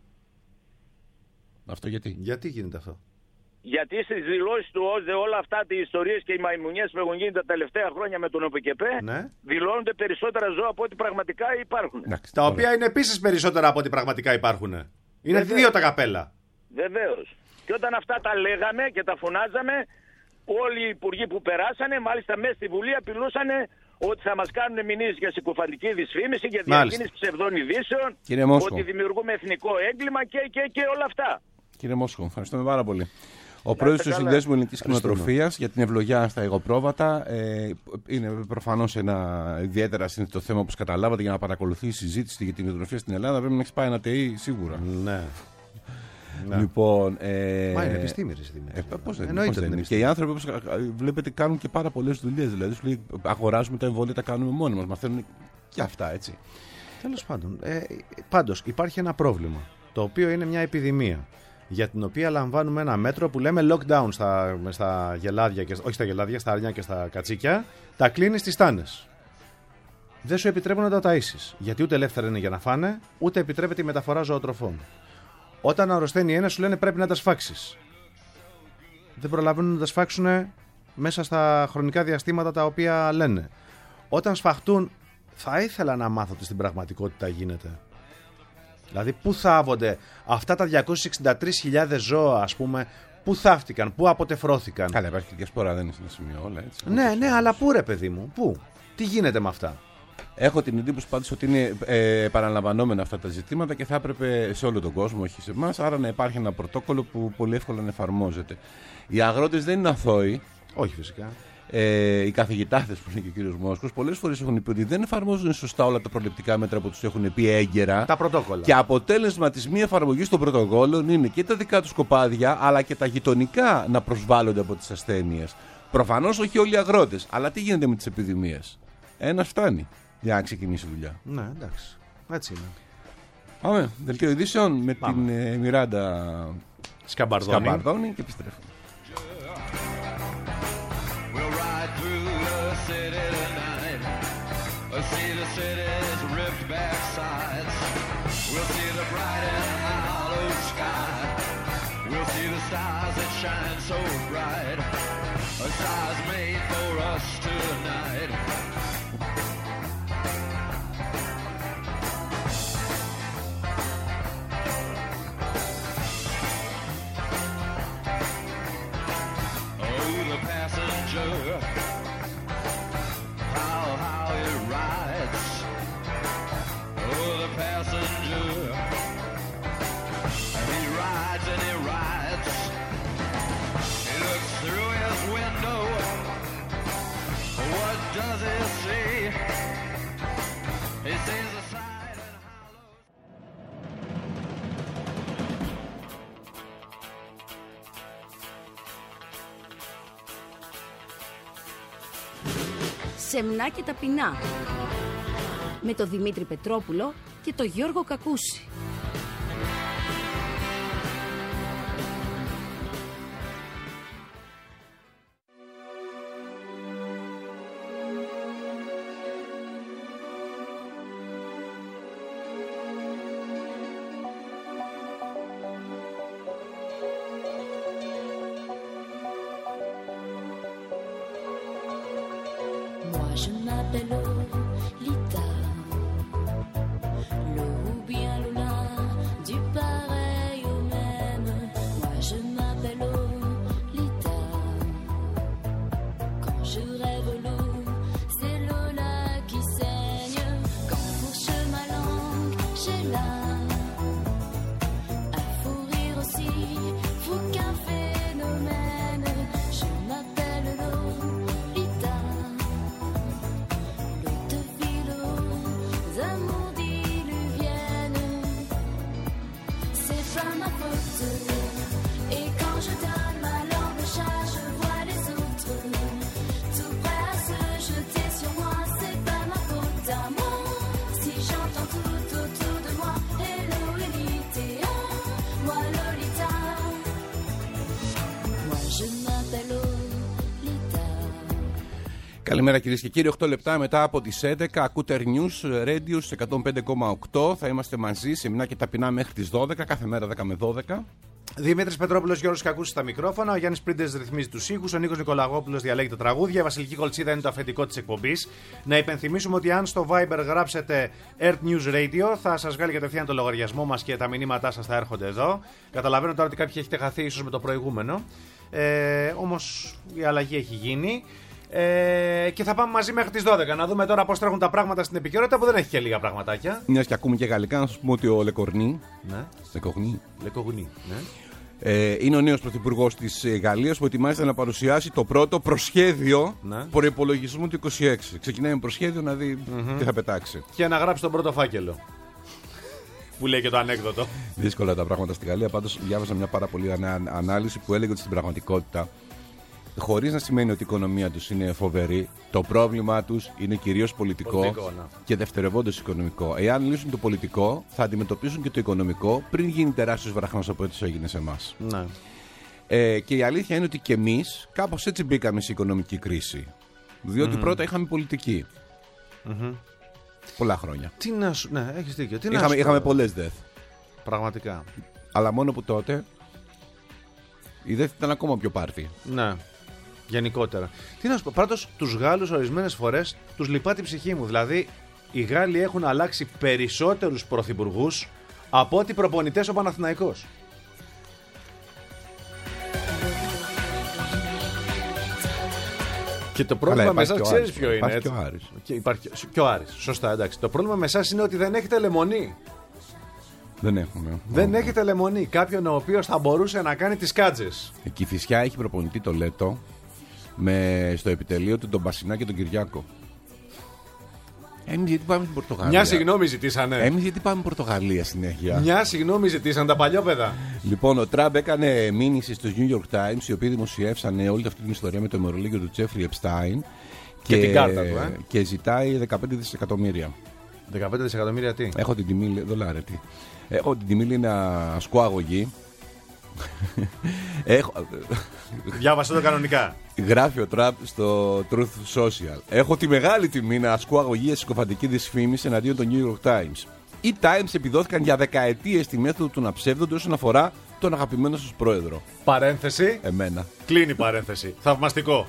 Αυτό γιατί? Γιατί γίνεται αυτό? Γιατί στις δηλώσεις του ΟΣΔΕ όλα αυτά τις ιστορίες και οι μαϊμουνιές που έχουν γίνει τα τελευταία χρόνια με τον ΟΠΕΚΕΠΕ, ναι, δηλώνονται περισσότερα ζώα από ό,τι πραγματικά υπάρχουν. Εντάξει, τα οποία είναι επίσης περισσότερα από ό,τι πραγματικά υπάρχουν. Είναι Βεβαίως. Δύο τα καπέλα. Βεβαίως. Και όταν αυτά τα λέγαμε και τα φωνάζαμε, όλοι οι υπουργοί που περάσανε, μάλιστα μέσα στη Βουλή, απειλούσαν ότι θα μας κάνουν μηνύσεις για συκοφαντική δυσφήμιση, για διακίνηση ψευδών ειδήσεων, ότι δημιουργούμε εθνικό έγκλημα και, και, και όλα αυτά. Κύριε Μόσχο, ευχαριστούμε πάρα πολύ. Ο πρόεδρος του Συνδέσμου Ελληνικής Κτηνοτροφίας για την ευλογιά στα υγροπρόβατα. Ε, είναι προφανώς ένα ιδιαίτερα σύνθετο θέμα, όπως καταλάβατε, για να παρακολουθεί η συζήτηση για την κτηνοτροφία στην Ελλάδα. Πρέπει να έχει πάει ένα ΤΕΙ σίγουρα. Ναι. Λοιπόν, ε... Μα είναι επιστήμη, ε, πώς δεν είναι, πώς δεν είναι. Και οι άνθρωποι, όπως βλέπετε, κάνουν και πάρα πολλές δουλειές. Δηλαδή, σου λέει, αγοράζουμε τα εμβόλια, τα κάνουμε μόνοι μας. Μαθαίνουν και αυτά, έτσι. Τέλος πάντων. Ε, πάντως, υπάρχει ένα πρόβλημα, το οποίο είναι μια επιδημία, για την οποία λαμβάνουμε ένα μέτρο που λέμε lockdown στα, στα γελάδια, και, όχι στα γελάδια, στα αρνιά και στα κατσίκια, τα κλείνει στις τάνες. Δεν σου επιτρέπουν να τα ταΐσεις, γιατί ούτε ελεύθερα είναι για να φάνε, ούτε επιτρέπεται η μεταφορά ζωοτροφών. Όταν αρρωσταίνει ένα, σου λένε πρέπει να τα σφάξεις. Δεν προλαβαίνουν να τα σφάξουν μέσα στα χρονικά διαστήματα τα οποία λένε. Όταν σφαχτούν, θα ήθελα να μάθω τι στην πραγματικότητα γίνεται. Δηλαδή, πού θάβονται αυτά τα διακόσιες εξήντα τρεις χιλιάδες ζώα, ας πούμε, πού θαύτηκαν, πού αποτεφρώθηκαν. Καλά, υπάρχει και διασπορά, δεν είναι στην σημείο όλα, έτσι. Ναι, ναι, αλλά πού ρε παιδί μου, πού, τι γίνεται με αυτά. Έχω την εντύπωση πάντως ότι είναι ε, επαναλαμβανόμενα αυτά τα ζητήματα και θα έπρεπε σε όλο τον κόσμο, όχι σε εμάς, άρα να υπάρχει ένα πρωτόκολλο που πολύ εύκολα να εφαρμόζεται. Οι αγρότες δεν είναι αθώοι. Όχι, φυσικά. Ε, οι καθηγητάδες που είναι και ο κύριος Μόσκος πολλές φορές έχουν πει ότι δεν εφαρμόζουν σωστά όλα τα προληπτικά μέτρα που τους έχουν πει έγκαιρα. Τα πρωτόκολλα. Και αποτέλεσμα της μη εφαρμογής των πρωτοκόλλων είναι και τα δικά τους κοπάδια αλλά και τα γειτονικά να προσβάλλονται από τις ασθένειες. Προφανώς όχι όλοι οι αγρότες, αλλά τι γίνεται με τις επιδημίες. Ένας φτάνει για να ξεκινήσει η δουλειά. Ναι, εντάξει. Έτσι είναι. Πάμε. Δελτίο ειδήσεων με Πάμε. την ε, Μιράντα Σκαμπαρδόνη. Σκαμπαρδόνη και επιστρέφουμε. See the city's ripped back sides. We'll see the bright and hollow sky. We'll see the stars that shine so bright. A stars made for us tonight. Oh, the passenger. Does he see? He sees the side and hollow. Σεμνά και ταπεινά. Με τον Δημήτρη Πετρόπουλο και τον Γιώργο Κακούση. Je m'appelle Lolita, l'eau ou bien Lola, du pareil au même. Moi je m'appelle Lolita. Quand je rêve l'eau, c'est Lola qui saigne. Quand fourche ma langue, j'ai là un fou rire aussi, fou qu'un phénomène. Je m'appelle Lolita. Et quand je donne ma langue de chat, je vois les autres tout prêts à se jeter sur moi. C'est pas ma faute à moi si j'entends tout autour de moi. Hello Lolita, moi Lolita, moi je m'appelle Lolita. Καλημέρα κυρίες και κύριοι, οκτώ λεπτά μετά από τις έντεκα ακούτε News Radio εκατόν πέντε κόμμα οκτώ. Θα είμαστε μαζί σεμνά και ταπεινά μέχρι τις δώδεκα, κάθε μέρα δέκα με δώδεκα. Δημήτρης Πετρόπουλος, Γιώργος Κακούσης στα μικρόφωνα. Ο Γιάννης Πρίντες ρυθμίζει τους ήχους. Ο Νίκος Νικολαγόπουλος διαλέγει τα τραγούδια. Η Βασιλική Κολτσίδα είναι το αφεντικό της εκπομπής. Να υπενθυμίσουμε ότι αν στο Viber γράψετε Earth News Radio θα σας βγάλει κατευθείαν το λογαριασμό μας και τα μηνύματά σας θα έρχονται εδώ. Καταλαβαίνω τώρα ότι κάποιοι έχετε χαθεί ίσως με το προηγούμενο. Ε, όμως η αλλαγή έχει γίνει. Ε, και θα πάμε μαζί μέχρι τις δώδεκα να δούμε τώρα πώς τρέχουν τα πράγματα στην επικαιρότητα που δεν έχει και λίγα πραγματάκια. Μιας και ακούμε και γαλλικά, να σας πούμε ότι ο Λεκορνί, ναι. Λεκορνί, Λεκορνί, ναι. ε, είναι ο νέος πρωθυπουργός της Γαλλίας που ετοιμάζεται να παρουσιάσει το πρώτο προσχέδιο ναι. προϋπολογισμού του είκοσι έξι. Ξεκινάει με προσχέδιο να δει mm-hmm. τι θα πετάξει. Και να γράψει τον πρώτο φάκελο. Που λέει και το ανέκδοτο. Δύσκολα τα πράγματα στη Γαλλία. Πάντως διάβασα μια πάρα πολύ ανάλυση που έλεγε ότι στην πραγματικότητα, χωρίς να σημαίνει ότι η οικονομία τους είναι φοβερή, το πρόβλημά τους είναι κυρίως πολιτικό, πολιτικό ναι. και δευτερευόντως οικονομικό. Εάν λύσουν το πολιτικό, θα αντιμετωπίσουν και το οικονομικό πριν γίνει τεράστιος βραχνός από ό,τι έγινε σε εμάς. Ναι. Ε, και η αλήθεια είναι ότι και εμείς κάπως έτσι μπήκαμε σε οικονομική κρίση. Διότι mm-hmm. πρώτα είχαμε πολιτική. Mm-hmm. Πολλά χρόνια. Τι να σου. Ναι, έχεις δίκιο. Τι είχαμε, να σου... είχαμε πολλές death. Πραγματικά. Αλλά μόνο που τότε η death ήταν ακόμα πιο πάρτι. Ναι. γενικότερα. Τι να σου πω, πάντως τους Γάλλους ορισμένες φορές τους λυπά την ψυχή μου. Δηλαδή, οι Γάλλοι έχουν αλλάξει περισσότερους πρωθυπουργούς από ότι προπονητές ο Παναθηναϊκός. Και το πρόβλημα με εσάς ξέρεις ποιο είναι. Υπάρχει και ο Άρης. Και, υπάρχει, και ο Άρης, σωστά, εντάξει. Το πρόβλημα με εσάς είναι ότι δεν έχετε λεμονή. Δεν έχουμε. Δεν oh. έχετε λεμονή. Κάποιον ο οποίος θα μπορούσε να κάνει τις κάτζες. Η Κηφισιά έχει προπονητή το Λέτο με στο επιτελείο του τον Μπασινά και τον Κυριάκο. Εμείς γιατί πάμε στην Πορτογαλία. Μια συγγνώμη ζητήσανε. Εμείς γιατί πάμε Πορτογαλία συνέχεια. Μια συγγνώμη ζητήσαν τα παλιόπαιδα. Λοιπόν, ο Τραμπ έκανε μήνυση στους New York Times, οι οποίοι δημοσιεύσαν όλη αυτή την ιστορία με το ημερολόγιο του Τζέφρι Επστάιν. Και, και την κάρτα του, ε. Και ζητάει δεκαπέντε δισεκατομμύρια. δεκαπέντε δισεκατομμύρια τι? Έχω την τιμή, δολάρια τι. Έχω την τιμή να ασκώ αγωγή. Έχω... Διάβασε το κανονικά. Γράφει ο Τραμπ στο Truth Social. Έχω τη μεγάλη τιμή να ασκώ αγωγή για συκοφαντική δυσφήμιση εναντίον των New York Times. Οι Times επιδόθηκαν για δεκαετίες τη μέθοδο του να ψεύδονται όσον αφορά τον αγαπημένο σας πρόεδρο. Παρένθεση. Εμένα. Κλείνει παρένθεση. Θαυμαστικό.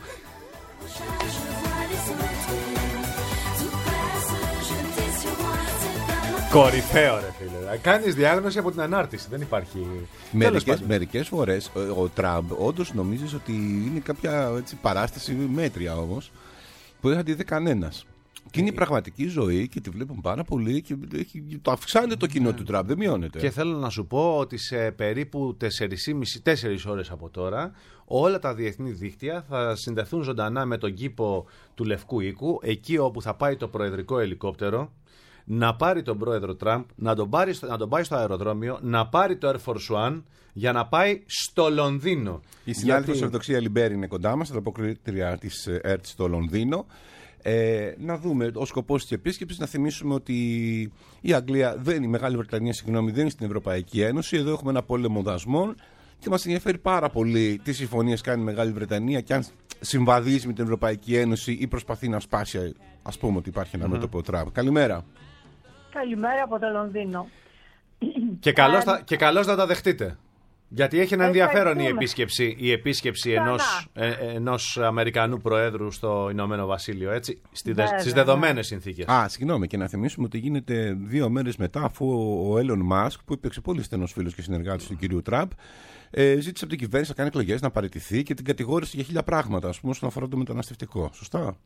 Κορυφαίο ρε φίλε. Κάνεις διάγνωση από την ανάρτηση. Δεν υπάρχει. Μερικές, μερικές φορές ο, ο Τραμπ όντως νομίζεις ότι είναι κάποια έτσι, παράσταση μέτρια όμως που δεν θα τη δει κανένας. Και είναι η πραγματική ζωή και τη βλέπουν πάρα πολύ και το αυξάνεται το κοινό του Τραμπ, δεν μειώνεται. Και θέλω να σου πω ότι σε περίπου τέσσερις ώρες από τώρα όλα τα διεθνή δίκτυα θα συνδεθούν ζωντανά με τον κήπο του Λευκού Οίκου, εκεί όπου θα πάει το προεδρικό ελικόπτερο, να πάρει τον πρόεδρο Τραμπ, να τον, πάρει, να τον πάει στο αεροδρόμιο, να πάρει το Air Force One για να πάει στο Λονδίνο. Η συνάδελφος Ευδοξία Λιμπέρη είναι κοντά μας, ανταποκρίτρια της ΕΡΤ στο Λονδίνο. Ε, να δούμε ο σκοπός της επίσκεψης, να θυμίσουμε ότι η Αγγλία, δεν, η Μεγάλη Βρετανία συγγνώμη, δεν είναι στην Ευρωπαϊκή Ένωση. Εδώ έχουμε ένα πόλεμο δασμών και μας ενδιαφέρει πάρα πολύ τι συμφωνίες κάνει η Μεγάλη Βρετανία και αν συμβαδίζει με την Ευρωπαϊκή Ένωση ή προσπαθεί να σπάσει, ας πούμε ότι υπάρχει ένα mm-hmm. μέτωπο Τραμπ. Καλημέρα. Καλημέρα από το Λονδίνο. Και καλώς, θα, και καλώς θα τα δεχτείτε. Γιατί έχει ένα ενδιαφέρον η επίσκεψη, η επίσκεψη ενός, ε, ενός Αμερικανού Προέδρου στο Ηνωμένο Βασίλειο, έτσι, στις, δε, στις δεδομένες συνθήκες. Α, συγγνώμη, και να θυμίσουμε ότι γίνεται δύο μέρες μετά, αφού ο Elon Musk, που υπήρξε πολύ στενός φίλος και συνεργάτης του κυρίου Τραμπ, ε, ζήτησε από την κυβέρνηση να κάνει εκλογές, να παραιτηθεί και την κατηγόρησε για χίλια πράγματα, ας πούμε, όσον αφορά το μεταναστευτικό. Σωστά.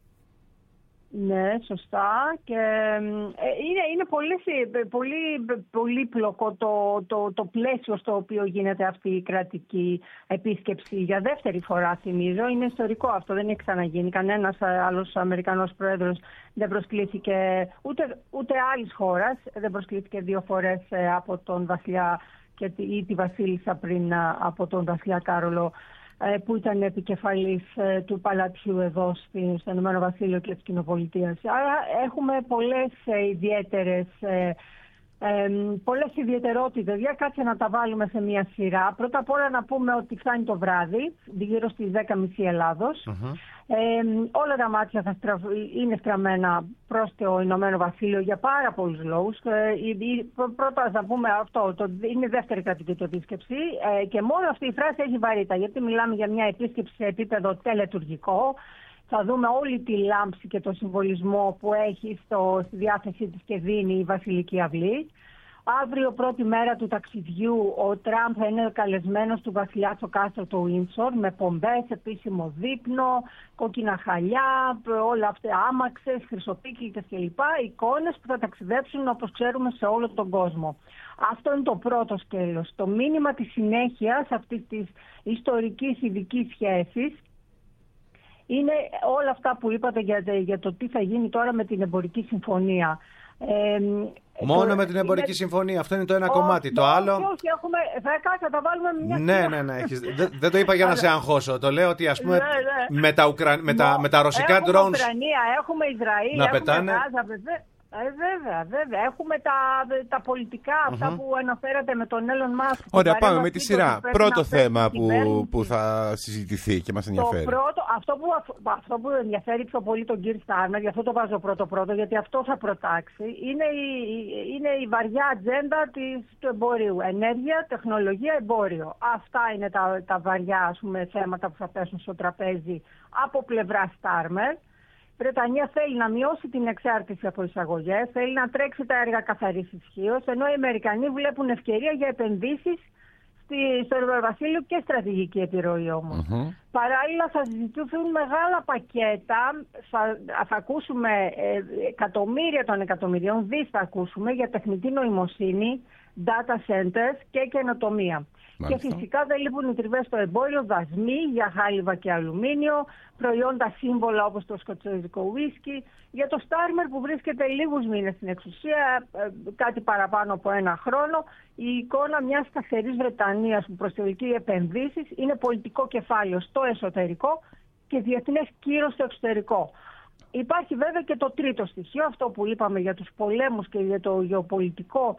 Ναι, σωστά. Και ε, είναι, είναι πολύ, πολύ πολύπλοκο το, το, το πλαίσιο στο οποίο γίνεται αυτή η κρατική επίσκεψη για δεύτερη φορά, θυμίζω. Είναι ιστορικό αυτό, δεν έχει ξαναγίνει. Κανένας άλλος Αμερικανός πρόεδρος δεν προσκλήθηκε, ούτε, ούτε άλλης χώρας δεν προσκλήθηκε δύο φορές από τον βασιλιά και τη, ή τη βασίλισσα πριν από τον βασιλιά Κάρολο, που ήταν επικεφαλής του παλατιού εδώ στο Ηνωμένο Βασίλειο και της Κοινοπολιτείας. Άρα έχουμε πολλές ιδιαίτερες, ε, ε, πολλές ιδιαιτερότητες. Για κάτσε να τα βάλουμε σε μια σειρά. Πρώτα απ' όλα να πούμε ότι φτάνει το βράδυ, γύρω στις δέκα και μισή Ελλάδος. Uh-huh. Ε, όλα τα μάτια θα στραφ... είναι στραμμένα προς το Ηνωμένο Βασίλειο για πάρα πολλούς λόγους. Ε, πρώτα θα πούμε αυτό, το, είναι η δεύτερη κρατική του επίσκεψη ε, και μόνο αυτή η φράση έχει βαρύτητα, γιατί μιλάμε για μια επίσκεψη σε επίπεδο τελετουργικό. Θα δούμε όλη τη λάμψη και το συμβολισμό που έχει στο, στη διάθεσή της και δίνει η Βασιλική Αυλή. Αύριο, πρώτη μέρα του ταξιδιού, ο Τραμπ θα είναι καλεσμένος του βασιλιά στο κάστρο του Ουίντσορ με πομπές, επίσημο δείπνο, κόκκινα χαλιά, όλα αυτά, άμαξες, χρυσοπίκλητες κλπ. Εικόνες που θα ταξιδέψουν, όπως ξέρουμε, σε όλο τον κόσμο. Αυτό είναι το πρώτο σκέλος. Το μήνυμα της συνέχειας αυτής της ιστορικής ειδικής σχέσης είναι όλα αυτά που είπατε για, για το τι θα γίνει τώρα με την εμπορική συμφωνία. Ε, Μόνο το, με την εμπορική είναι... συμφωνία. Αυτό είναι το ένα ό, κομμάτι. Το ό, άλλο. Όχι, έχουμε. Θα, θα τα βάλουμε μια. Ναι, ναι, ναι. Έχεις... δεν, δεν το είπα για να σε αγχώσω. Το λέω ότι ας πούμε ναι, ναι. Με, τα Ουκρα... με, τα... με τα ρωσικά έχουμε drones. Ουκρανία, έχουμε Ισραήλ, να έχουμε πετάνε. Γάζα, Ε, βέβαια, βέβαια. Έχουμε τα, τα πολιτικά, mm-hmm. αυτά που αναφέρατε με τον Elon Musk. Ωραία, πάμε με τη σειρά. Πρώτο θέμα που, που θα συζητηθεί και μας ενδιαφέρει. Το πρώτο, αυτό, που, αυτό που ενδιαφέρει πιο πολύ τον κύριο Στάρμερ, γι' αυτό το βάζω πρώτο-πρώτο, γιατί αυτό θα προτάξει, είναι η, είναι η βαριά ατζέντα της, του εμπορίου. Ενέργεια, τεχνολογία, εμπόριο. Αυτά είναι τα, τα βαριά, ας πούμε, θέματα που θα πέσουν στο τραπέζι από πλευρά Στάρμερ. Η Βρετανία θέλει να μειώσει την εξάρτηση από εισαγωγές, θέλει να τρέξει τα έργα καθαρής ισχύως, ενώ οι Αμερικανοί βλέπουν ευκαιρία για επενδύσεις στη, στο Ηνωμένο Βασίλειο και στρατηγική επιρροή όμως. Mm-hmm. Παράλληλα θα συζητηθούν μεγάλα πακέτα, θα, θα ακούσουμε ε, εκατομμύρια των εκατομμυρίων, δις θα ακούσουμε για τεχνητή νοημοσύνη, data centers και καινοτομία. Μάλιστα. Και φυσικά δεν λείπουν οι τριβές στο εμπόριο, δασμοί για χάλιβα και αλουμίνιο, προϊόντα σύμβολα όπως το σκοτσέζικο ουίσκι. Για το Στάρμερ που βρίσκεται λίγους μήνες στην εξουσία, κάτι παραπάνω από ένα χρόνο, η εικόνα μιας σταθερής Βρετανίας που προσελκύει επενδύσεις είναι πολιτικό κεφάλαιο στο εσωτερικό και διεθνές κύρος στο εξωτερικό. Υπάρχει βέβαια και το τρίτο στοιχείο, αυτό που είπαμε για τους πολέμους και για το γεωπολιτικό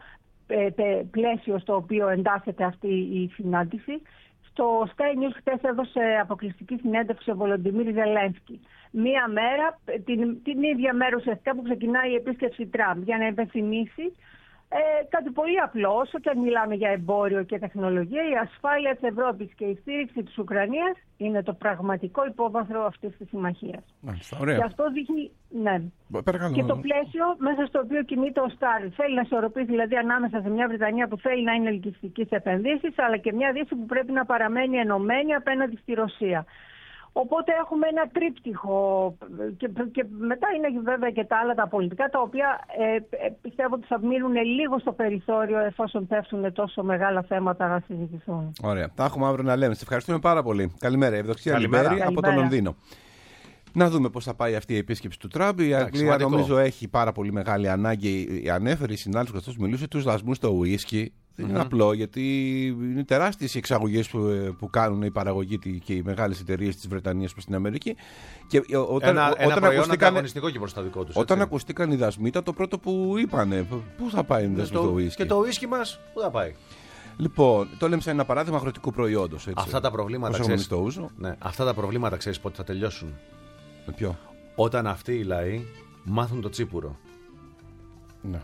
πλαίσιο στο οποίο εντάσσεται αυτή η συνάντηση. Στο Sky News χτες έδωσε αποκλειστική συνέντευξη ο Βολοντιμίρ Ζελένσκι. Μία μέρα, την, την ίδια μέρα ουσιαστικά που ξεκινάει η επίσκεψη Τραμπ, για να υπενθυμίσει ε, κάτι πολύ απλό, όσο και αν μιλάμε για εμπόριο και τεχνολογία, η ασφάλεια της Ευρώπης και η στήριξη της Ουκρανίας είναι το πραγματικό υπόβαθρο αυτής της συμμαχίας. Μάλιστα, ωραία. Και αυτό δείχνει, ναι. Παρακαλώ. Και το πλαίσιο μέσα στο οποίο κινείται ο Στάρ. Θέλει να ισορροπήσει δηλαδή ανάμεσα σε μια Βρετανία που θέλει να είναι ελκυστική σε επενδύσεις, αλλά και μια Δύση που πρέπει να παραμένει ενωμένη απέναντι στη Ρωσία. Οπότε έχουμε ένα τρίπτυχο και, και μετά είναι βέβαια και τα άλλα τα πολιτικά, τα οποία ε, ε, πιστεύω ότι θα μείνουν λίγο στο περιθώριο εφόσον πέφτουν τόσο μεγάλα θέματα να συζητηθούν. Ωραία. Τα έχουμε αύριο να λέμε. Σε ευχαριστούμε πάρα πολύ. Καλημέρα. Ευδοξία Λιμπέρη από το Λονδίνο. Να δούμε πώς θα πάει αυτή η επίσκεψη του Τραμπ. Η Αγγλία νομίζω έχει πάρα πολύ μεγάλη ανάγκη. Ανέφερε η συνάδελφος καθώς μιλούσε τους δασμούς στο ουίσκι. Δεν είναι mm-hmm. απλό, γιατί είναι τεράστιες οι εξαγωγές που, που κάνουν η παραγωγή και οι μεγάλες εταιρείες της Βρετανίας προς την Αμερική. Και όταν, ένα όταν ένα προϊόν ακουστήκαν, ανταγωνιστικό και προς τα δικό τους. Όταν έτσι. ακουστήκαν οι δασμοί, ήταν το πρώτο που είπανε. Πού θα πάει οι δασμοί στο ουίσκι. Και το ουίσκι μας, πού θα πάει. Λοιπόν, το λέμε σαν ένα παράδειγμα αγροτικού προϊόντος. Έτσι. Αυτά τα προβλήματα, ξέρεις, ναι, αυτά τα προβλήματα ξέρεις πότε θα τελειώσουν. Με ποιο? Όταν αυτοί οι λαοί μάθουν το τσίπουρο. Ναι.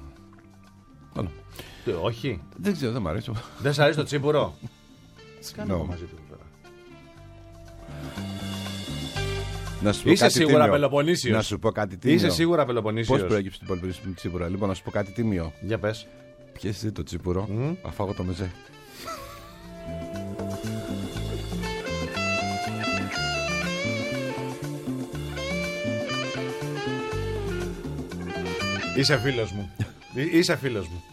Άλλο. Τι, όχι. Δεν ξέρω, δεν μ' αρέσει. Δεν σ' αρέσει το τσίπουρο? Σκάνω μαζί του τώρα. Να σου πω Είσαι κάτι σίγουρα τίμιο. Πελοποννήσιος. Να σου πω κάτι τίμιο. Είσαι σίγουρα Πελοποννήσιος. Πώς προέκυψε την Πελοποννήσιο τσίπουρα? Λοιπόν, να σου πω κάτι τίμιο. Για πες. Πιες εσύ το τσίπουρο, mm. αφάγω το μεζέ. Είσαι φίλος μου. Είσαι φίλος μου.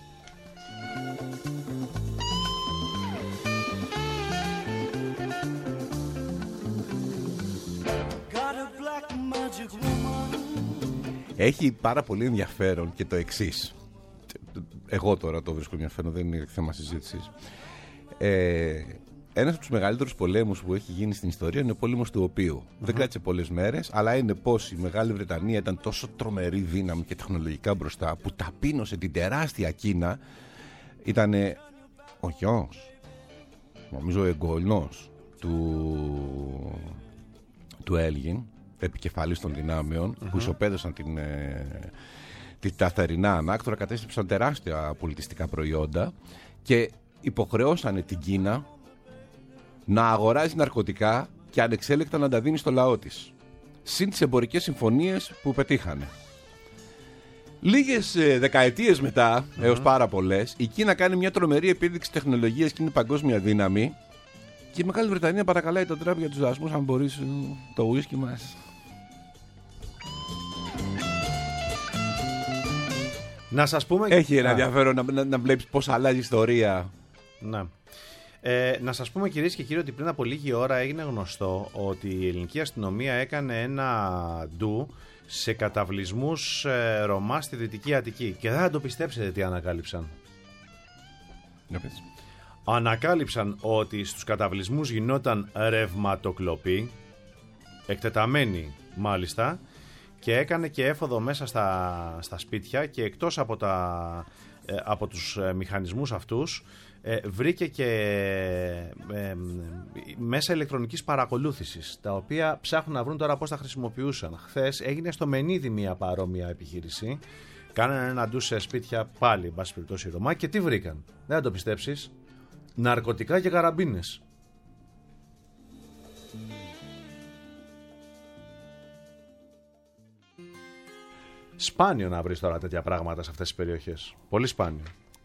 Έχει πάρα πολύ ενδιαφέρον και το εξής. Εγώ τώρα το βρίσκω ενδιαφέρον, δεν είναι θέμα συζήτησης. Ε, ένας από τους μεγαλύτερους πολέμους που έχει γίνει στην ιστορία είναι ο πόλεμος του οποίου mm-hmm. δεν κράτησε πολλές μέρες, αλλά είναι πως η Μεγάλη Βρετανία ήταν τόσο τρομερή δύναμη και τεχνολογικά μπροστά που ταπείνωσε την τεράστια Κίνα. Ήταν ο γιος, νομίζω ο εγγονός του, του Έλγιν, επικεφαλής των δυνάμεων, mm-hmm. που ισοπαίδωσαν την, ε, την τα θερινά ανάκτορα, κατέστρεψαν τεράστια πολιτιστικά προϊόντα και υποχρεώσανε την Κίνα να αγοράζει ναρκωτικά και ανεξέλεκτα να τα δίνει στο λαό της. Συν τις εμπορικές συμφωνίες που πετύχανε. Λίγες ε, δεκαετίες μετά, mm-hmm. έως πάρα πολλές, η Κίνα κάνει μια τρομερή επίδειξη τεχνολογίας και είναι παγκόσμια δύναμη. Και η Μεγάλη Βρετανία παρακαλάει τον Τραμπ για τους δασμούς, αν μπορείς το ουίσκι μας. Να σας πούμε... Έχει ένα ενδιαφέρον να, να, να βλέπεις πώς αλλάζει η ιστορία. Να. Ε, να σας πούμε, κυρίες και κύριοι, ότι πριν από λίγη ώρα έγινε γνωστό ότι η ελληνική αστυνομία έκανε ένα ντου σε καταβλισμούς ε, Ρωμά στη Δυτική Αττική. Και δεν θα το πιστέψετε τι ανακάλυψαν. Να πεις. Ανακάλυψαν ότι στους καταβλισμούς γινόταν ρευματοκλοπή, εκτεταμένη μάλιστα, και έκανε και έφοδο μέσα στα, στα σπίτια και εκτός από, τα, ε, από τους ε, μηχανισμούς αυτούς ε, βρήκε και ε, ε, μέσα ηλεκτρονικής παρακολούθησης, τα οποία ψάχνουν να βρουν τώρα πώς τα χρησιμοποιούσαν. Χθες έγινε στο Μενίδη μια παρόμοια επιχείρηση. Κάνανε ένα ντους σε σπίτια πάλι, εν πάση περιπτώσει, Ρωμά, και τι βρήκαν? Δεν θα το πιστέψεις. Ναρκωτικά και καραμπίνες. Σπάνιο να βρεις τώρα τέτοια πράγματα σε αυτές τις περιοχές. Πολύ σπάνιο.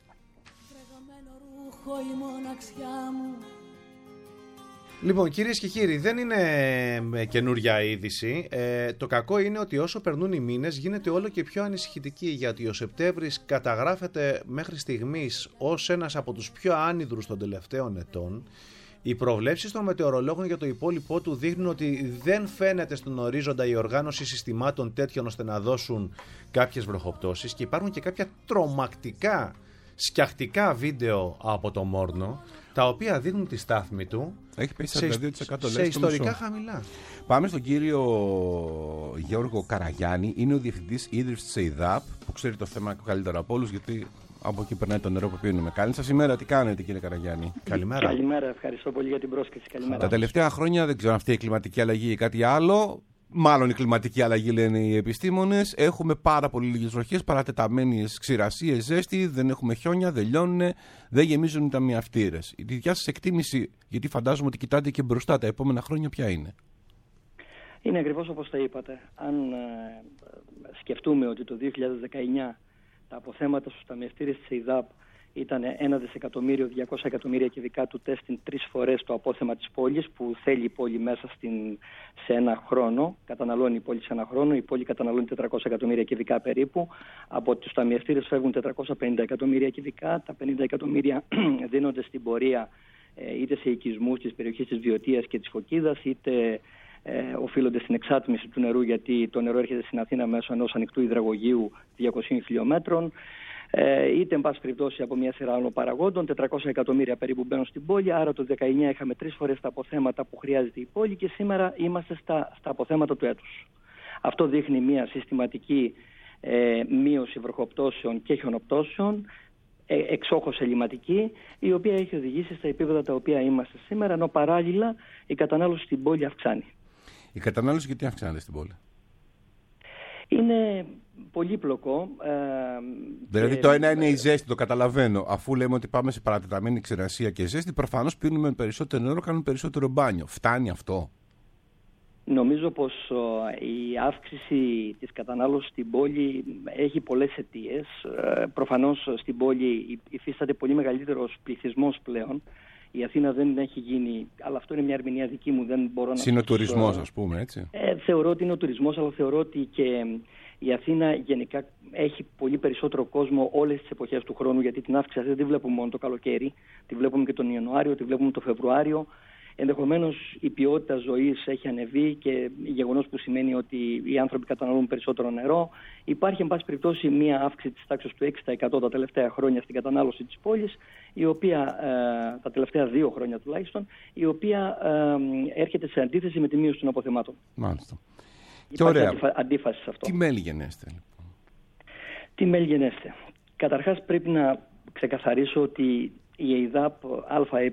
Λοιπόν, κυρίες και κύριοι, δεν είναι καινούρια είδηση. Ε, το κακό είναι ότι όσο περνούν οι μήνες γίνεται όλο και πιο ανησυχητική, γιατί ο Σεπτέμβρης καταγράφεται μέχρι στιγμής ως ένας από τους πιο άνυδρους των τελευταίων ετών. Οι προβλέψεις των μετεωρολόγων για το υπόλοιπό του δείχνουν ότι δεν φαίνεται στον ορίζοντα η οργάνωση συστημάτων τέτοιων ώστε να δώσουν κάποιες βροχοπτώσεις, και υπάρχουν και κάποια τρομακτικά, σκιαχτικά βίντεο από το Μόρνο, τα οποία δείχνουν τη στάθμη του. Έχει πέσει σαράντα δύο τοις εκατό, σε, σε ιστορικά χαμηλά. Πάμε στον κύριο Γιώργο Καραγιάννη. Είναι ο διευθυντής ίδρυυσης της ΕΙΔΑΠ, που ξέρει το θέμα καλύτερα από όλους, γιατί από εκεί περνάει το νερό που πίνουμε. Καλή σας ημέρα, τι κάνετε κύριε Καραγιάννη? Καλημέρα. Καλημέρα, ευχαριστώ πολύ για την πρόσκληση. Καλημέρα. Τα τελευταία χρόνια, δεν ξέρω αν αυτή η κλιματική αλλαγή ή κάτι άλλο, μάλλον η κλιματική αλλαγή λένε οι επιστήμονες, έχουμε πάρα πολύ λίγες βροχές, παρατεταμένες ξηρασίες, ζέστη, δεν έχουμε χιόνια, δεν λιώνουν, δεν γεμίζουν οι ταμιαυτήρες. Η δικιά σας εκτίμηση, γιατί φαντάζομαι ότι κοιτάτε και μπροστά, τα επόμενα χρόνια ποια είναι? Είναι ακριβώς όπως τα είπατε. Αν ε, σκεφτούμε ότι το δύο χιλιάδες δεκαεννιά τα αποθέματα στους ταμιευτήρες της ΕΙΔΑΠ ήταν ένα δισεκατομμύριο διακόσια εκατομμύρια κυβικά του τέστην, τρεις φορές το απόθεμα της πόλης που θέλει η πόλη μέσα στην, σε ένα χρόνο. Καταναλώνει η πόλη σε ένα χρόνο. Η πόλη καταναλώνει τετρακόσια εκατομμύρια κυβικά περίπου. Από τους ταμιευτήρες φεύγουν τετρακόσια πενήντα εκατομμύρια κυβικά. Τα πενήντα εκατομμύρια δίνονται στην πορεία είτε σε οικισμούς της περιοχής της Βιωτίας και της Φωκίδας, είτε ε, οφείλονται στην εξάτμιση του νερού, γιατί το νερό έρχεται στην Αθήνα μέσω ενός ανοιχτού υδραγωγείου διακοσίων χιλιόμετρων. Ε, είτε, εν πάση περιπτώσει, από μια σειρά άλλων παραγόντων. τετρακόσια εκατομμύρια περίπου μπαίνουν στην πόλη. Άρα το δεκαεννιά είχαμε τρεις φορές τα αποθέματα που χρειάζεται η πόλη, και σήμερα είμαστε στα, στα αποθέματα του έτους. Αυτό δείχνει μια συστηματική ε, μείωση βροχοπτώσεων και χιονοπτώσεων, ε, εξόχως ελληματική, η οποία έχει οδηγήσει στα επίπεδα τα οποία είμαστε σήμερα, ενώ παράλληλα η κατανάλωση στην πόλη αυξάνει. Η κατανάλωση γιατί αυξάνεται στην πόλη? Είναι πολύπλοκο. Ε, δηλαδή και... το ένα είναι η ζέστη, το καταλαβαίνω. Αφού λέμε ότι πάμε σε παρατεταμένη ξηρασία και ζέστη, προφανώς πίνουμε περισσότερο νερό, κάνουμε περισσότερο μπάνιο. Φτάνει αυτό? Νομίζω πως ε, η αύξηση της κατανάλωσης στην πόλη έχει πολλές αιτίες. Ε, προφανώς στην πόλη υφίσταται πολύ μεγαλύτερος πληθυσμός πλέον. Η Αθήνα δεν έχει γίνει, αλλά αυτό είναι μια ερμηνεία δική μου, δεν μπορώ να... Συνοτουρισμός, ας πούμε, έτσι. Ε, θεωρώ ότι είναι ο τουρισμός, αλλά θεωρώ ότι και η Αθήνα γενικά έχει πολύ περισσότερο κόσμο όλες τις εποχές του χρόνου, γιατί την αύξηση αυτή δεν τη βλέπουμε μόνο το καλοκαίρι, τη βλέπουμε και τον Ιανουάριο, τη βλέπουμε τον Φεβρουάριο. Ενδεχομένως η ποιότητα ζωής έχει ανεβεί, και γεγονός που σημαίνει ότι οι άνθρωποι καταναλώνουν περισσότερο νερό. Υπάρχει, εν πάση περιπτώσει, μία αύξηση της τάξης του έξι τοις εκατό τα τελευταία χρόνια στην κατανάλωση της πόλης, η οποία, ε, τα τελευταία δύο χρόνια τουλάχιστον, η οποία ε, έρχεται σε αντίθεση με τη μείωση των αποθεμάτων. Μάλιστα. Υπάρχει αντίφα, αντίφαση σε αυτό. Τι μέλη γενέστε, λοιπόν? Τι μέλη γενέστε? Καταρχάς πρέπει να ξεκαθαρίσω ότι η ΕΙΔΑΠ ΑΕ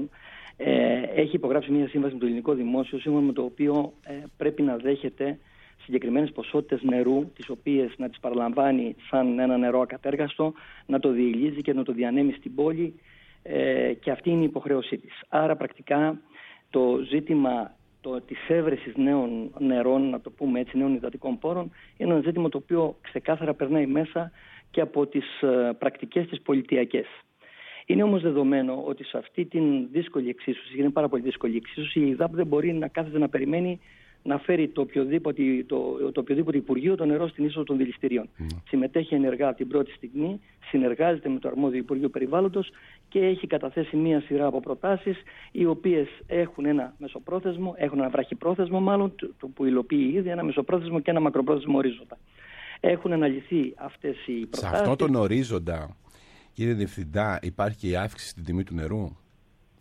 Ε, έχει υπογράψει μια σύμβαση με το ελληνικό δημόσιο, σύμφωνα με το οποίο ε, πρέπει να δέχεται συγκεκριμένες ποσότητες νερού, τις οποίες να τις παραλαμβάνει σαν ένα νερό ακατέργαστο, να το διελίζει και να το διανέμει στην πόλη, ε, και αυτή είναι η υποχρέωσή της. Άρα πρακτικά το ζήτημα το, της έβρεσης νέων νερών, να το πούμε έτσι, νέων υδατικών πόρων, είναι ένα ζήτημα το οποίο ξεκάθαρα περνάει μέσα και από τις ε, πρακτικές της πολιτιακές. Είναι όμως δεδομένο ότι σε αυτή την δύσκολη εξίσωση, είναι πάρα πολύ δύσκολη εξίσωση, η ΕΙΔΑΠ δεν μπορεί να κάθεται να περιμένει να φέρει το οποιοδήποτε, το, το οποιοδήποτε Υπουργείο το νερό στην είσοδο των δηληστηρίων. Mm. Συμμετέχει ενεργά από την πρώτη στιγμή, συνεργάζεται με το αρμόδιο Υπουργείο Περιβάλλοντος και έχει καταθέσει μία σειρά από προτάσεις, οι οποίες έχουν ένα μεσοπρόθεσμο, έχουν ένα βραχυπρόθεσμο μάλλον, το που υλοποιεί ήδη, ένα μεσοπρόθεσμο και ένα μακροπρόθεσμο ορίζοντα. Έχουν αναλυθεί αυτές οι προτάσεις. Σε αυτόν τον ορίζοντα, κύριε Διευθυντά, υπάρχει και η αύξηση στην τιμή του νερού?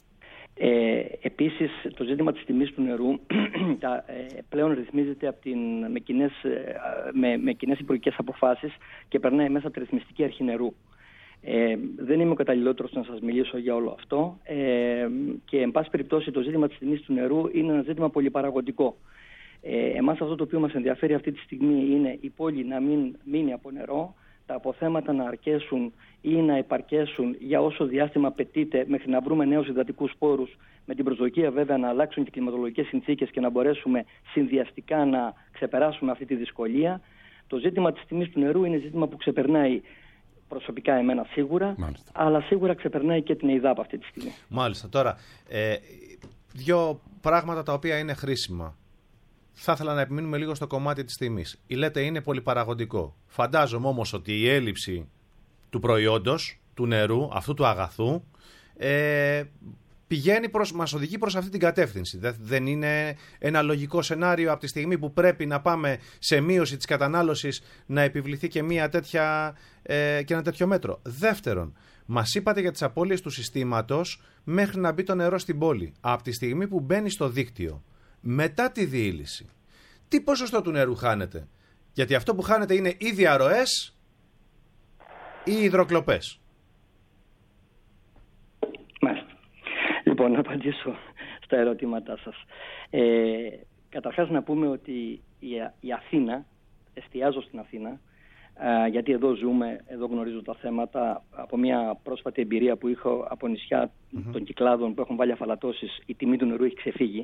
Ε, επίσης, το ζήτημα της τιμής του νερού τα, ε, πλέον ρυθμίζεται από την, με, κοινές, με, με κοινές υπουργικές αποφάσεις και περνάει μέσα από τη ρυθμιστική αρχή νερού. Ε, δεν είμαι ο καταλληλότερος να σας μιλήσω για όλο αυτό ε, και εν πάση περιπτώσει το ζήτημα της τιμής του νερού είναι ένα ζήτημα πολυπαραγωγικό. Ε, εμάς αυτό το οποίο μας ενδιαφέρει αυτή τη στιγμή είναι η πόλη να μην μείνει από νερό, τα αποθέματα να αρκέσουν ή να επαρκέσουν για όσο διάστημα απαιτείται μέχρι να βρούμε νέους υδατικούς πόρους, με την προσδοκία βέβαια να αλλάξουν και οι κλιματολογικές συνθήκες και να μπορέσουμε συνδυαστικά να ξεπεράσουμε αυτή τη δυσκολία. Το ζήτημα της τιμής του νερού είναι ζήτημα που ξεπερνάει προσωπικά εμένα σίγουρα, Μάλιστα. αλλά σίγουρα ξεπερνάει και την ΕΙΔΑΠ αυτή τη στιγμή. Μάλιστα. Τώρα, ε, δύο πράγματα τα οποία είναι χρήσιμα. Θα ήθελα να επιμείνουμε λίγο στο κομμάτι της τιμής. Η λέτε είναι πολυπαραγωγικό. Φαντάζομαι όμως ότι η έλλειψη του προϊόντος, του νερού, αυτού του αγαθού, ε, πηγαίνει προς, μας οδηγεί προς αυτή την κατεύθυνση. Δεν είναι ένα λογικό σενάριο από τη στιγμή που πρέπει να πάμε σε μείωση της κατανάλωσης να επιβληθεί και, μια τέτοια, ε, και ένα τέτοιο μέτρο. Δεύτερον, μας είπατε για τις απώλειες του συστήματος μέχρι να μπει το νερό στην πόλη. Από τη στιγμή που μπαίνει στο δίκτυο, μετά τη διήλυση, τι ποσοστό του νερού χάνεται? Γιατί αυτό που χάνεται είναι ή διαρροές ή υδροκλοπές. Μάλιστα. Λοιπόν, να απαντήσω στα ερωτήματά σας. Ε, καταρχάς να πούμε ότι η, η Αθήνα, εστιάζω στην Αθήνα, ε, γιατί εδώ ζούμε, εδώ γνωρίζω τα θέματα, από μια πρόσφατη εμπειρία που είχα από νησιά mm-hmm. των Κυκλάδων που έχουν βάλει αφαλατώσεις, η τιμή του νερού έχει ξεφύγει.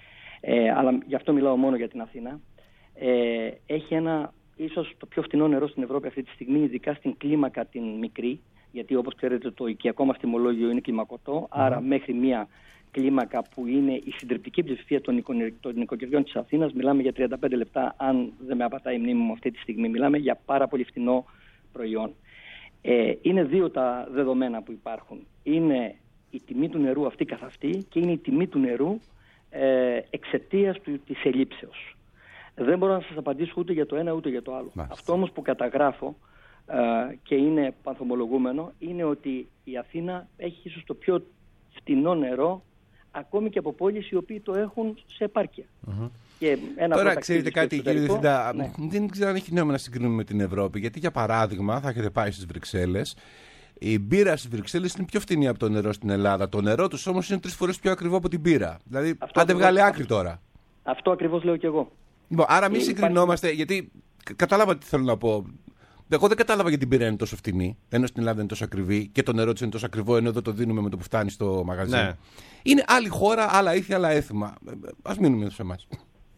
Ε, αλλά γι' αυτό μιλάω μόνο για την Αθήνα. Ε, έχει ένα, ίσως το πιο φτηνό νερό στην Ευρώπη αυτή τη στιγμή, ειδικά στην κλίμακα την μικρή, γιατί όπως ξέρετε το οικιακό μας τιμολόγιο είναι κλιμακωτό, mm. άρα μέχρι μια κλίμακα που είναι η συντριπτική πλειοψηφία των, οικο, των νοικοκυριών της Αθήνας, μιλάμε για τριάντα πέντε λεπτά, αν δεν με απατάει η μνήμη μου αυτή τη στιγμή, μιλάμε για πάρα πολύ φτηνό προϊόν. Ε, είναι δύο τα δεδομένα που υπάρχουν. Είναι η τιμή του νερού αυτή καθ' αυτή και είναι η τιμή του νερού ε, εξαιτίας του, της ελλείψεως. Δεν μπορώ να σας απαντήσω ούτε για το ένα ούτε για το άλλο. Μάλιστα. Αυτό όμως που καταγράφω ε, και είναι πανθομολογούμενο είναι ότι η Αθήνα έχει ίσως το πιο φτηνό νερό ακόμη και από πόλεις οι οποίοι το έχουν σε επάρκεια. Mm-hmm. Και ένα Τώρα ξέρετε κάτι κύριε Διευθυντά, ναι. δεν ξέρω αν έχει νόημα να συγκρίνουμε με την Ευρώπη, γιατί για παράδειγμα θα έχετε πάει στις Βρυξέλλες. Η μπύρα στις Βρυξέλλες είναι πιο φτηνή από το νερό στην Ελλάδα. Το νερό τους όμως είναι τρεις φορές πιο ακριβό από την μπύρα. Δηλαδή, άντε βγάλε άκρη τώρα. Αυτό ακριβώς λέω κι εγώ. Λοιπόν, άρα μην συγκρινόμαστε, υπάρχει... γιατί κατάλαβα τι θέλω να πω. Εγώ δεν κατάλαβα γιατί την μπύρα είναι τόσο φτηνή, ενώ στην Ελλάδα είναι τόσο ακριβή και το νερό της είναι τόσο ακριβό, ενώ εδώ το δίνουμε με το που φτάνει στο μαγαζί. Ναι. Είναι άλλη χώρα, άλλα ήθη, άλλα έθιμα. Ας μείνουμε σε εμάς.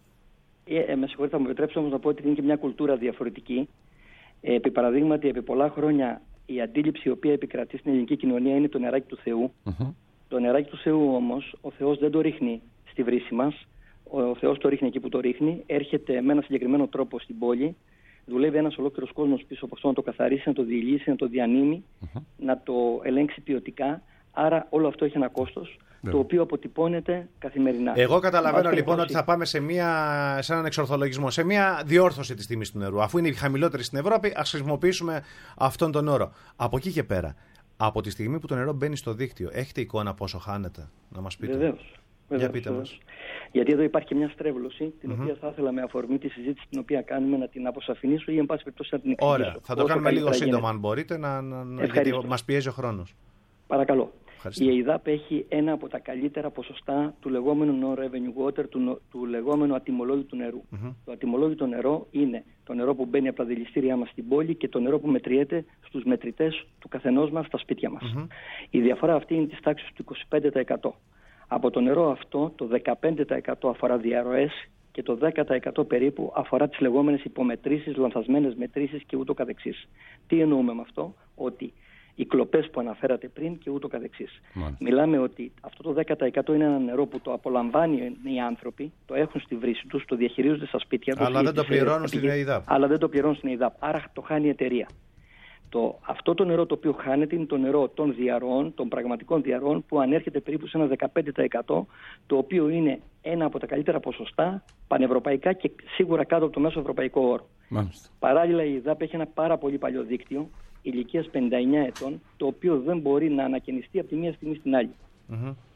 Ε, ε, με συγχωρείτε, θα μου επιτρέψω όμως να πω ότι είναι και μια κουλτούρα διαφορετική. Ε, επί παραδείγματι, επί πολλά χρόνια η αντίληψη η οποία επικρατεί στην ελληνική κοινωνία είναι το νεράκι του Θεού. Mm-hmm. Το νεράκι του Θεού όμως, ο Θεός δεν το ρίχνει στη βρύση μας. Ο Θεός το ρίχνει εκεί που το ρίχνει, έρχεται με ένα συγκεκριμένο τρόπο στην πόλη, δουλεύει ένας ολόκληρος κόσμος πίσω από αυτό να το καθαρίσει, να το διηλύσει, να το διανύμει, mm-hmm. να το ελέγξει ποιοτικά. Άρα όλο αυτό έχει ένα κόστος, yeah. το οποίο αποτυπώνεται καθημερινά. Εγώ καταλαβαίνω Μας λοιπόν ότι θα πάμε σε, μια, σε έναν εξορθολογισμό, σε μια διόρθωση της τιμής του νερού. Αφού είναι η χαμηλότερη στην Ευρώπη, ας χρησιμοποιήσουμε αυτόν τον όρο. Από εκεί και πέρα, από τη στιγμή που το νερό μπαίνει στο δίκτυο, έχετε εικόνα πόσο χάνεται? Να μας πείτε. Βεβαίως. Για πείτε μας. Γιατί εδώ υπάρχει και μια στρέβλωση, την mm-hmm. οποία θα ήθελα με αφορμή τη συζήτηση την οποία κάνουμε να την αποσαφηνίσω ή εν πάση περιπτώσει να την εξηγήσω. Ωραία. Θα το κάνουμε λίγο σύντομα γίνεται. αν μπορείτε, να, να, γιατί μας πιέζει ο χρόνος. Παρακαλώ. Ευχαριστώ. Η ΕΙΔΑΠ έχει ένα από τα καλύτερα ποσοστά του λεγόμενου no revenue water, του, του λεγόμενου ατιμολόγητου νερού. Mm-hmm. Το ατιμολόγητο νερό είναι το νερό που μπαίνει από τα δηληστήριά μας στην πόλη και το νερό που μετριέται στους μετρητές του καθενός μας στα σπίτια μας. Mm-hmm. Η διαφορά αυτή είναι της τάξης του είκοσι πέντε τοις εκατό. Από το νερό αυτό το δεκαπέντε τοις εκατό αφορά διαρροές και το δέκα τοις εκατό περίπου αφορά τις λεγόμενες υπομετρήσεις, λανθασμένες μετρήσεις και ούτω καθεξής. Τι εννοούμε με αυτό? Ότι οι κλοπές που αναφέρατε πριν και ούτω καθεξής. Μάλιστα. Μιλάμε ότι αυτό το δέκα τοις εκατό είναι ένα νερό που το απολαμβάνει οι άνθρωποι, το έχουν στη βρύση τους, το διαχειρίζονται στα σπίτια τους. Αλλά δεν το πληρώνουν στην ΕΙΔΑΠ. Αλλά δεν το πληρώνουν στην ΕΙΔΑΠ. Άρα το χάνει η εταιρεία. Το, αυτό το νερό το οποίο χάνεται είναι το νερό των διαρροών, των πραγματικών διαρροών, που ανέρχεται περίπου σε ένα δεκαπέντε τοις εκατό, το οποίο είναι ένα από τα καλύτερα ποσοστά πανευρωπαϊκά και σίγουρα κάτω από το μέσο ευρωπαϊκό όρο. Μάλιστα. Παράλληλα, η ΕΙΔΑΠ έχει ένα πάρα πολύ παλιό δίκτυο ηλικίας πενήντα εννέα ετών, το οποίο δεν μπορεί να ανακαινιστεί από τη μία στιγμή στην άλλη. Mm-hmm.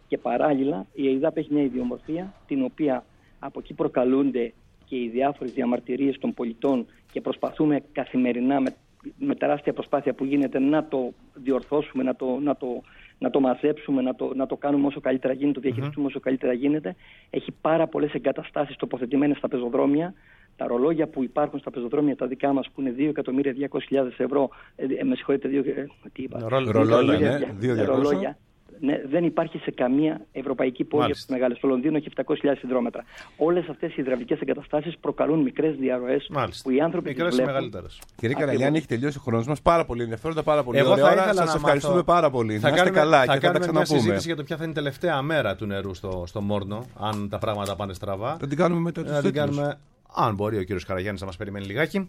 Και παράλληλα η ΕΙΔΑΠ έχει μια ιδιομορφία την οποία από εκεί προκαλούνται και οι διάφορες διαμαρτυρίες των πολιτών και προσπαθούμε καθημερινά με, με τεράστια προσπάθεια που γίνεται να το διορθώσουμε, να το, να το, να το μαζέψουμε, να το, να το κάνουμε όσο καλύτερα γίνεται, το διαχειριστούμε όσο καλύτερα γίνεται. Έχει πάρα πολλές εγκαταστάσεις τοποθετημένες στα πεζοδρόμια. Τα ρολόγια που υπάρχουν στα πεζοδρόμια τα δικά μας που είναι δύο εκατομμύρια διακόσιες χιλιάδες ευρώ, ε, με συγχωρείτε, δύο, ε, τι είπα, ρολόγια, ναι, δύο ρολόγια. Ναι, δεν υπάρχει σε καμία ευρωπαϊκή πόλη από τις μεγάλες. Το Λονδίνο έχει επτακόσιες χιλιάδες υδρόμετρα. Όλες αυτές οι υδραυλικές εγκαταστάσεις προκαλούν μικρές διαρροές που οι άνθρωποι μικρές τις βλέπουν. μεγαλύτερες. Κύριε Καραγιάννη, έχει τελειώσει ο χρόνος μας. Πάρα πολύ ενδιαφέροντα, πάρα πολύ Εγώ ωραία. θα ήθελα Σας να ευχαριστούμε μάθω... πάρα πολύ. Θα να είστε κάνουμε, καλά θα και θα τα κάνουμε μια ξαναπούμε. συζήτηση για το ποια θα είναι η τελευταία μέρα του νερού στο, στο Μόρνο, αν τα πράγματα πάνε στραβά. Θα την κάνουμε μετά τους την τίτλους. κάνουμε, αν μπορεί ο κύριος Καραγιάννης να μας περιμένει λιγάκι.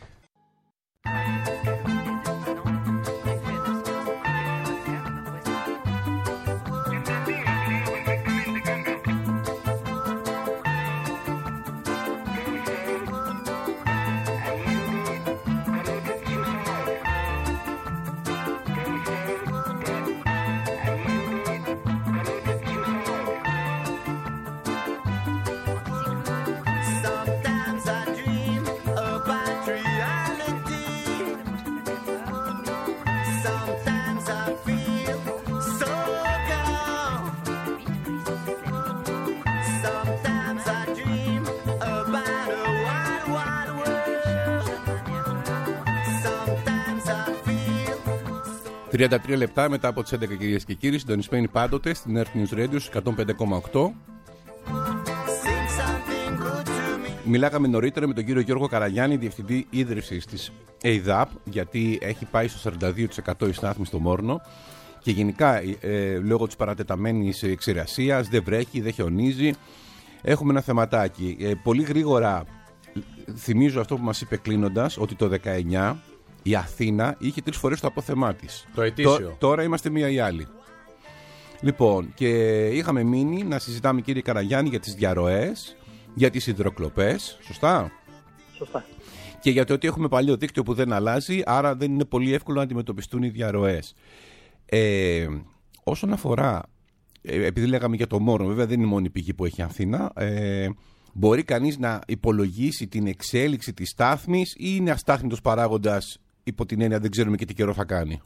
τριάντα τρία λεπτά μετά από τις έντεκα, κυρίες και κύριοι, συντονισμένοι πάντοτε στην Earth News Radio εκατόν πέντε κόμμα οκτώ. Μιλάγαμε νωρίτερα με τον κύριο Γιώργο Καραγιάννη, διευθυντή ίδρυυσης της ΕΙΔΑΠ, γιατί έχει πάει στο σαράντα δύο τοις εκατό η στάθμη στο Μόρνο και γενικά ε, λόγω της παρατεταμένης ξηρασίας δεν βρέχει, δεν χιονίζει. Έχουμε ένα θεματάκι. Ε, πολύ γρήγορα θυμίζω αυτό που μας είπε κλείνοντας, ότι το δεκαεννιά η Αθήνα είχε τρεις φορές το απόθεμά της. Το ετήσιο. Τώρα είμαστε μία ή άλλη. Λοιπόν, και είχαμε μείνει να συζητάμε, κύριε Καραγιάννη, για τις διαρροές, για τις υδροκλοπές. Σωστά. Σωστά. Και για το ότι έχουμε παλιό δίκτυο που δεν αλλάζει, άρα δεν είναι πολύ εύκολο να αντιμετωπιστούν οι διαρροές. Ε, όσον αφορά, ε, επειδή λέγαμε για το Μόρνο, βέβαια δεν είναι η μόνη πηγή που έχει Αθήνα, ε, μπορεί κανείς να υπολογίσει την εξέλιξη της στάθμης ή είναι αστάθμητος παράγοντας υπό την έννοια δεν ξέρουμε και τι καιρό θα κάνει?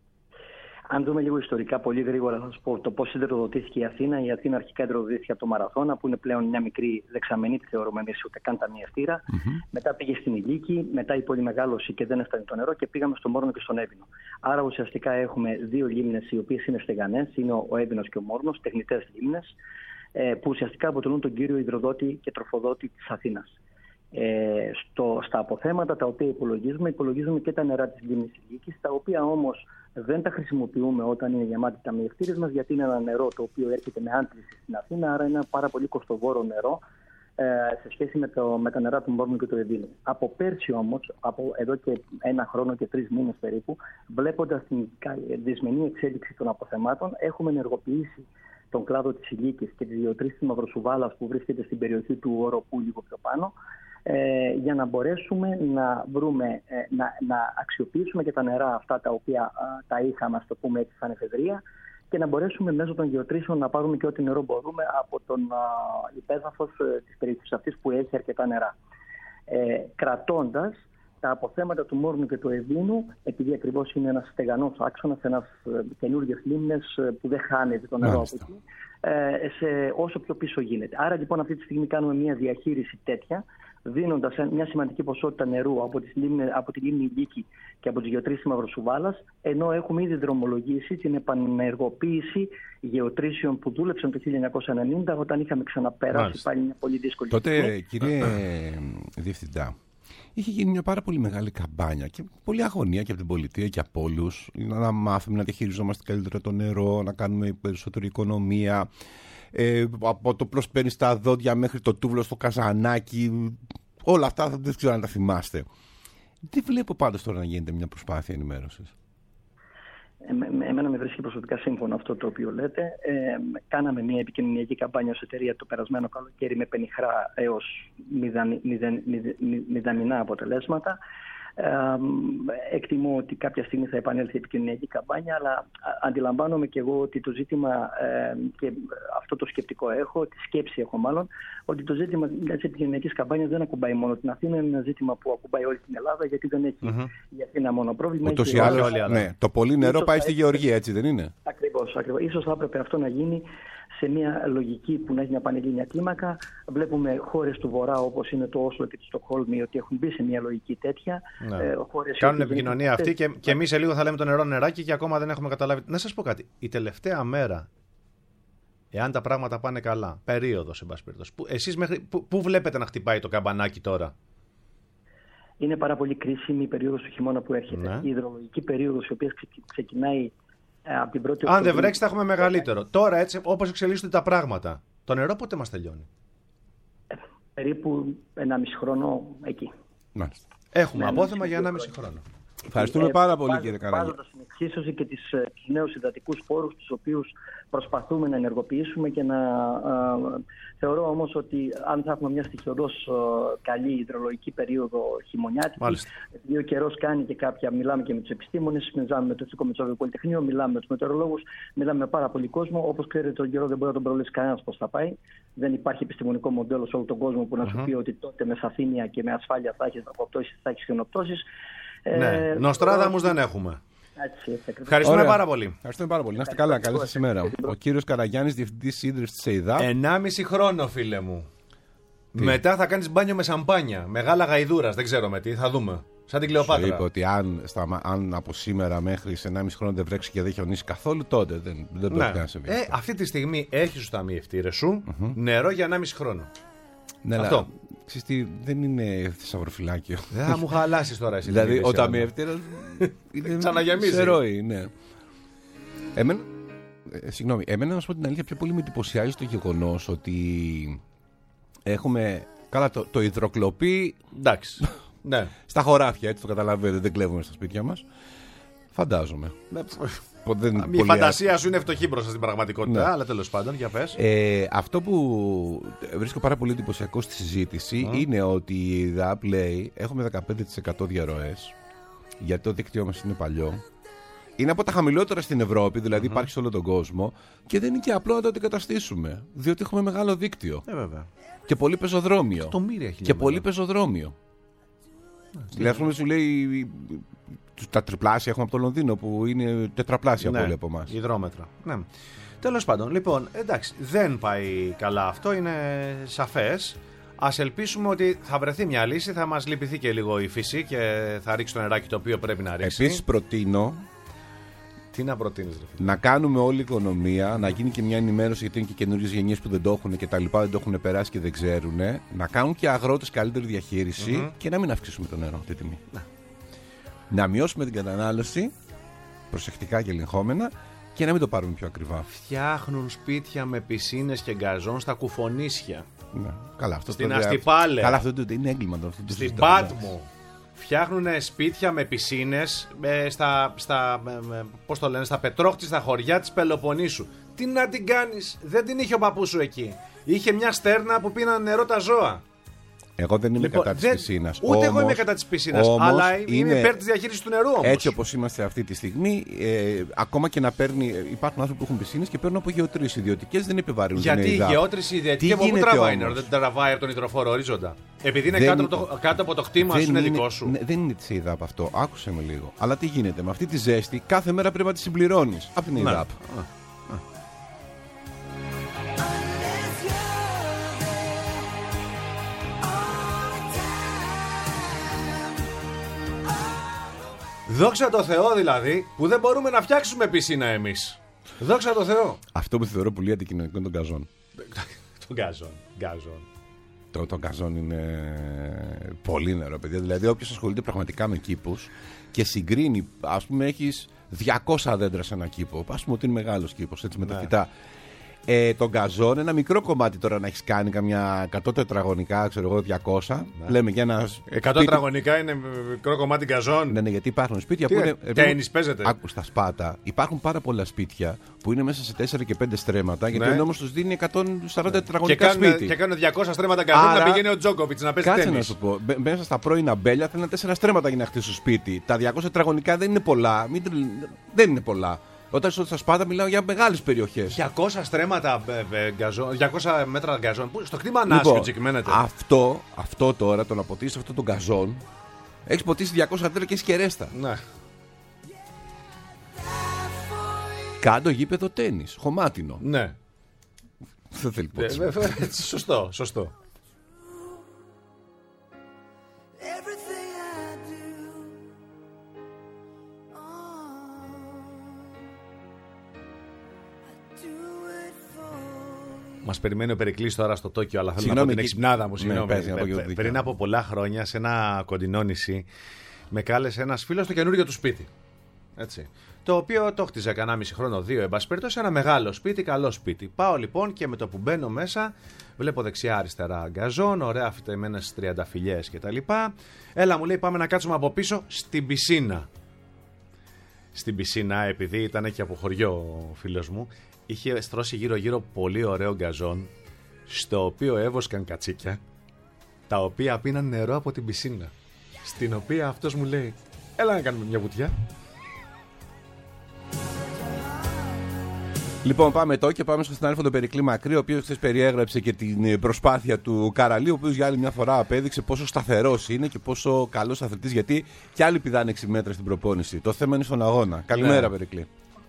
Αν δούμε λίγο ιστορικά, πολύ γρήγορα θα σας πω το πώς υδροδοτήθηκε η Αθήνα. Η Αθήνα αρχικά υδροδοτήθηκε από το Μαραθώνα, που είναι πλέον μια μικρή δεξαμενή, τη θεωρούμε εμείς, ούτε καν ταμιευτήρα. Mm-hmm. Μετά πήγε στην Ηλίκη, μετά η πολυμεγάλωση και δεν έφτανε το νερό και πήγαμε στο Μόρνο και στον Έβινο. Άρα ουσιαστικά έχουμε δύο λίμνες οι οποίες είναι στεγανές, είναι ο Έβινος και ο Μόρνος, τεχνητές λίμνες, που ουσιαστικά αποτελούν τον κύριο υδροδότη και τροφοδότη της Αθήνας. Ε, στο, στα αποθέματα τα οποία υπολογίζουμε, υπολογίζουμε και τα νερά της λίμνης Ηλίκης, τα οποία όμως δεν τα χρησιμοποιούμε όταν είναι γεμάτη τα ταμιευτήρες μας, γιατί είναι ένα νερό το οποίο έρχεται με άντληση στην Αθήνα, άρα είναι ένα πάρα πολύ κοστοβόρο νερό ε, σε σχέση με, το, με τα νερά του Μόρνου και του Εβίνου. Από πέρσι όμως, από εδώ και ένα χρόνο και τρεις μήνες περίπου, βλέποντας την δυσμενή εξέλιξη των αποθεμάτων, έχουμε ενεργοποιήσει τον κλάδο της Ηλίκης και της γεωτρήσης της Μαυροσουβάλας που βρίσκεται στην περιοχή του Οροπού λίγο πιο πάνω, ε, για να μπορέσουμε να, βρούμε, ε, να, να αξιοποιήσουμε και τα νερά αυτά τα οποία α, τα είχαμε, ας το πούμε έτσι, σαν εφεδρεία, και να μπορέσουμε μέσω των γεωτρήσεων να πάρουμε και ό,τι νερό μπορούμε από τον υπέδαφος ε, της περιοχής αυτής που έχει αρκετά νερά. Ε, κρατώντας τα αποθέματα του Μόρνου και του Εβίνου, επειδή ακριβώς είναι ένας στεγανός άξονας, ένας καινούργιες λίμνες που δεν χάνεται το νερό από εκεί, σε όσο πιο πίσω γίνεται. Άρα λοιπόν αυτή τη στιγμή κάνουμε μια διαχείριση τέτοια, δίνοντας μια σημαντική ποσότητα νερού από, τις λίμνες, από τη λίμνη Ηλίκη και από τις γεωτρήσεις της Μαυροσουβάλας, ενώ έχουμε ήδη δρομολογήσει την επανενεργοποίηση γεωτρήσεων που δούλεψαν το χίλια εννιακόσια ενενήντα, όταν είχαμε ξαναπεράσει Μάλιστα. πάλι μια πολύ δύσκολη Τότε, στιγμή. κύριε Διευθυντά, είχε γίνει μια πάρα πολύ μεγάλη καμπάνια και πολλή αγωνία και από την πολιτεία και από όλους να μάθουμε να διαχειριζόμαστε καλύτερα το νερό, να κάνουμε περισσότερη οικονομία. Ε, από το πώς παίρνει τα δόντια μέχρι το τούβλο στο καζανάκι, όλα αυτά δεν ξέρω αν τα θυμάστε. Δεν βλέπω πάντως τώρα να γίνεται μια προσπάθεια ενημέρωσης. Ε, εμένα με βρίσκει προσωπικά σύμφωνο αυτό το οποίο λέτε. Ε, κάναμε μια επικοινωνιακή καμπάνια ως εταιρεία το περασμένο καλοκαίρι με πενιχρά έως μηδαμινά αποτελέσματα. Ε, εκτιμώ ότι κάποια στιγμή θα επανέλθει η επικοινωνιακή καμπάνια, αλλά αντιλαμβάνομαι και εγώ ότι το ζήτημα, ε, και αυτό το σκεπτικό έχω, τη σκέψη έχω μάλλον, ότι το ζήτημα μιας επικοινωνιακής καμπάνιας δεν ακουμπάει μόνο την Αθήνα, είναι ένα ζήτημα που ακουμπάει όλη την Ελλάδα, γιατί δεν έχει mm-hmm. η Αθήνα μόνο πρόβλημα. Ούτως ή άλλως, ναι, το πολύ νερό ίσως πάει στη Γεωργία, έτσι δεν είναι? Ακριβώς, ακριβώς. Ίσως θα έπρεπε αυτό να γίνει σε μια λογική που να έχει μια πανελλήνια κλίμακα. Βλέπουμε χώρες του Βορρά, όπως είναι το Όσλο και το Στοκχόλμη, ότι έχουν μπει σε μια λογική τέτοια. Ναι. Ε, Κάνουν επικοινωνία αυτή και, και εμείς σε λίγο θα λέμε το νερό νεράκι και ακόμα δεν έχουμε καταλάβει. Να σας πω κάτι. Η τελευταία μέρα, εάν τα πράγματα πάνε καλά, περίοδος, εν πάση περιπτώσει, εσείς μέχρι, πού, πού βλέπετε να χτυπάει το καμπανάκι τώρα? Είναι πάρα πολύ κρίσιμη η περίοδος του χειμώνα που έρχεται. Ναι. Η υδρολογική περίοδος, η οποία ξεκινάει από την πρώτη. Αν δεν βρέξει, θα έχουμε μεγαλύτερο. Τώρα, έτσι, όπως εξελίσσονται τα πράγματα, το νερό πότε μας τελειώνει? Περίπου ενάμιση χρόνο εκεί. Μάλιστα. Έχουμε ναι, απόθεμα για ενάμιση χρόνο. Ευχαριστούμε ε, πάρα πολύ, κύριε Καράγια. Βάζοντας στην εξίσωση και τις, τους νέους υδατικούς πόρους, τους οποίους προσπαθούμε να ενεργοποιήσουμε και να α, θεωρώ όμως ότι αν θα έχουμε μια στοιχειοδός καλή υδρολογική περίοδο χειμωνιάτικη, επειδή ο καιρός κάνει και κάποια, μιλάμε και με τους επιστήμονες, μιλάμε με το Εθνικό Μετσόβιο Πολυτεχνείο, μιλάμε με τους μετεωρολόγους, μιλάμε με πάρα πολύ κόσμο. Όπως ξέρετε, τον καιρό δεν μπορεί να τον προβλέψει κανένας πώς θα πάει. Δεν υπάρχει επιστημονικό μοντέλο σε όλο τον κόσμο που να σου πει ότι τότε με σαφήνεια και με ασφάλεια θα έχεις βροχοπτώσεις, θα έχεις χιονοπτώσεις. Ναι, ε, Νοστράδαμους δεν έχουμε. Έτσι, έτσι, Ευχαριστούμε Ωραία. πάρα πολύ. Ευχαριστούμε πάρα πολύ. Να είστε καλά, καλή σας ημέρα. Ο κύριος Καραγιάννης, διευθυντής ίδρυσης της ΕΙΔΑΠ. Ενάμιση χρόνο, φίλε μου. Τι? Μετά θα κάνεις μπάνιο με σαμπάνια. Μεγάλα γαϊδούρας, δεν ξέρω με τι, θα δούμε. Σαν την Κλεοπάτρα. Σου είπα ότι αν, στα, αν από σήμερα μέχρι σε ενάμιση χρόνο δεν βρέξει και δεν χιονίσει καθόλου, τότε δεν, δεν ναι. πρέπει να συμβεί. Ε, αυτή τη στιγμή έχεις στους ταμιευτήρες σου mm-hmm. νερό για ενάμιση χρόνο. Ναι, αυτό. Ξέρεις τι, δεν είναι θησαυροφυλάκιο. Δεν θα μου χαλάσεις τώρα εσύ. Δηλαδή ο ταμιευτήρας ξαναγεμίζει. Ξερόι, ναι. Εμένα, ε, συγγνώμη, εμένα να σου πω την αλήθεια, πιο πολύ με εντυπωσιάζει το γεγονός ότι έχουμε, καλά το, το υδροκλοπή, εντάξει, ναι. στα χωράφια, έτσι το καταλαβαίνετε, δεν κλέβουμε στα σπίτια μας. Φαντάζομαι. Δεν η φαντασία σου είναι φτωχή μπροστά στην πραγματικότητα, ναι. αλλά τέλος πάντων, για πες. Ε, αυτό που βρίσκω πάρα πολύ εντυπωσιακό στη συζήτηση mm. είναι ότι η ΕΙΔΑΠ λέει έχουμε δεκαπέντε τοις εκατό διαρροές, γιατί το δίκτυό μας είναι παλιό. Είναι από τα χαμηλότερα στην Ευρώπη, δηλαδή mm-hmm. υπάρχει σε όλο τον κόσμο και δεν είναι και απλό να το αντικαταστήσουμε, διότι έχουμε μεγάλο δίκτυο. Ε, βέβαια. Και πολύ πεζοδρόμιο. Και πολύ πεζοδρόμιο. Ναι, δηλαδή, ας πούμε, σου λέει τα τριπλάσια έχουμε από το Λονδίνο που είναι τετραπλάσια ναι, από όλοι από εμάς. Υδρόμετρα. Ναι. Τέλος πάντων, λοιπόν, εντάξει, δεν πάει καλά αυτό, είναι σαφές. Ας ελπίσουμε ότι θα βρεθεί μια λύση, θα μας λυπηθεί και λίγο η φύση και θα ρίξει το νεράκι το οποίο πρέπει να ρίξει. Επίσης προτείνω. Τι να προτείνεις, ρε φίλε? Να κάνουμε όλη η οικονομία, να γίνει και μια ενημέρωση, γιατί είναι και καινούριες γενιές που δεν το έχουν και τα λοιπά, δεν το έχουν περάσει και δεν ξέρουν. Να κάνουν και αγρότες καλύτερη διαχείριση mm-hmm. και να μην αυξήσουμε το νερό τη τιμή. Να. να μειώσουμε την κατανάλωση προσεκτικά και ελεγχόμενα και να μην το πάρουμε πιο ακριβά. Φτιάχνουν σπίτια με πισίνες και γκαζόν στα κουφονίσια. Ναι. Καλά, αυτό στην Αστυπάλαια. Καλά, αυτό το, είναι έγκλημα. Αυτό το στην Πάτμο. Φτιάχνουν σπίτια με πισίνες στα, στα, πώς το λένε, στα πετρόχτη, στα χωριά της Πελοποννήσου. Τι να την κάνεις, δεν την είχε ο παππούς σου εκεί. Είχε μια στέρνα που πίναν νερό τα ζώα. Εγώ δεν είμαι λοιπόν, κατά της πισίνας. Ούτε όμως, εγώ είμαι κατά της πισίνας. Αλλά είμαι είναι, υπέρ της διαχείρισης του νερού όμως. Έτσι όπως είμαστε αυτή τη στιγμή, ε, ακόμα και να παίρνει. Υπάρχουν άνθρωποι που έχουν πισίνες και παίρνουν από γεωτρήσεις ιδιωτικές, δεν επιβαρύνουν. Γιατί η γεώτρηση ιδιωτική από πού τραβάει νερό, δεν τραβάει από τον υδροφόρο ορίζοντα. Επειδή είναι κάτω, το, κάτω από το κτήμα σου, είναι δικό σου. Ναι, δεν είναι της ΕΙΔΑΠ αυτό. Άκουσε με λίγο. Αλλά τι γίνεται με αυτή τη ζέστη, κάθε μέρα πρέπει να τη συμπληρώνεις από την ΕΙΔΑΠ. Δόξα τω Θεώ δηλαδή που δεν μπορούμε να φτιάξουμε πισίνα εμείς. Δόξα τω Θεώ. Αυτό που θεωρώ πολύ αντικοινωνικό είναι τον γκαζόν. Τον γκαζόν. γκαζόν. Το, το γκαζόν είναι πολύ νερό, παιδιά. Δηλαδή, όποιος ασχολείται πραγματικά με κήπους και συγκρίνει, ας πούμε, έχεις διακόσια δέντρα σε ένα κήπο. Ας πούμε ότι είναι μεγάλος κήπος, έτσι με τα φυτά. Ε, τον γκαζόν, ένα μικρό κομμάτι τώρα να έχει κάνει, καμιά εκατό τετραγωνικά, ξέρω εγώ, διακόσια. Ναι. Λέμε για ένα. εκατό τετραγωνικά είναι μικρό κομμάτι γκαζόν. Ναι, ναι, γιατί υπάρχουν σπίτια Τι που είναι. είναι. Τένις παίζεται. Άκου, στα Σπάτα υπάρχουν πάρα πολλά σπίτια που είναι μέσα σε τέσσερα και πέντε στρέμματα. Γιατί Ναι. ο νόμος τους δίνει εκατόν σαράντα Και τετραγωνικά κάνουν, σπίτι. και κάνουν διακόσια στρέμματα γκαζόν. Άρα, να πηγαίνει ο Τζόκοβιτς να παίζει κάτσε τένις. να σου πω. Μπε- Μέσα στα πρώινα μπέλια θέλουν τέσσερα στρέμματα για να χτίσουν σπίτι. Τα διακόσια τετραγωνικά δεν είναι πολλά. Μην... Δεν είναι πολλά. Όταν είσαι στα Σπάτα μιλάω για μεγάλες περιοχές. διακόσια στρέμματα ε, ε, γκαζόν, διακόσια μέτρα γκαζόν. Πού- Στο κτήμα Ανάσιο τσικμένεται. αυτό, αυτό τώρα, το να ποτίσεις αυτό τον γκαζόν, έχεις ποτίσει διακόσια μέτρα και έχεις και ρέστα. Ναι. Κάντο γήπεδο τένις, χωμάτινο. Ναι. Δεν θέλει Ε, ποτέ. ε, ε, Σωστό, σωστό. Μας περιμένει ο Περικλής τώρα στο Τόκιο, αλλά θέλω να πω Συγγνώμη, την εκεί- εξυπνάδα μου. Ναι, Συγγνώμη. πες, να πω και Ε, το ε, δίκιο. Πριν από πολλά χρόνια, σε ένα κοντινό νησί, με κάλεσε ένας φίλος στο καινούριο του σπίτι. Έτσι. Το οποίο το χτίζα κανένα μισή χρόνο, δύο, εν πάση περιπτώσει, ένα μεγάλο σπίτι, καλό σπίτι. Πάω λοιπόν και με το που μπαίνω μέσα, βλέπω δεξιά-αριστερά γκαζόν, ωραία φυτεμένες τριανταφυλλιές κτλ. Έλα, μου λέει, πάμε να κάτσουμε από πίσω στην πισίνα. Στην πισίνα, επειδή ήταν και από χωριό ο φίλος μου, είχε στρώσει γύρω-γύρω πολύ ωραίο γκαζόν, στο οποίο έβοσκαν κατσίκια, τα οποία πίναν νερό από την πισίνα. Στην οποία αυτός μου λέει, έλα να κάνουμε μια βουτιά. Λοιπόν, πάμε τώρα και πάμε στον συνάδελφο τον Περικλή Μακρύ, ο οποίος χθες περιέγραψε και την προσπάθεια του Καραλίου, ο οποίος για άλλη μια φορά απέδειξε πόσο σταθερός είναι και πόσο καλός αθλητής, γιατί κι άλλοι πηδάνε έξι μέτρα στην προπόνηση. Το θέμα είναι στον αγώνα. Καλημέρα, Ναι. Περικλή.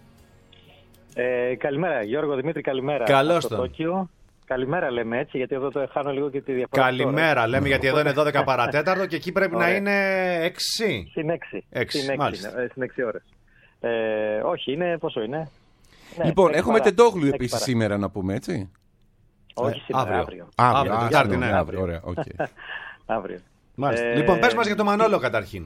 Ε, καλημέρα, Γιώργο Δημήτρη, καλημέρα. Καλώς από το τον. Τόκιο. Καλημέρα λέμε έτσι, γιατί εδώ το χάνω λίγο και τη διαφορά. Καλημέρα, τώρα. λέμε, γιατί εδώ είναι δώδεκα παρατέταρτο και εκεί πρέπει να Ωραία. είναι έξι. Στην έξι. Έξι, Στην έξι, μάλιστα. είναι, ε, στην έξι ώρες. Ε, όχι, είναι πόσο είναι. Ναι, Λοιπόν, έξι έχουμε παρά. τεντόγλου Έξι επίσης παρά. σήμερα να πούμε, έτσι. Όχι σήμερα, αύριο. αύριο. Αύριο, Αύριο, α, Τετάρτη, συγγνώμη, ναι. αύριο. Ωραία, οκ. Αύριο. Μάλιστα. Ε, Λοιπόν, πες μας για το Μανόλο καταρχήν.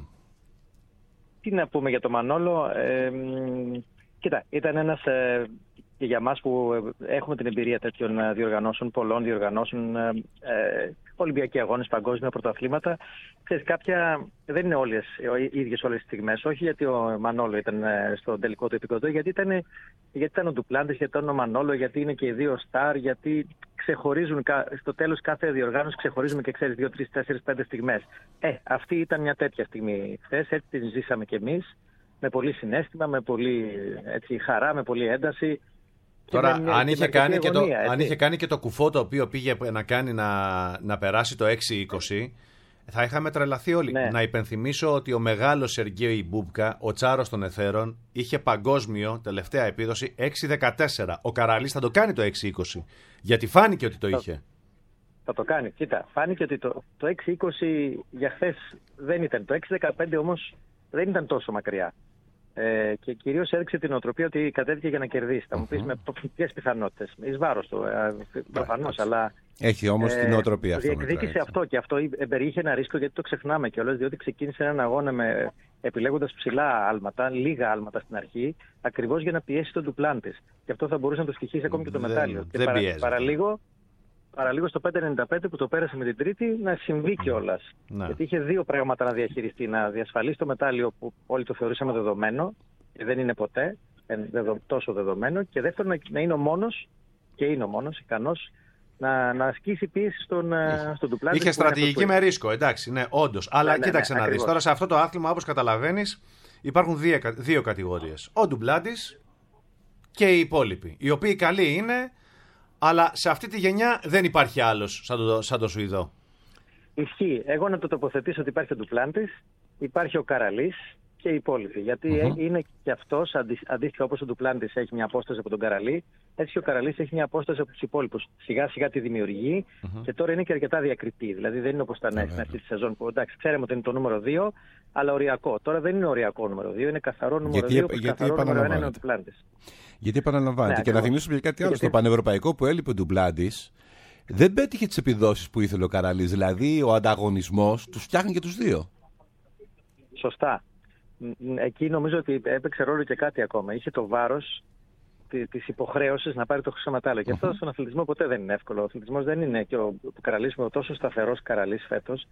Τι να πούμε για το Μανόλο. Ε, μ, κοίτα, ήταν ένας ε, και για μας που ε, έχουμε την εμπειρία τέτοιων ε, διοργανώσεων, πολλών διοργανώσεων, ε, ε, Ολυμπιακοί αγώνες, παγκόσμια πρωταθλήματα. Ξέρεις, κάποια δεν είναι όλες οι ίδιες όλες τις στιγμές. Όχι γιατί ο Μανόλο ήταν ε, στο τελικό του επικοντό, γιατί ήταν, γιατί ήταν ο Ντουπλάντης, γιατί ήταν ο Μανόλο, γιατί είναι και οι δύο στάρ, γιατί ξεχωρίζουν κα- στο τέλος κάθε διοργάνωση ξεχωρίζουμε και ξέρεις δύο, τρεις, τέσσερις, πέντε στιγμές. Ε, αυτή ήταν μια τέτοια στιγμή χθες, έτσι την ζήσαμε κι εμείς, με πολύ συναίσθημα, με πολύ έτσι, χαρά, με πολύ ένταση. Τώρα, με- αν και είχε, με κάνει αρκετή και το, αγωνία, έτσι. αν είχε κάνει και το κουφό το οποίο πήγε να κάνει να, να περάσει το έξι είκοσι, θα είχαμε τρελαθεί όλοι. Ναι. Να υπενθυμίσω ότι ο μεγάλος Σεργέη Μπούμπκα, ο τσάρος των εθέρων, είχε παγκόσμιο τελευταία επίδοση έξι δεκατέσσερα. Ο Καραλής θα το κάνει το έξι είκοσι. Γιατί φάνηκε ότι το είχε. Θα το κάνει. Κοίτα, φάνηκε ότι το, το έξι είκοσι για χθες δεν ήταν. Το έξι δεκαπέντε όμως δεν ήταν τόσο μακριά. Ε, και κυρίως έδειξε την οτροπία ότι κατέβηκε για να κερδίσει. Θα μου πεις με ποιες πιθανότητες. Εις βάρος του, ε, προφανώς, αλλά... Έχει όμως την νοοτροπία αυτό. Διεκδίκησε μετράει, αυτό και αυτό περιείχε ένα ρίσκο, γιατί το ξεχνάμε κιόλας, διότι ξεκίνησε έναν αγώνα με, επιλέγοντας ψηλά άλματα, λίγα άλματα στην αρχή, ακριβώς για να πιέσει τον Ντουπλάντης. Και αυτό θα μπορούσε να το στοιχήσει ακόμη και το Δεν- μετάλλιο. δεν και παρα, πιέζεται. παραλίγο, παραλίγο στο πέντε ενενήντα πέντε που το πέρασε με την τρίτη να συμβεί κιόλας. Ναι. Γιατί είχε δύο πράγματα να διαχειριστεί. Να διασφαλίσει το μετάλλιο που όλοι το θεωρήσαμε δεδομένο, και δεν είναι ποτέ ε, δεδο, τόσο δεδομένο. Και δεύτερον, να, να είναι ο μόνος, και είναι ο μόνος, ικανός, να, να ασκήσει πίεση στον, ε, στον Ντουπλάντη. Είχε στρατηγική με ρίσκο, εντάξει, ναι, όντως. Αλλά Ναι, ναι, κοίταξε ναι, να δεις. ακριβώς. Τώρα σε αυτό το άθλημα, όπως καταλαβαίνεις, υπάρχουν δύο, δύο κατηγορίες. Ο Ντουμπλάντης και οι υπόλοιποι. Οι οποίοι καλοί είναι, αλλά σε αυτή τη γενιά δεν υπάρχει άλλος σαν το, σαν το Σουηδό. Ισχύει. Εγώ να το τοποθετήσω ότι υπάρχει ο Ντουπλάντης, υπάρχει ο Καραλής και οι υπόλοιποι. Γιατί Μμμ. είναι και αυτός, αντί, αντίστοιχα όπως ο Ντουπλάντης έχει μια απόσταση από τον Καραλή, έτσι και ο Καραλής έχει μια απόσταση από τους υπόλοιπους. Σιγά σιγά τη δημιουργεί και τώρα είναι και αρκετά διακριτή. Δηλαδή δεν είναι όπως ήταν στην αρχή τη σεζόν που εντάξει, ξέραμε ότι είναι το νούμερο δύο, αλλά οριακό. Τώρα δεν είναι οριακό νούμερο δύο, είναι καθαρό νούμερο Γιατί- δύο. Όπως γιατί καθαρό νούμερο ένα είναι ο επαναλαμβάνεται. Ντουπλάντης. Γιατί επαναλαμβάνεται. Ναι, και να ακριβώς. θυμίσουμε και κάτι άλλο. Γιατί- Στο πανευρωπαϊκό που έλειπε ο Ντουμπλάντης, δεν πέτυχε τις επιδόσεις που ήθελε ο Καραλής. Δηλαδή ο ανταγωνισμός τους φτιάχνει και τους δύο. Σωστά. Μ, Εκεί νομίζω ότι έπαιξε ρόλο και κάτι ακόμα. Είχε το βάρος της υποχρέωσης να πάρει το χρυσό μετάλλιο. Και αυτό στον αθλητισμό ποτέ δεν είναι εύκολο. Ο αθλητισμός δεν είναι, και ο Καραλής, ο τόσο σταθερός Καραλής φέτος,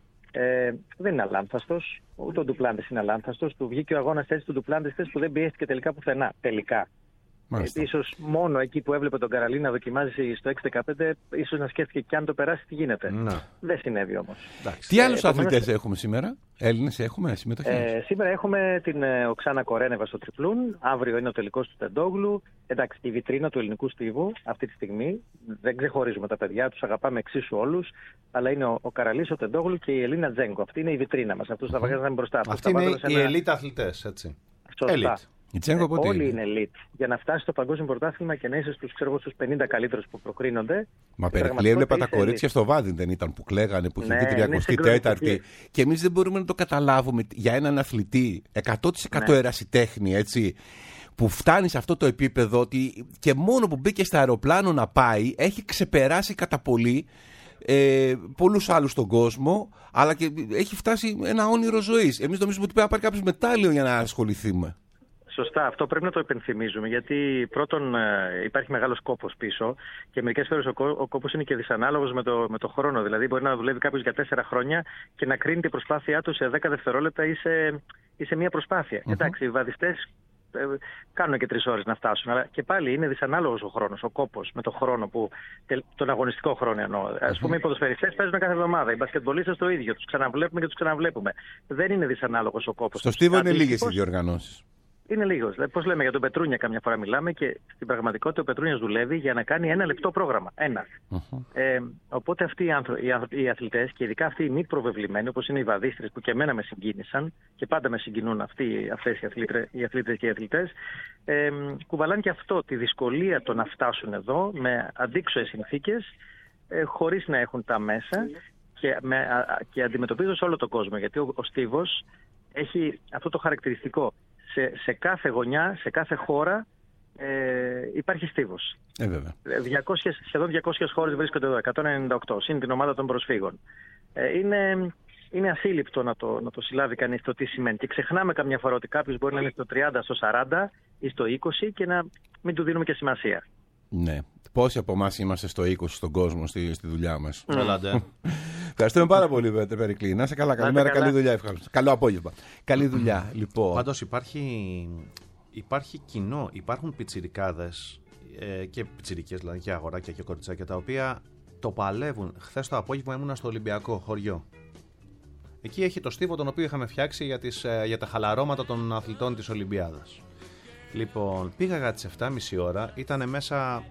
ε, δεν είναι αλάνθαστος. Ούτε ο Ντουπλάντης είναι αλάνθαστος. Του βγήκε ο αγώνας έτσι του Ντουπλάντης που δεν πιέστηκε τελικά πουθενά. Τελικά. Ε, ίσως μόνο εκεί που έβλεπε τον Καραλή να δοκιμάζει στο έξι δεκαπέντε, ίσως να σκέφτηκε και αν το περάσει τι γίνεται. Να. Δεν συνέβη όμως. Τι ε, άλλους αθλητές έχουμε σήμερα, Έλληνες έχουμε συμμετοχή? Ε, σήμερα έχουμε την ε, Οξάνα Κορένεβα στο τριπλούν. Αύριο είναι ο τελικός του Τεντόγλου. Εντάξει, η βιτρίνα του ελληνικού στίβου αυτή τη στιγμή. Δεν ξεχωρίζουμε τα παιδιά, τους αγαπάμε εξίσου όλους. Αλλά είναι ο, ο Καραλής, ο Τεντόγλου και η Ελίνα Τζέγκο. Αυτή είναι η βιτρίνα μας. Αυτούς τα βαγάζαμε μπροστά. Αυτή είναι οι ένα... elite αθλητές, έτσι. Σωστά. Ε, όλοι είναι elite. Για να φτάσει στο παγκόσμιο πρωτάθλημα και να είσαι στους, ξέρω, στους πενήντα καλύτερους που προκρίνονται. Μα Περικλή, έβλεπα τα κορίτσια elite. Στο Βάδιν δεν ήταν που κλαίγανε, που είχε βγει τριακοστή τέταρτη. Και εμείς δεν μπορούμε να το καταλάβουμε για έναν αθλητή εκατό τοις εκατό ναι. ερασιτέχνη, έτσι, που φτάνει σε αυτό το επίπεδο ότι και μόνο που μπήκε στο αεροπλάνο να πάει έχει ξεπεράσει κατά πολύ ε, πολλούς άλλους στον κόσμο, αλλά και έχει φτάσει ένα όνειρο ζωής. Εμείς νομίζουμε ότι πρέπει να πάρει κάποιος μετάλλιο για να ασχοληθούμε. Σωστά, αυτό πρέπει να το υπενθυμίζουμε, γιατί πρώτον υπάρχει μεγάλος κόπος πίσω και μερικές φορές ο, ο κόπος είναι και δυσανάλογος με το, με το χρόνο. Δηλαδή, μπορεί να δουλεύει κάποιος για τέσσερα χρόνια και να κρίνει την προσπάθειά του σε δέκα δευτερόλεπτα ή σε, ή σε μία προσπάθεια. Mm-hmm. Εντάξει, οι βαδιστές ε, κάνουν και τρεις ώρες να φτάσουν, αλλά και πάλι είναι δυσανάλογος ο χρόνος, ο κόπος με το χρόνο, που, τον αγωνιστικό χρόνο εννοώ. Mm-hmm. Ας πούμε, οι ποδοσφαιριστές παίζουν κάθε εβδομάδα, οι μπασκετμπολίστες το ίδιο, τους ξαναβλέπουμε και τους ξαναβλέπουμε. Δεν είναι δυσανάλογος ο κόπος. Στο στίβο είναι λίγες οι διοργανώσεις. Είναι λίγος. Πώς λέμε για τον Πετρούνια, καμιά φορά μιλάμε, και στην πραγματικότητα ο Πετρούνιας δουλεύει για να κάνει ένα λεπτό πρόγραμμα. Ένα. Uh-huh. Ε, οπότε αυτοί οι, άνθρω... οι αθλητές, και ειδικά αυτοί οι μη προβεβλημένοι, όπως είναι οι βαδίστρες που και εμένα με συγκίνησαν και πάντα με συγκινούν αυτοί, αυτές οι, αθλήτρες, οι αθλήτες και οι αθλητές, ε, κουβαλάνε και αυτό, τη δυσκολία το να φτάσουν εδώ με αντίξωες συνθήκες, ε, χωρίς να έχουν τα μέσα και, με, α, και αντιμετωπίζουν σε όλο τον κόσμο. Γιατί ο, ο στίβος έχει αυτό το χαρακτηριστικό. Σε, σε κάθε γωνιά, σε κάθε χώρα ε, υπάρχει στίβος. Ε, βέβαια. διακόσιες, σχεδόν διακόσιες χώρες βρίσκονται εδώ, εκατόν ενενήντα οκτώ, συν την ομάδα των προσφύγων. Ε, είναι, είναι ασύλληπτο να το, να το συλλάβει κανείς το τι σημαίνει. Και ξεχνάμε καμιά φορά ότι κάποιος μπορεί να είναι στο τριάντα, στο σαράντα ή στο είκοσι και να μην του δίνουμε και σημασία. Ναι. Πόσοι από εμάς είμαστε στο είκοσι στον κόσμο, στη, στη δουλειά μας. Mm. Ευχαριστούμε πάρα πολύ, Περικλή. Να είσαι καλά. Καλημέρα, καλή δουλειά. Ευχαριστώ. Καλό απόγευμα. Καλή δουλειά. Λοιπόν. Πάντως υπάρχει, υπάρχει κοινό, υπάρχουν πιτσιρικάδες ε, και πιτσιρικές, δηλαδή και αγοράκια και κοριτσάκια, τα οποία το παλεύουν. Χθες το απόγευμα ήμουνα στο Ολυμπιακό χωριό. Εκεί έχει το στίβο τον οποίο είχαμε φτιάξει για, τις, για τα χαλαρώματα των αθλητών της Ολυμπιάδας. Λοιπόν, πήγα τις επτά και μισή ώρα, ήταν μέσα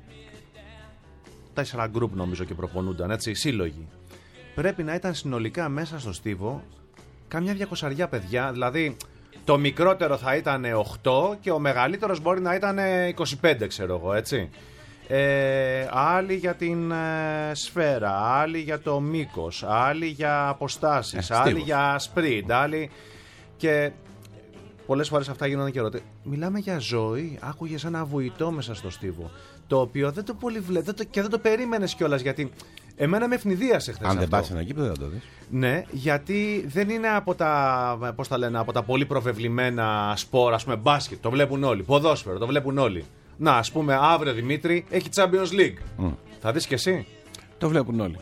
τέσσερα γκρουπ νομίζω και προπονούνταν, έτσι, σύλλογοι. Πρέπει να ήταν συνολικά μέσα στο στίβο κάμια διακοσαριά παιδιά, δηλαδή το μικρότερο θα ήταν οκτώ και ο μεγαλύτερος μπορεί να ήταν είκοσι πέντε, ξέρω εγώ, έτσι. Ε, άλλοι για την ε, σφαίρα, άλλοι για το μήκος, άλλοι για αποστάσεις, ε, άλλοι για σπριντ, άλλοι και... Πολλές φορές αυτά γίνονταν και ρωτέ. Μιλάμε για ζωή. Άκουγες ένα βουητό μέσα στο στίβο. Το οποίο δεν το πολύ βλέπει και δεν το περίμενες κιόλας. Γιατί εμένα με ευνηδίασε χθες. Αν αυτό. δεν πας ένα γήπεδο, δεν το δεις. Ναι, γιατί δεν είναι από τα, πώς τα λένε, από τα πολύ προβεβλημένα σπορ, ας πούμε μπάσκετ. Το βλέπουν όλοι. Ποδόσφαιρο, το βλέπουν όλοι. Να, ας πούμε, αύριο Δημήτρη έχει Champions League. Mm. Θα δεις κι εσύ. Το βλέπουν όλοι.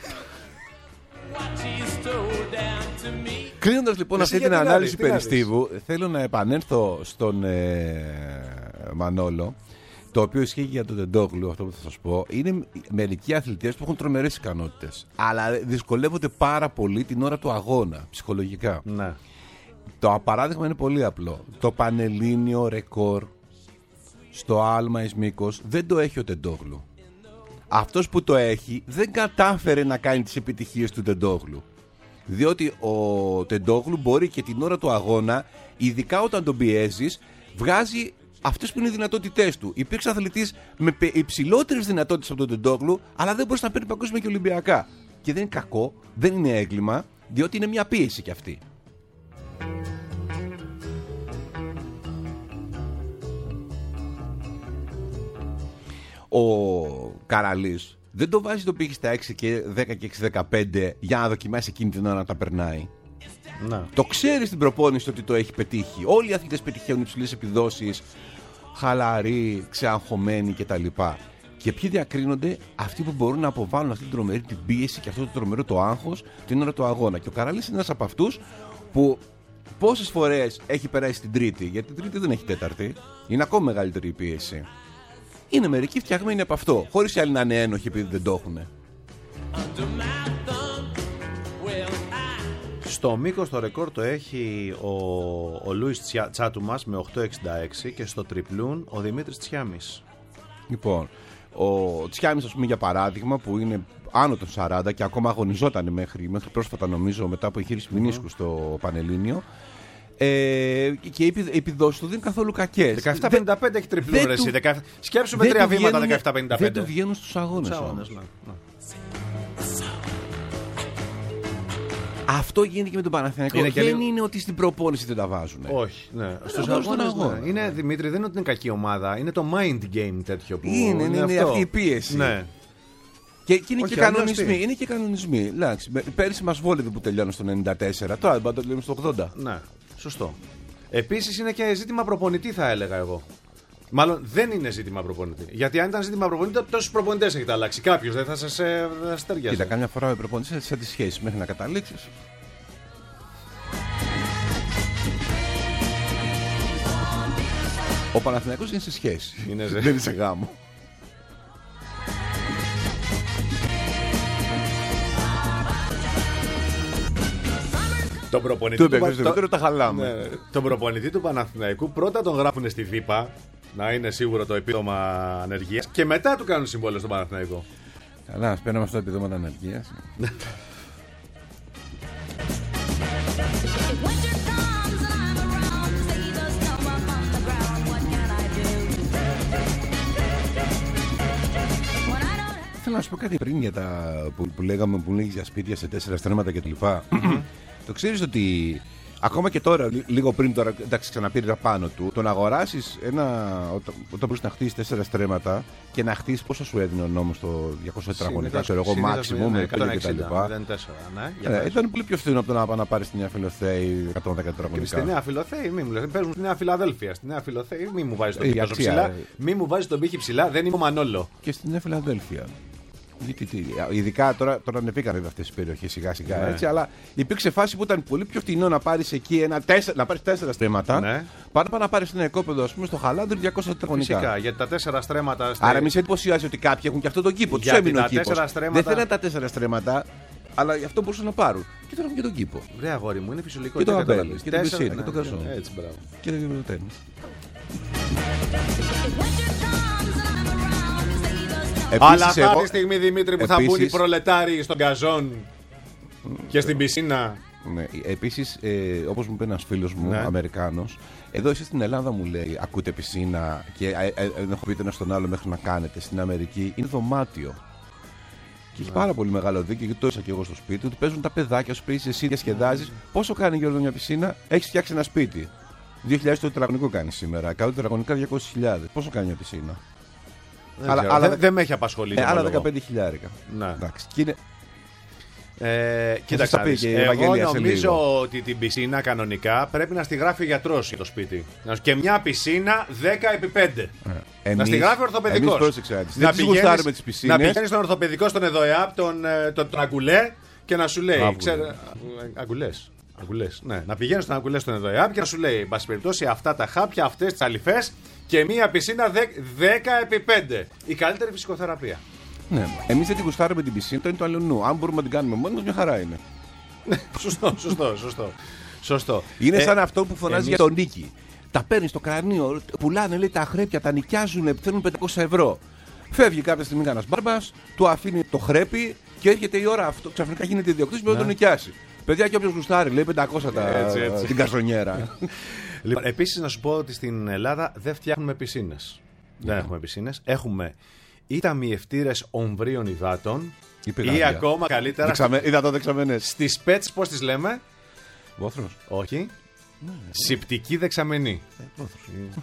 Κλείνοντας λοιπόν αυτή την ανάλυση περί στίβου, θέλω να επανέλθω στον ε, Μανόλο, το οποίο ισχύει για τον Τεντόγλου, αυτό που θα σας πω. Είναι μερικοί αθλητές που έχουν τρομερές ικανότητες, αλλά δυσκολεύονται πάρα πολύ την ώρα του αγώνα, ψυχολογικά. Ναι. Το παράδειγμα είναι πολύ απλό. Το πανελλήνιο ρεκόρ στο άλμα εις μήκος δεν το έχει ο Τεντόγλου. Αυτός που το έχει δεν κατάφερε να κάνει τις επιτυχίες του Τεντόγλου. Διότι ο Τεντόγλου μπορεί και την ώρα του αγώνα, ειδικά όταν τον πιέζεις, βγάζει αυτές που είναι οι δυνατότητές του. Υπήρξε αθλητής με υψηλότερες δυνατότητες από τον Τεντόγλου, αλλά δεν μπορούσε να παίρνει παγκόσμια και Ολυμπιακά. Και δεν είναι κακό, δεν είναι έγκλημα, διότι είναι μια πίεση κι αυτή. Ο Καραλής δεν το βάζει το πήγε στα έξι και δέκα και έξι δεκαπέντε για να δοκιμάσει εκείνη την ώρα να τα περνάει. Να. Το ξέρει στην προπόνηση ότι το έχει πετύχει. Όλοι οι αθλητές πετυχαίνουν υψηλές επιδόσεις χαλαροί, ξεαγχωμένοι κτλ. Και ποιοι διακρίνονται? Αυτοί που μπορούν να αποβάλουν αυτή την τρομερή την πίεση και αυτό το τρομερό το άγχος την ώρα του αγώνα. Και ο Καράλης είναι ένας από αυτούς που πόσες φορές έχει περάσει στην Τρίτη, γιατί την Τρίτη δεν έχει Τέταρτη, είναι ακόμα μεγαλύτερη η πίεση. Είναι μερικοί φτιαγμένοι από αυτό, χωρίς οι άλλοι να είναι ένοχοι επειδή δεν το έχουν. Στο μήκος το ρεκόρ το έχει ο, ο Λούις Τσάτουμας με οκτώ εξήντα έξι και στο τριπλούν ο Δημήτρης Τσιάμης. Λοιπόν, ο Τσιάμης, ας πούμε, για παράδειγμα, που είναι άνω των σαράντα και ακόμα αγωνιζόταν μέχρι, μέχρι πρόσφατα, νομίζω, μετά από εγχείρηση μηνίσκου mm-hmm. στο Πανελλήνιο. Ε, και οι επιδόσεις του δεν είναι καθόλου κακές. δεκαεπτά πενήντα πέντε έχει τριπλούν ρε εσύ. Σκέψου με τρία βήματα δεκαεπτά πενήντα πέντε. Δεν του βγαίνουν στους αγώνες. αγώνες ναι, ναι. Αυτό γίνεται και με τον Παναθηναϊκό. Είναι δεν λίγο... είναι ότι στην προπόνηση δεν τα βάζουν. Όχι. Ναι. Στους αγώνες, ναι. Είναι, Δημήτρη, δεν είναι ότι είναι κακή ομάδα. Είναι το mind game τέτοιο που είναι. Είναι, είναι αυτή η πίεση. Ναι. Και, και είναι, όχι, και κανονισμοί, είναι και κανονισμοί. Λάξε, πέρυσι μας βόλευε που τελειώνω στο ενενήντα τέσσερα. Τώρα δεν πάντα το λέμε στο ογδόντα. Ναι, σωστό. Επίσης είναι και ζήτημα προπονητή, θα έλεγα εγώ. Μάλλον δεν είναι ζήτημα προπονητή. Γιατί αν ήταν ζήτημα προπονητή, τόσους προπονητές έχετε αλλάξει. Κάποιος δεν θα σας ε, ταιριάζει. Κοίτα, κάμια φορά με προπονητές είναι σαν τις σχέσεις μέχρι να καταλήξεις. Ο Παναθηναϊκός είναι σε σχέση. Είναι δεν είναι σε γάμο. Τον προπονητή του, του, του, το, το, τα χαλάμε. Ναι, τον προπονητή του Παναθηναϊκού πρώτα τον γράφουν στη ΒΥΠΑ, να είναι σίγουρο το επίδομα ανεργίας, και μετά του κάνουν συμβόλαιο στον Παναθηναϊκό. Καλά, ας παίρνουμε αυτό το επίδομα ανεργίας. Θέλω να σου πω κάτι πριν για τα που, που λέγαμε, που λέγεις για σπίτια σε τέσσερα στρέμματα κτλ. Το ξέρεις ότι ακόμα και τώρα, λίγο πριν τώρα, εντάξει, ξαναπήρε πάνω του, το να αγοράσεις ένα, όταν, όταν μπορείς να χτίσεις τέσσερα στρέμματα και να χτίσεις, πόσο σου έδινε ο νόμος το διακόσια τετραγωνικά, ξέρω εγώ, μάξιμο με πέντε κτλ. Ναι, ήταν πολύ πιο φθηνό από το να, να πάρεις στη Νέα Φιλοθέη εκατόν δέκα τετραγωνικά. Στη Νέα Φιλοθέη, μη μου λες, παίζουν στη Νέα Φιλαδέλφια. Στη Νέα Φιλοθέη, μη μου βάζεις τον πύχη ψηλά. Μη μου βάζεις τον πύχη ψηλά, δεν είμαι ο Μανόλο. Και στη Νέα Φιλαδέλφια. Ειδικά τώρα, τώρα ανεβήκανε αυτές τις περιοχές σιγά σιγά, ναι. Έτσι, αλλά υπήρξε φάση που ήταν πολύ πιο φτηνό να πάρεις εκεί ένα τέσσερα, να πάρεις τέσσερα στρέμματα, ναι. Πάνω να πάρεις ένα οικόπεδο, ας πούμε, στο Χαλάνδρι διακόσια τετραγωνικά. Φυσικά, γιατί τα τέσσερα στρέμματα. Στη... Άρα μη σε εντυπωσιάζει ότι κάποιοι έχουν και αυτό τον κήπο. Τους έμεινε ο κήπος. Στρέμματα... Δεν θέλανε τα τέσσερα στρέμματα, αλλά γι' αυτό μπορούσαν να πάρουν. Και τώρα έχουν και τον κήπο. Ρε αγόρι μου, είναι φυσιολογικό. Και το αμπέλι, και την πισίνα, και τον καζόν. Έτσι, μπράβο. Και το τέννις. Επίσης, αλλά θα έρθει η στιγμή, Δημήτρη, που επίσης, θα μπουν οι προλετάροι στον καζόν και στην πισίνα. Ναι, επίσης, ε, όπως μου είπε ένας φίλος μου, ναι. Αμερικάνος, εδώ εσείς στην Ελλάδα μου λέει, ακούτε πισίνα και ε, ε, ε, έχω πει ένα στον άλλο μέχρι να κάνετε. Στην Αμερική είναι δωμάτιο. Και έχει πάρα πολύ μεγάλο δίκιο, γιατί το έσα και εγώ στο σπίτι, ότι παίζουν τα παιδάκια σου, παίζεις εσύ, διασκεδάζεις. Πόσο κάνει, Γιώργο, μια πισίνα? Έχεις φτιάξει ένα σπίτι. δύο χιλιάδες το τετραγωνικό κάνει σήμερα. εκατό τετραγωνικά διακόσιες χιλιάδες. Πόσο κάνει μια πισίνα? Δεν, αλλά, αλλά, δεν, δεν με έχει απασχολήσει. Ε, άλλα δεκαπέντε χιλιάρικα. Ναι. Εντάξει. Και είναι... ε, κοίταξε, εγώ νομίζω ότι την πισίνα κανονικά πρέπει να στη γράφει ο γιατρός για το σπίτι. Και μια πισίνα δέκα επί πέντε. Ε, να στη γράφει ο ορθοπαιδικός. Να πηγαίνεις στον ορθοπαιδικό, στον ΕΔΟΕΑΠ, τον, τον, τον Αγκουλέ και να σου λέει. Αγκουλές. Αγκουλές, ναι. Να πηγαίνεις στον Αγκουλέ στον ΕΔΟΕΑΠ και να σου λέει, εν πάση περιπτώσει, αυτά τα χάπια, αυτές τις αλυφές και μία πισίνα δέκα επί πέντε. Η καλύτερη φυσικοθεραπεία. Ναι. Εμείς δεν την γουστάρουμε την πισίνα, το είναι το αλλονού. Αν μπορούμε να την κάνουμε μόνοι μας, μια χαρά είναι. Σωστό, σωστό, σωστό. Σωστό. Είναι ε, σαν αυτό που φωνάζει εμείς... για τον Νίκη. Τα παίρνει στο κρανίο, πουλάνε, λέει, τα χρέπια, τα νοικιάζουν, θέλουν πεντακόσια ευρώ. Φεύγει κάποια στιγμή κανένα μπάρμπα, του αφήνει το χρέπι και έρχεται η ώρα αυτό. Ξαφνικά γίνεται ιδιοκτήτης και μπορεί να τον νοικιάσει. Παιδιά, και όποιος γουστάρει, λέει πεντακόσια τα... έτσι, έτσι. Την καζονιέρα. Λοιπόν, επίσης να σου πω ότι στην Ελλάδα δεν φτιάχνουμε πισίνες. Yeah. Δεν έχουμε πισίνες. Έχουμε ή ταμιευτήρες ομβρίων υδάτων ή, ή ακόμα καλύτερα. Δεξαμε... Υδατό δεξαμενές. Στις πέτς, πώς τις λέμε? Βόθρος. Όχι. Mm. Συπτική δεξαμενή. Ε, mm.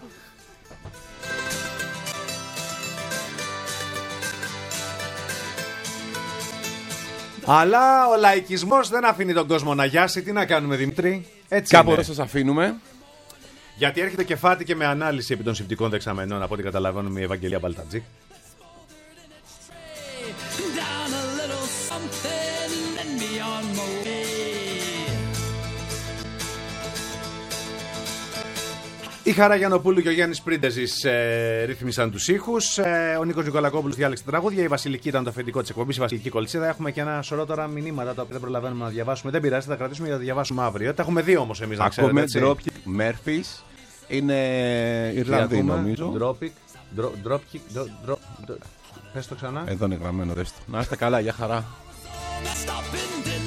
Αλλά ο λαϊκισμός δεν αφήνει τον κόσμο να γιάσει. Τι να κάνουμε, Δημήτρη? Έτσι κάπου είναι. εδώ σας αφήνουμε. Γιατί έρχεται κεφάτι και με ανάλυση επί των συμπτικών δεξαμενών, από ό,τι καταλαβαίνουμε, η Ευαγγελία Μπαλτατζίκ. Η Χαρά Γιαννοπούλου και ο Γιάννης Πρίντεζης ε, ρύθμισαν τους ήχους. Ε, ο Νίκος Νικολακόπουλος διάλεξε τα τραγούδια. Η Βασιλική ήταν το αφεντικό της εκπομπής, η Βασιλική Κολτσίδα. Έχουμε και ένα σωρό τώρα μηνύματα τα οποία δεν προλαβαίνουμε να διαβάσουμε. Δεν πειράζει, θα τα κρατήσουμε για να τα διαβάσουμε αύριο. Τα έχουμε δει όμως εμείς, να ξέρετε. Ακούμε Dropkick Murphys. Είναι Ιρλανδοί νομίζω. Dropkick. Dropkick. Πες το ξανά. Εδώ είναι γραμμένο, δες το. Να είστε καλά, για χαρά.